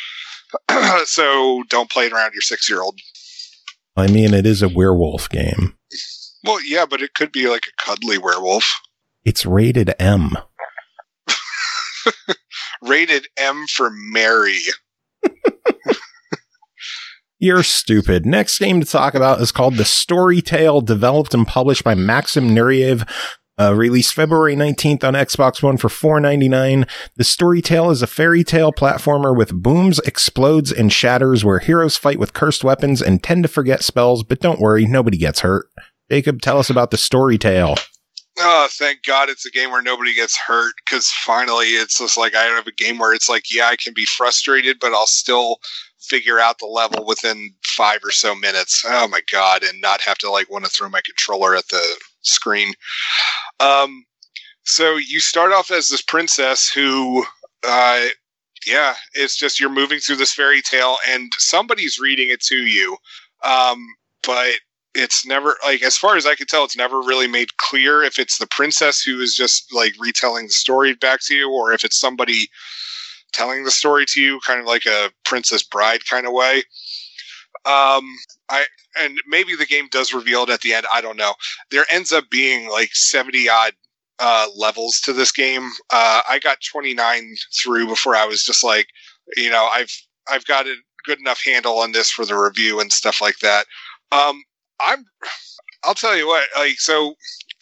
So don't play it around your six-year-old. I mean, it is a werewolf game. Well, yeah, but it could be like a cuddly werewolf. It's rated M. Rated M for Mary. You're stupid. Next game to talk about is called The Story Tale, developed and published by Maxim Nureyev. Uh, released February nineteenth on Xbox One for four ninety-nine. The Story Tale is a fairy tale platformer with booms, explodes, and shatters where heroes fight with cursed weapons and tend to forget spells, but don't worry, nobody gets hurt. Jacob, tell us about The Story Tale. Oh, thank God it's a game where nobody gets hurt, because finally it's just like I have a game where it's like, yeah, I can be frustrated, but I'll still figure out the level within five or so minutes. Oh my God. And not have to like want to throw my controller at the screen. Um, so you start off as this princess who, uh, yeah, it's just, you're moving through this fairy tale and somebody's reading it to you. Um, but it's never, like, as far as I can tell, it's never really made clear if it's the princess who is just like retelling the story back to you, or if it's somebody telling the story to you, kind of like a Princess Bride kind of way. Um, I, and maybe the game does reveal it at the end. I don't know. There ends up being like seventy odd uh, levels to this game. Uh, I got twenty-nine through before I was just like, you know, I've, I've got a good enough handle on this for the review and stuff like that. Um, I'm, I'll tell you what, like, so,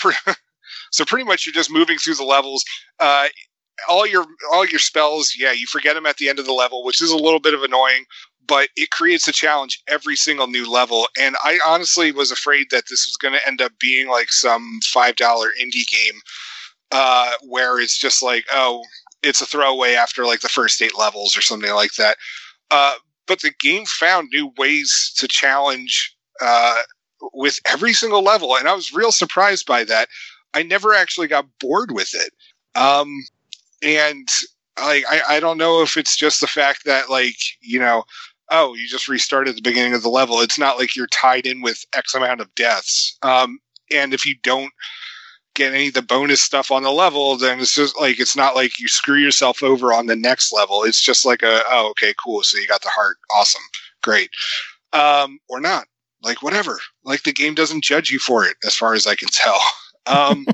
so pretty much you're just moving through the levels. Uh, all your, all your spells, yeah, you forget them at the end of the level, which is a little bit of annoying, but it creates a challenge every single new level. And I honestly was afraid that this was going to end up being like some five dollar indie game, uh, where it's just like, oh, it's a throwaway after like the first eight levels or something like that. Uh, but the game found new ways to challenge, uh, with every single level. And I was real surprised by that. I never actually got bored with it. Um, and like, I, I don't know if it's just the fact that like, you know, oh, you just restarted at the beginning of the level. It's not like you're tied in with X amount of deaths. Um, and if you don't get any of the bonus stuff on the level, then it's just like, it's not like you screw yourself over on the next level. It's just like a, oh, okay, cool. So you got the heart. Awesome. Great. Um, or not. Like, whatever. Like, the game doesn't judge you for it, as far as I can tell. Um,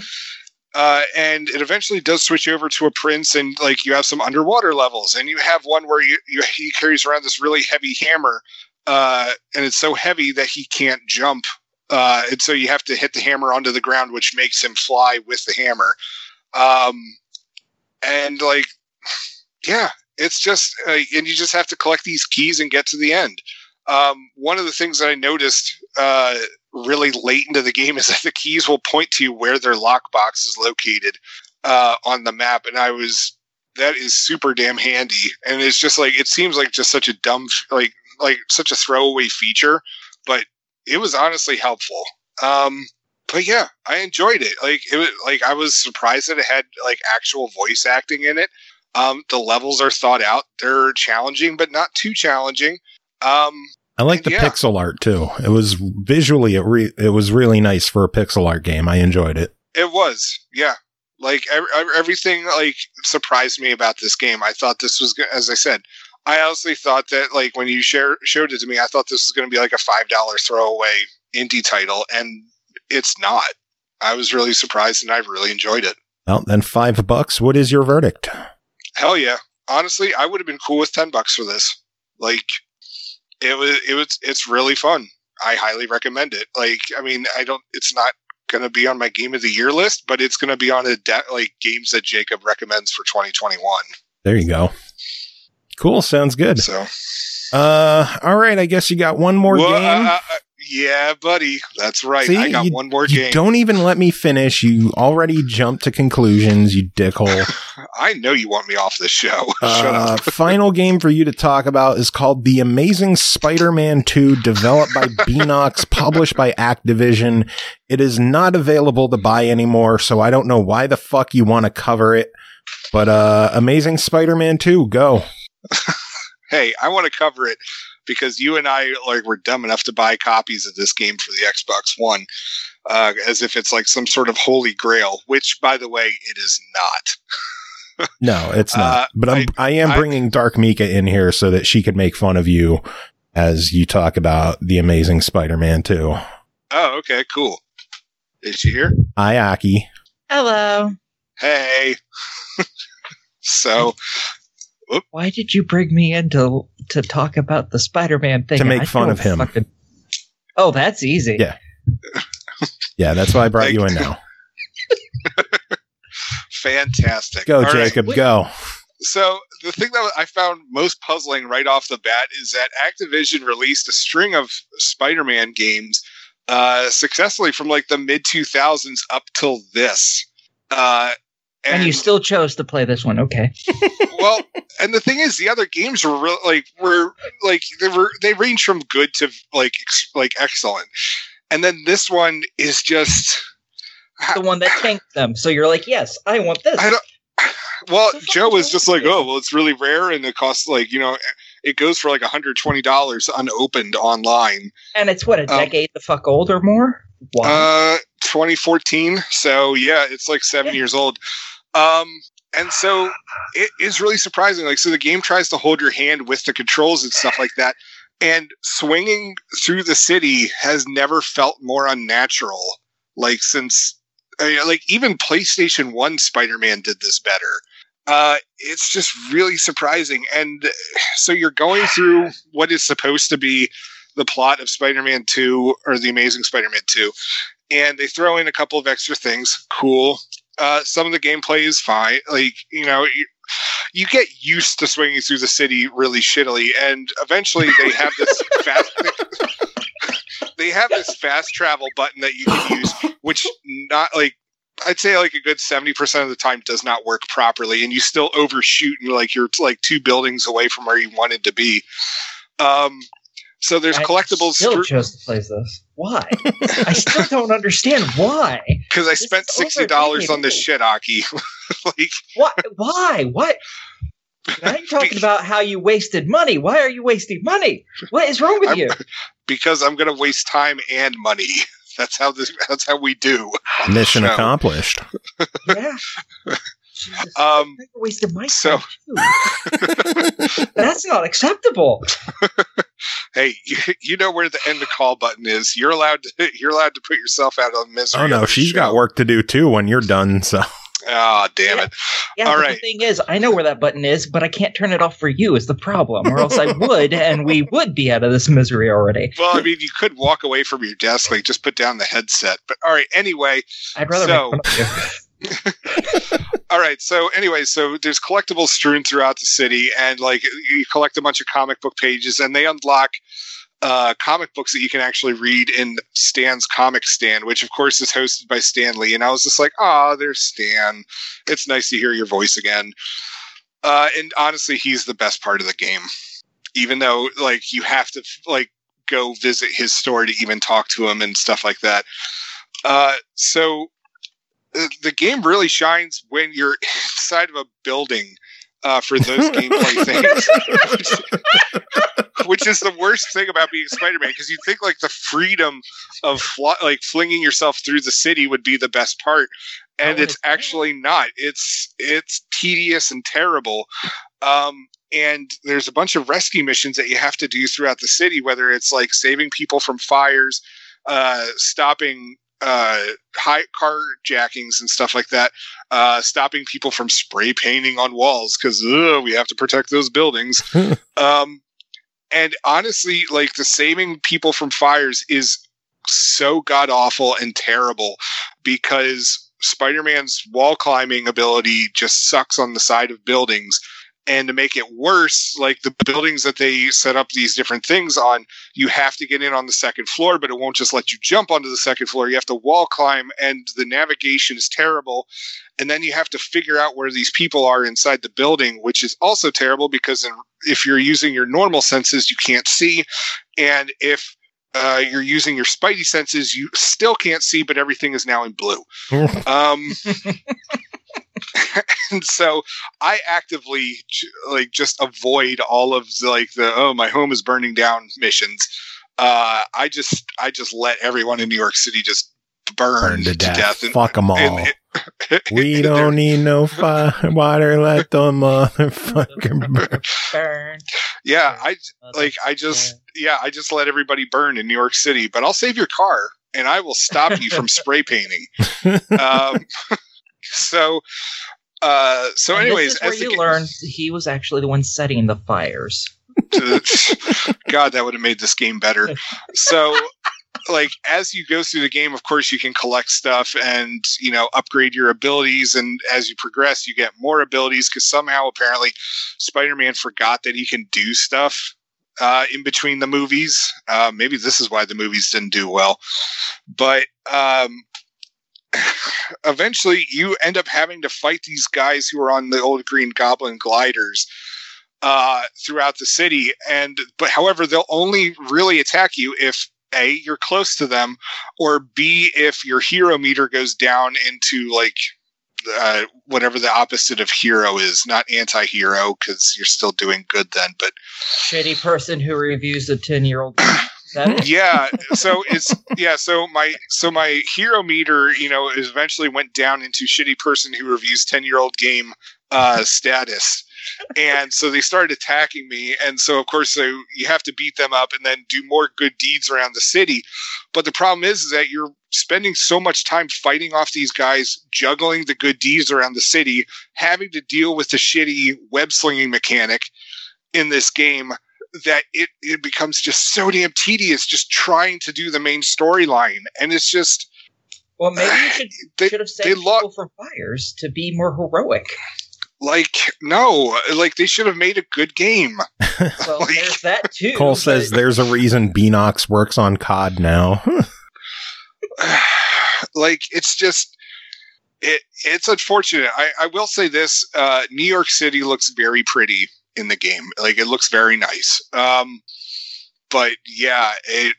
uh, and it eventually does switch over to a prince, and, like, you have some underwater levels. And you have one where you, you he carries around this really heavy hammer, uh, and it's so heavy that he can't jump. Uh, and so you have to hit the hammer onto the ground, which makes him fly with the hammer. Um, and, like, yeah, it's just, uh, and you just have to collect these keys and get to the end. Um, one of the things that I noticed uh, really late into the game is that the keys will point to where their lockbox is located uh, on the map. And I was, that is super damn handy. And it's just like, it seems like just such a dumb, like, like such a throwaway feature, but it was honestly helpful. Um, but yeah, I enjoyed it. Like, it was like, I was surprised that it had like actual voice acting in it. Um, the levels are thought out. They're challenging, but not too challenging. Um, I like the yeah. pixel art too. It was visually, it, re- it was really nice for a pixel art game. I enjoyed it. It was, yeah. Like every, everything, like surprised me about this game. I thought this was, as I said, I honestly thought that like when you share, showed it to me, I thought this was going to be like a five dollar throwaway indie title, and it's not. I was really surprised, and I really enjoyed it. Well, then five bucks. What is your verdict? Hell yeah! Honestly, I would have been cool with ten bucks for this. Like. It was, it was, it's really fun. I highly recommend it. Like, I mean, I don't, it's not going to be on my game of the year list, but it's going to be on a de- like games that Jacob recommends for twenty twenty-one. There you go. Cool. Sounds good. So, uh, all right. I guess you got one more well, game. Uh, uh, yeah, buddy. That's right. See, I got you, one more you game. Don't even let me finish. You already jumped to conclusions, you dickhole. I know you want me off this show. Shut Uh, up. final game for you to talk about is called The Amazing Spider-Man two, developed by Beenox, published by Activision. It is not available to buy anymore, so I don't know why the fuck you want to cover it. But uh, Amazing Spider-Man two, go. Hey, I want to cover it because you and I like were dumb enough to buy copies of this game for the Xbox One, uh, as if it's like some sort of holy grail, which, by the way, it is not. No, it's not. Uh, but I'm, I, I am I, bringing Dark Mika in here so that she could make fun of you as you talk about The Amazing Spider-Man two. Oh, okay, cool. Is she here? Hi, Aki. Hello. Hey. So, whoop. Why did you bring me in to, to talk about the Spider-Man thing? To make I fun don't of him. Fucking... Oh, that's easy. Yeah. Yeah, that's why I brought Like, you in now. Fantastic. Go, All Jacob, right. go. So the thing that I found most puzzling right off the bat is that Activision released a string of Spider-Man games uh, successfully from like the mid two thousands up till this. Uh, And, And you still chose to play this one, okay? well, and the thing is, the other games were real, like were like they were they range from good to like ex, like excellent, and then this one is just the one that tanked them. So you're like, yes, I want this. I don't. Well, Joe was just like, oh, well, it's really rare, and it costs like you know, it goes for like one hundred twenty dollars unopened online, and it's what a decade um, the fuck old or more. Wow. Uh, twenty fourteen. So yeah, it's like seven yeah. years old. Um, and so it is really surprising. Like, so the game tries to hold your hand with the controls and stuff like that. And swinging through the city has never felt more unnatural. Like since, I mean, like even PlayStation one Spider-Man did this better. Uh, it's just really surprising. And so you're going through what is supposed to be the plot of Spider-Man two or The Amazing Spider-Man two. And they throw in a couple of extra things. Cool. Uh, some of the gameplay is fine. Like, you know, you, you get used to swinging through the city really shittily, and eventually they have this fast. They have this fast travel button that you can use, which not like I'd say like a good seventy percent of the time does not work properly, and you still overshoot and like you're like two buildings away from where you wanted to be. Um. So there's I collectibles. Still through- chose to play this. Why? I still don't understand why. Because I spent sixty dollars on this shit, Aki. Like, what? Why? What? Now you're talking about how you wasted money. Why are you wasting money? What is wrong with I'm, you? Because I'm going to waste time and money. That's how this. That's how we do. Mission accomplished. Yeah. Jesus, um, I wasted my so, time too. That's not acceptable. Hey, you, you know where the end the call button is. You're allowed to. You're allowed to put yourself out of misery. Oh no, she's show. got work to do too when you're done. So. Oh, damn yeah. it. Yeah, All but right. The thing is, I know where that button is, but I can't turn it off for you is the problem, or else I would, and we would be out of this misery already. Well, I mean, you could walk away from your desk, like just put down the headset. But all right, anyway. I'd rather so, make fun of you. All right. So anyway, so there's collectibles strewn throughout the city, and like you collect a bunch of comic book pages, and they unlock uh, comic books that you can actually read in Stan's Comic Stand, which of course is hosted by Stan Lee. And I was just like, oh, there's Stan. It's nice to hear your voice again. Uh, and honestly, he's the best part of the game, even though like you have to like go visit his store to even talk to him and stuff like that. Uh, so the game really shines when you're inside of a building uh, for those gameplay things, which, which is the worst thing about being Spider-Man, because you think like the freedom of fl- like flinging yourself through the city would be the best part, and oh, it's actually not. It's it's tedious and terrible. Um, and there's a bunch of rescue missions that you have to do throughout the city, whether it's like saving people from fires, uh, stopping uh, high carjackings and stuff like that, uh, stopping people from spray painting on walls because we have to protect those buildings. um, and honestly, like the saving people from fires is so god awful and terrible because Spider-Man's wall climbing ability just sucks on the side of buildings. And to make it worse, like the buildings that they set up these different things on, you have to get in on the second floor, but it won't just let you jump onto the second floor. You have to wall climb, and the navigation is terrible. And then you have to figure out where these people are inside the building, which is also terrible because in, if you're using your normal senses, you can't see. And if uh, you're using your spidey senses, you still can't see, but everything is now in blue. um And so I actively like just avoid all of the, like the, oh, my home is burning down missions. Uh, I just, I just let everyone in New York City just burn, burn to, to death. death. And, Fuck them all. And, and, we don't need no fire, water. Let them motherfucking burn. burn. Yeah. I like, I just, yeah, I just let everybody burn in New York City, but I'll save your car and I will stop you from spray painting. Um, so, Uh, so and anyways, this is where as you the, learned he was actually the one setting the fires. God, that would have made this game better. So, like, as you go through the game, of course, you can collect stuff and, you know, upgrade your abilities. And as you progress, you get more abilities because somehow, apparently, Spider-Man forgot that he can do stuff uh, in between the movies. Uh, maybe this is why the movies didn't do well. But, um, eventually you end up having to fight these guys who are on the old Green Goblin gliders uh, throughout the city. And but however, they'll only really attack you if A, you're close to them, or B, if your hero meter goes down into like uh, whatever the opposite of hero is, not anti-hero, because you're still doing good then. But shitty person who reviews a ten-year-old. yeah, so it's yeah, so my so my hero meter, you know, is eventually went down into shitty person who reviews ten-year-old game uh, status. And so they started attacking me. And so, of course, so you have to beat them up and then do more good deeds around the city. But the problem is, is that you're spending so much time fighting off these guys, juggling the good deeds around the city, having to deal with the shitty web slinging mechanic in this game, that it, it becomes just so damn tedious just trying to do the main storyline. And it's just... Well, maybe you should, they, should have saved they people lo- for fires to be more heroic. Like, no, like they should have made a good game. Well, like, there's that too. Cole says there's a reason Beanox works on C O D now. Like, it's just, it, it's unfortunate. I, I will say this, uh, New York City looks very pretty in the game. Like, it looks very nice. Um, but yeah, it,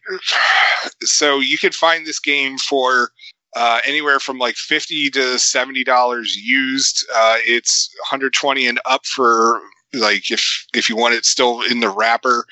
so you can find this game for Uh, anywhere from like fifty to seventy dollars used. Uh, it's one hundred twenty and up for like if if you want it still in the wrapper.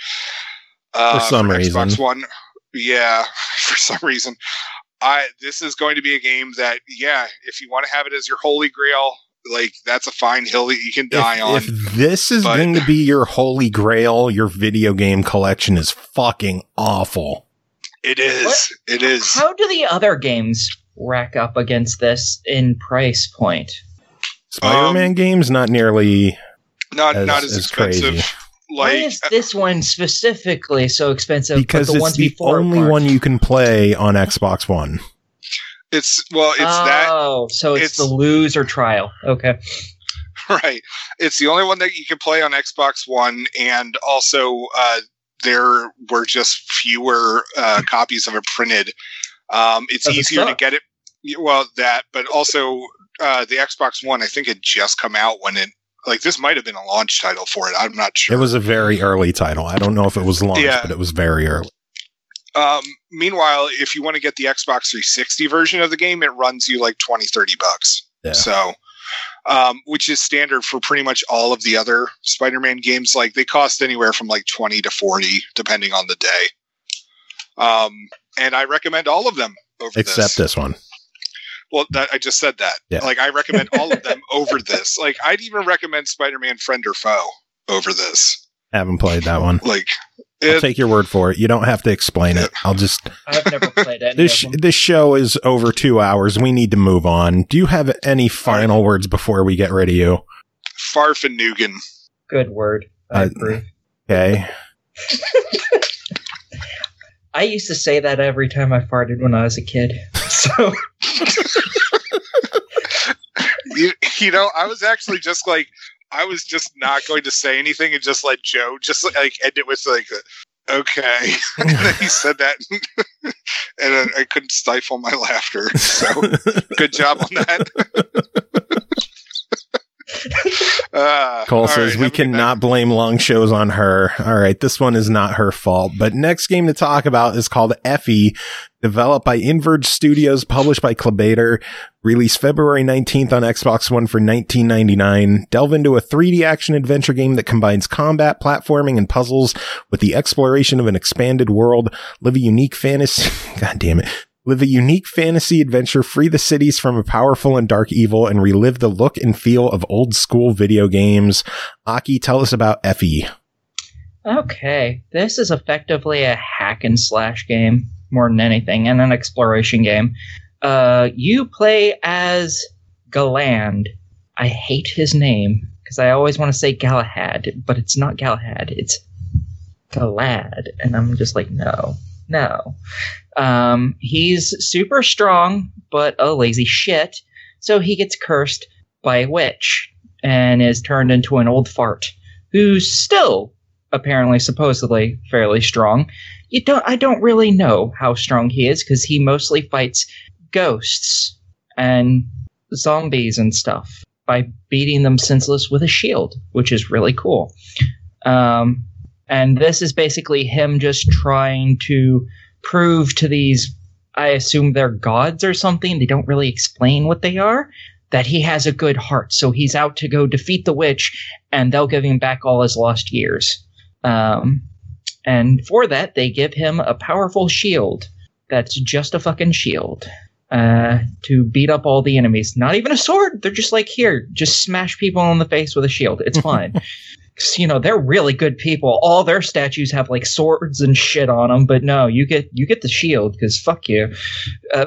Uh, for some for reason, Xbox One. Yeah, for some reason. I this is going to be a game that yeah, if you want to have it as your holy grail, like that's a fine hill that you can die if, on. If this is but, going to be your holy grail, your video game collection is fucking awful. It is. What? It is. How do the other games rack up against this in price point? Spider-Man um, games not nearly not as, not as, as expensive. crazy. Why Like is this one specifically so expensive? Because but the it's ones the before only weren't? one you can play on Xbox One. it's well, it's that. Oh, so it's, it's- the lose or trial. Okay. Right. It's the only one that you can play on Xbox One, and also uh, there were just fewer uh, copies of it printed. Um, it's Does it easier to suck? get it. Well, that, but also uh, the Xbox One, I think it just come out when it, like this might have been a launch title for it. I'm not sure. It was a very early title. I don't know if it was launched, Yeah. but it was very early. Um, meanwhile, if you want to get the Xbox three sixty version of the game, it runs you like twenty, thirty bucks. Yeah. So, um, which is standard for pretty much all of the other Spider-Man games. Like they cost anywhere from like twenty to forty, depending on the day. Um, and I recommend all of them over Except this. this one. Well, that, I just said that. Yeah. Like I recommend all of them over this. Like I'd even recommend Spider-Man Friend or Foe over this. Haven't played that one. Like, I'll it, take your word for it. You don't have to explain it. I'll just... I've never played any This of them. this show is over two hours. We need to move on. Do you have any final words before we get rid of you? Farfanugan. Good word. I Uh, approve. Okay. I used to say that every time I farted when I was a kid. So you, you know, I was actually just like, I was just not going to say anything and just let Joe just like end it with like, okay. And then he said that, and I, I couldn't stifle my laughter. So good job on that. uh, Cole all says right, we have a good night. cannot blame long shows on her. All right, this one is not her fault. But next game to talk about is called Effie, developed by Inverge Studios, published by Clubator, released February nineteenth on Xbox One for nineteen ninety-nine. Delve into a three D action adventure game that combines combat, platforming, and puzzles with the exploration of an expanded world. Live a unique fantasy. God damn it. Live a unique fantasy adventure, free the cities from a powerful and dark evil, and relive the look and feel of old school video games. Aki, tell us about Effie. okay, this is effectively a hack and slash game more than anything, and an exploration game. Uh, you play as Galand. I hate his name because I always want to say Galahad, but it's not Galahad. It's Galad, and I'm just like, no, no. Um, he's super strong, but a lazy shit. So he gets cursed by a witch and is turned into an old fart who's still apparently supposedly fairly strong. You don't I don't really know how strong he is because he mostly fights ghosts and zombies and stuff by beating them senseless with a shield, which is really cool. Um, and this is basically him just trying to prove to these, I assume they're gods or something, they don't really explain what they are, that he has a good heart. So he's out to go defeat the witch, and they'll give him back all his lost years. Um, and for that, they give him a powerful shield that's just a fucking shield uh, to beat up all the enemies. Not even a sword. They're just like, here, just smash people in the face with a shield. It's fine. Because, you know, they're really good people. All their statues have, like, swords and shit on them. But no, you get you get the shield, because fuck you. Uh,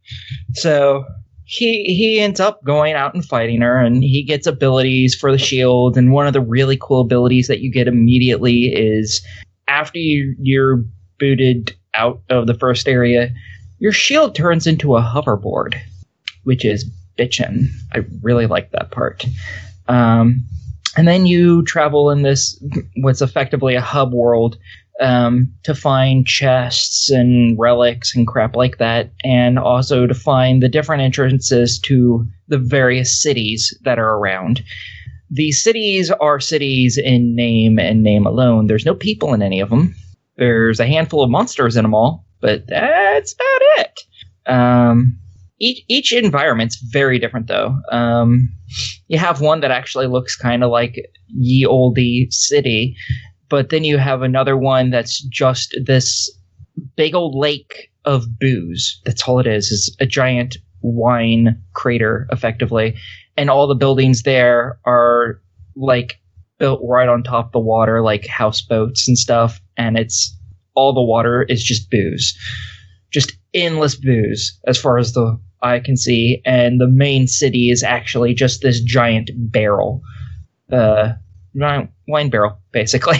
so... He he ends up going out and fighting her, and he gets abilities for the shield. And one of the really cool abilities that you get immediately is after you, you're booted out of the first area, your shield turns into a hoverboard, which is bitchin'. I really like that part. Um, and then you travel in this, what's effectively a hub world, Um, to find chests and relics and crap like that, and also to find the different entrances to the various cities that are around. These cities are cities in name and name alone. There's no people in any of them. There's a handful of monsters in them all, but that's about it. Um, each, each environment's very different, though. Um, you have one that actually looks kind of like Ye Olde City, but then you have another one that's just this big old lake of booze. That's all it is, is a giant wine crater, effectively. And all the buildings there are, like, built right on top of the water, like houseboats and stuff. And it's all the water is just booze. Just endless booze, as far as the eye can see. And the main city is actually just this giant barrel. Uh... wine barrel, basically.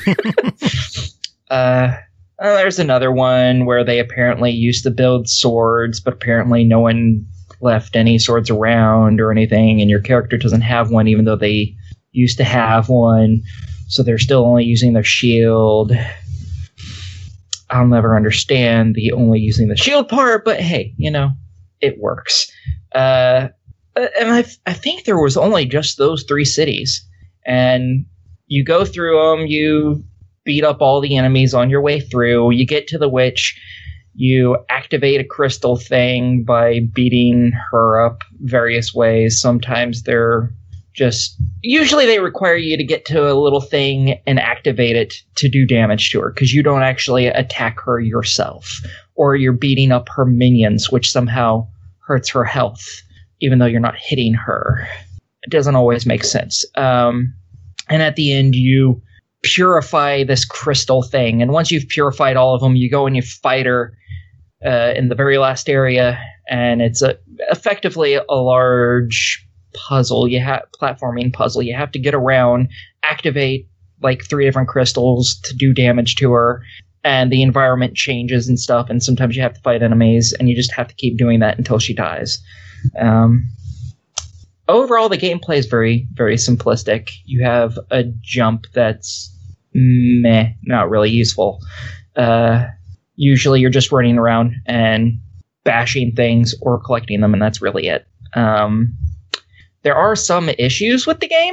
uh, well, there's another one where they apparently used to build swords, but apparently no one left any swords around or anything, and your character doesn't have one even though they used to have one, so they're still only using their shield. I'll never understand the only using the shield part, but hey, you know, it works. Uh, and I, I think there was only just those three cities. And you go through them, you beat up all the enemies on your way through, you get to the witch, you activate a crystal thing by beating her up various ways. Sometimes they're just... Usually they require you to get to a little thing and activate it to do damage to her, because you don't actually attack her yourself. Or you're beating up her minions, which somehow hurts her health, even though you're not hitting her. It doesn't always make sense. Um, and at the end, you purify this crystal thing. And once you've purified all of them, you go and you fight her uh, in the very last area. And it's a, effectively a large puzzle. You have platforming puzzle. You have to get around, activate like three different crystals to do damage to her. And the environment changes and stuff. And sometimes you have to fight enemies. And you just have to keep doing that until she dies. Um... Overall, the gameplay is very, very simplistic. You have a jump that's meh, not really useful. Uh, usually you're just running around and bashing things or collecting them, and that's really it. Um, there are some issues with the game.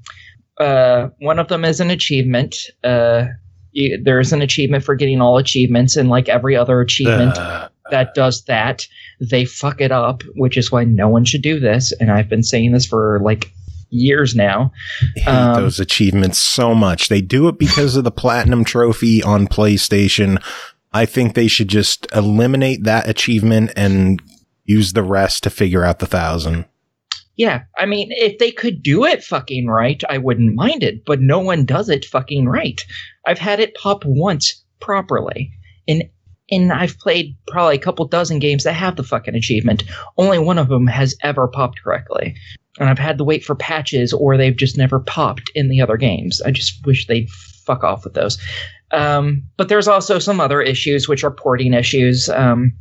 Uh, one of them is an achievement. Uh, you, there's an achievement for getting all achievements, and like every other achievement uh, that does that, they fuck it up, which is why no one should do this. And I've been saying this for like years now. I hate um, those achievements so much. They do it because of the platinum trophy on PlayStation. I think they should just eliminate that achievement and use the rest to figure out the thousand. Yeah, I mean, if they could do it fucking right, I wouldn't mind it, but no one does it fucking right. I've had it pop once properly, and and I've played probably a couple dozen games that have the fucking achievement. Only one of them has ever popped correctly, and I've had to wait for patches, or they've just never popped in the other games. I just wish they'd fuck off with those. Um, but there's also some other issues, which are porting issues. Um,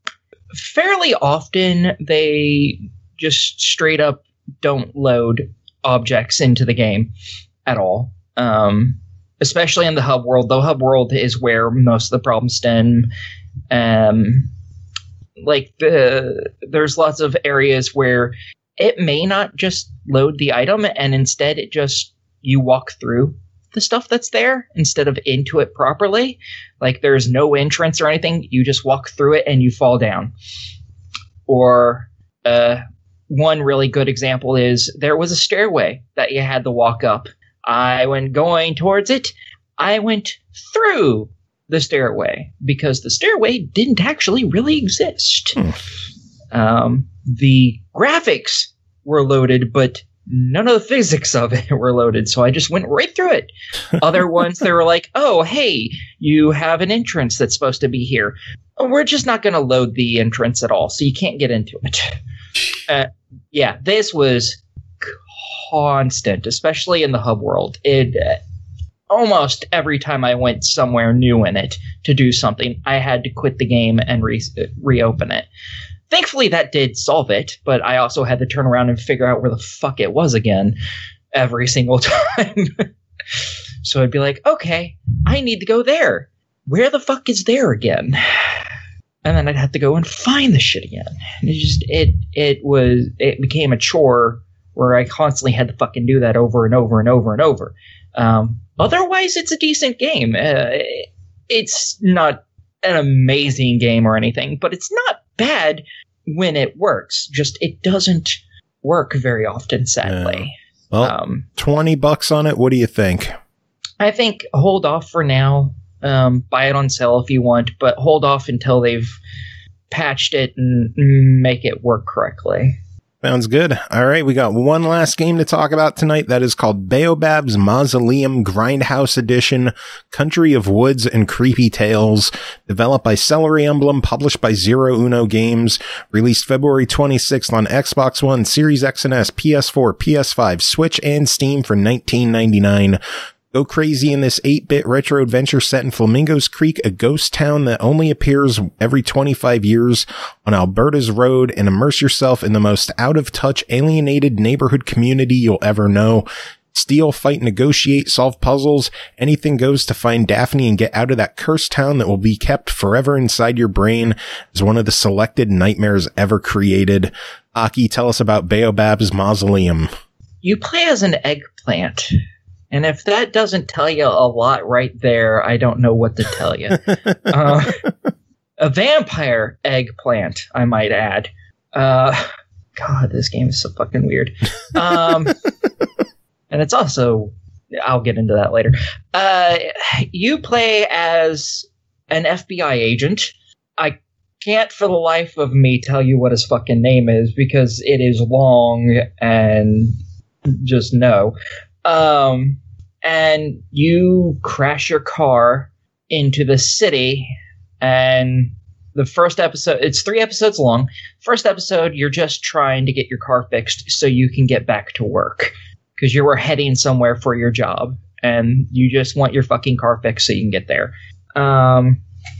fairly often, they just straight up don't load objects into the game at all. Um, especially in the hub world. The hub world is where most of the problems stem. Um, like the there's lots of areas where it may not just load the item, and instead it just you walk through the stuff that's there instead of into it properly. Like there's no entrance or anything. You just walk through it and you fall down. Or uh, one really good example is there was a stairway that you had to walk up. I, when going towards it, I went through the stairway because the stairway didn't actually really exist. Hmm. Um, the graphics were loaded, but none of the physics of it were loaded, so I just went right through it. Other ones, they were like, oh, hey, you have an entrance that's supposed to be here. We're just not going to load the entrance at all, so you can't get into it. Uh, yeah, this was constant, especially in the hub world. It uh, almost every time I went somewhere new in it to do something, I had to quit the game and re- reopen it. Thankfully, that did solve it, but I also had to turn around and figure out where the fuck it was again every single time. So I'd be like, okay, I need to go there. Where the fuck is there again? And then I'd have to go and find the shit again. And it just, it, it was, it became a chore where I constantly had to fucking do that over and over and over and over. Um, otherwise, it's a decent game. Uh, it's not an amazing game or anything, but it's not bad when it works. Just it doesn't work very often, sadly. Yeah. Well, um, twenty bucks on it. What do you think? I think hold off for now. Um, buy it on sale if you want, but hold off until they've patched it and make it work correctly. Sounds good. All right, we got one last game to talk about tonight. That is called Baobab's Mausoleum Grindhouse Edition, Country of Woods and Creepy Tales, developed by Celery Emblem, published by Zero Uno Games, released February twenty-sixth on Xbox One, Series X and S, P S four, P S five, Switch, and Steam for nineteen ninety-nine. Go crazy in this eight-bit retro adventure set in Flamingos Creek, a ghost town that only appears every twenty-five years on Alberta's road, and immerse yourself in the most out-of-touch, alienated neighborhood community you'll ever know. Steal, fight, negotiate, solve puzzles. Anything goes to find Daphne and get out of that cursed town that will be kept forever inside your brain as one of the selected nightmares ever created. Aki, tell us about Baobab's Mausoleum. You play as an eggplant. And if that doesn't tell you a lot right there, I don't know what to tell you. uh, a vampire eggplant, I might add. Uh, God, this game is so fucking weird. Um, and it's also, I'll get into that later. Uh, you play as an F B I agent. I can't for the life of me tell you what his fucking name is because it is long and just no. Um, and you crash your car into the city, and the first episode, it's three episodes long. First episode, you're just trying to get your car fixed so you can get back to work because you were heading somewhere for your job and you just want your fucking car fixed so you can get there. Um,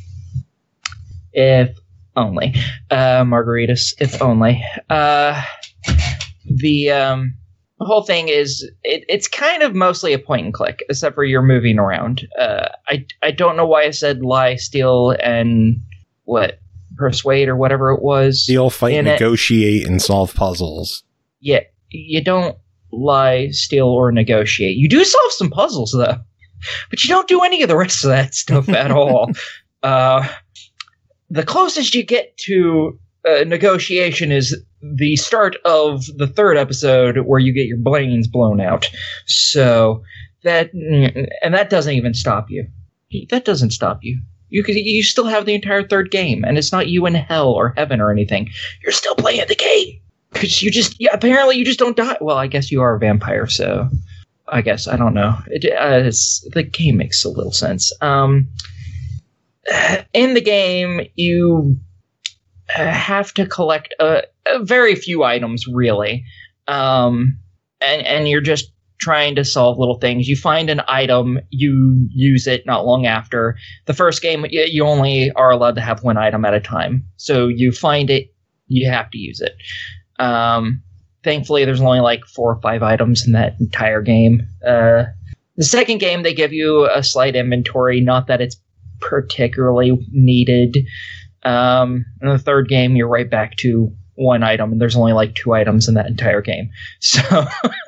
if only, uh, margaritas, if only, uh, the, um, The whole thing is, it, it's kind of mostly a point and click, except for you're moving around. Uh, I, I don't know why I said lie, steal, and what, persuade or whatever it was. Steal, fight, in negotiate, it. and solve puzzles. Yeah, you don't lie, steal, or negotiate. You do solve some puzzles, though. But you don't do any of the rest of that stuff at all. Uh, the closest you get to uh, negotiation is the start of the third episode where you get your brains blown out. So that, and that doesn't even stop you. That doesn't stop you. You could, you still have the entire third game, and it's not you in hell or heaven or anything. You're still playing the game because you just, yeah, apparently you just don't die. Well, I guess you are a vampire, so I guess I don't know. It, uh, it's, the game makes a little sense. Um, in the game, you have to collect a, a very few items, really, um, and and you're just trying to solve little things. You find an item, you use it not long after. The first game, you only are allowed to have one item at a time, so you find it, you have to use it. Um, thankfully, there's only like four or five items in that entire game. Uh, the second game, they give you a slight inventory, not that it's particularly needed. Um, in the third game, you're right back to one item, and there's only like two items in that entire game. So,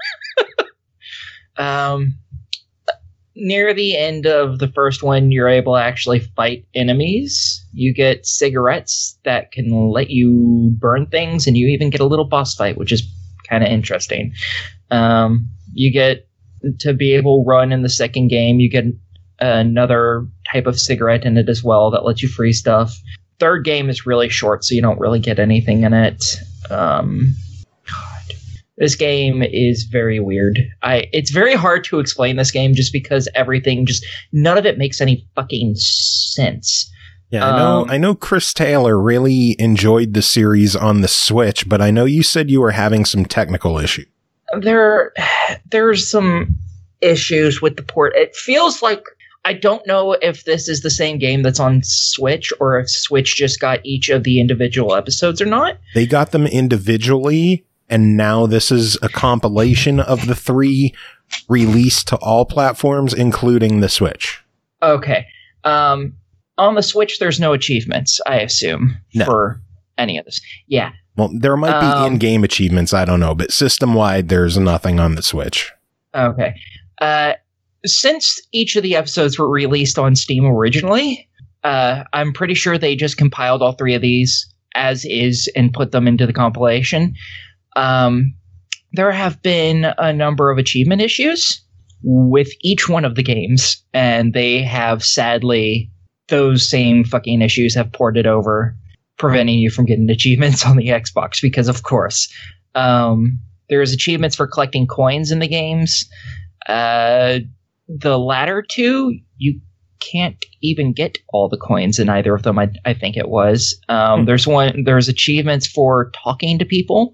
um, near the end of the first one, you're able to actually fight enemies. You get cigarettes that can let you burn things, and you even get a little boss fight, which is kind of interesting. Um, you get to be able to run in the second game. You get another type of cigarette in it as well that lets you free stuff. Third game is really short, so you don't really get anything in it. Um, God, this game is very weird. I it's very hard to explain this game just because everything just none of it makes any fucking sense. Yeah, I know. Um, I know Chris Taylor really enjoyed the series on the Switch, but I know you said you were having some technical issues. There, there's some issues with the port. It feels like I don't know if this is the same game that's on Switch or if Switch just got each of the individual episodes or not. They got them individually, and now this is a compilation of the three released to all platforms, including the Switch. Okay. Um, on the Switch, there's no achievements, I assume, No. for any of this. Yeah. Well, there might be Um, in-game achievements, I don't know, but system-wide, there's nothing on the Switch. Okay. Uh, since each of the episodes were released on Steam originally, uh, I'm pretty sure they just compiled all three of these as is and put them into the compilation. Um, there have been a number of achievement issues with each one of the games, and they have sadly, those same fucking issues have ported over, preventing you from getting achievements on the Xbox because, of course, um, there's achievements for collecting coins in the games. Uh, the latter two, you can't even get all the coins in either of them. I, I think it was. Um, Hmm. There's one. There's achievements for talking to people,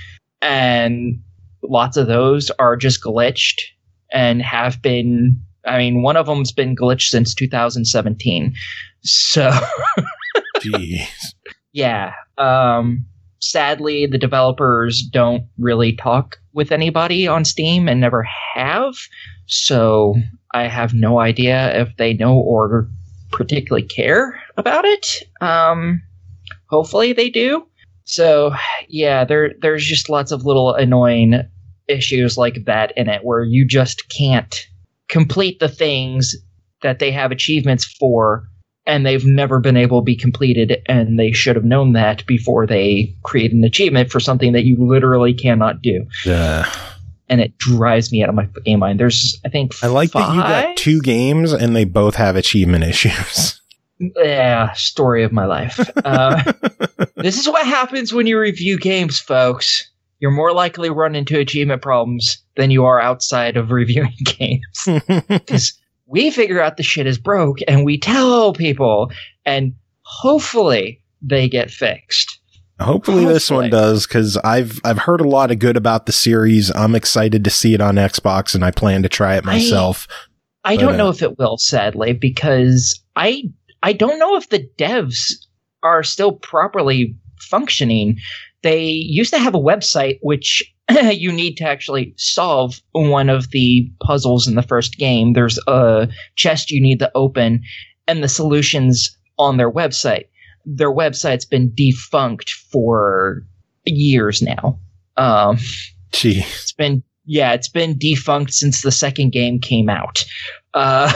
and lots of those are just glitched and have been. I mean, one of them's been glitched since two thousand seventeen. So, Jeez. yeah. Um, sadly, the developers don't really talk with anybody on Steam and never have. So I have no idea if they know or particularly care about it. Um, hopefully they do. So yeah, there there's just lots of little annoying issues like that in it where you just can't complete the things that they have achievements for, and they've never been able to be completed, and they should have known that before they create an achievement for something that you literally cannot do. Uh, And it drives me out of my fucking mind. There's, I think, I like that you five? got two games, and they both have achievement issues. Yeah, story of my life. Uh, this is what happens when you review games, folks. You're more likely to run into achievement problems than you are outside of reviewing games. Because we figure out the shit is broke, and we tell people, and hopefully they get fixed. Hopefully this Hopefully. one does, because I've I've heard a lot of good about the series. I'm excited to see it on Xbox, and I plan to try it myself. I But, don't know uh, if it will, sadly, because I I don't know if the devs are still properly functioning. They used to have a website which you need to actually solve one of the puzzles in the first game. There's a chest you need to open, and the solution's on their website. Their website's been defunct for years now. Um, Gee, it's been yeah, it's been defunct since the second game came out. Uh,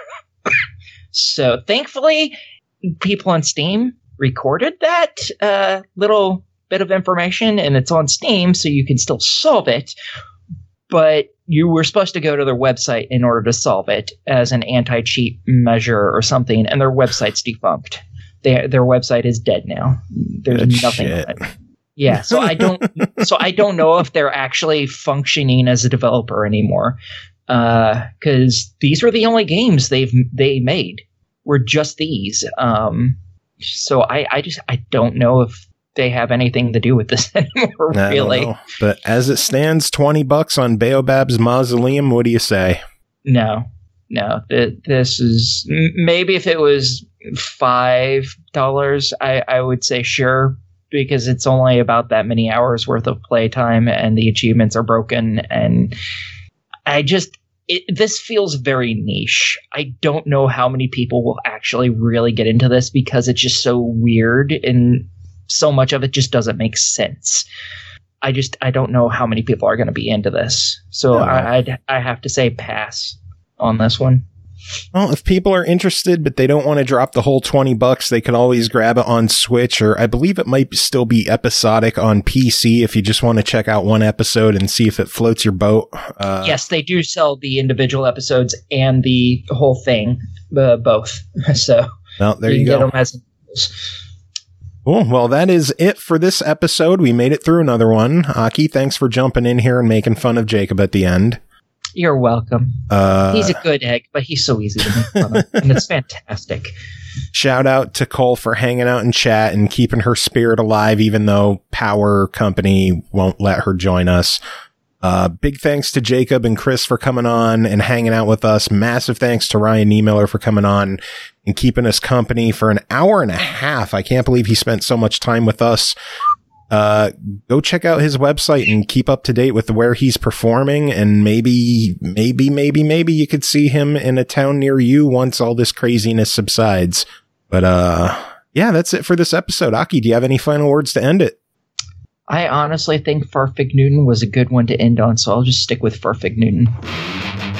so thankfully, people on Steam recorded that uh, little bit of information, and it's on Steam, so you can still solve it. But you were supposed to go to their website in order to solve it as an anti-cheat measure or something, and their website's defunct. Their their website is dead now. There's Good nothing shit. on it. Yeah, so I don't so I don't know if they're actually functioning as a developer anymore. Because uh, these were the only games they've they made were just these. Um, so I, I just I don't know if they have anything to do with this anymore. I don't Really, know. But as it stands, twenty bucks on Baobab's Mausoleum. What do you say? no, no. Th- this is m- maybe if it was five dollars, I I would say sure. Because it's only about that many hours worth of playtime, and the achievements are broken, and I just it, this feels very niche. I don't know how many people will actually really get into this because it's just so weird and so much of it just doesn't make sense. I just I don't know how many people are going to be into this. So No. I I'd, I have to say pass on this one. Well, if people are interested, but they don't want to drop the whole twenty bucks, they could always grab it on Switch, or I believe it might still be episodic on P C if you just want to check out one episode and see if it floats your boat. Uh, Yes, they do sell the individual episodes and the whole thing, uh, both. So Well, there you, you, can go. get them as Cool. Well, that is it for this episode. We made it through another one. Aki, thanks for jumping in here and making fun of Jacob at the end. You're welcome. Uh, He's a good egg, but he's so easy to make fun of, and it's fantastic. Shout out to Cole for hanging out in chat and keeping her spirit alive, even though Power Company won't let her join us. Uh, big thanks to Jacob and Chris for coming on and hanging out with us. Massive thanks to Ryan Niemiller for coming on and keeping us company for an hour and a half. I can't believe he spent so much time with us. Uh, go check out his website and keep up to date with where he's performing, and maybe, maybe, maybe, maybe you could see him in a town near you once all this craziness subsides. But, uh, yeah, that's it for this episode. Aki, do you have any final words to end it? I honestly think Farfig Newton was a good one to end on, so I'll just stick with Farfig Newton.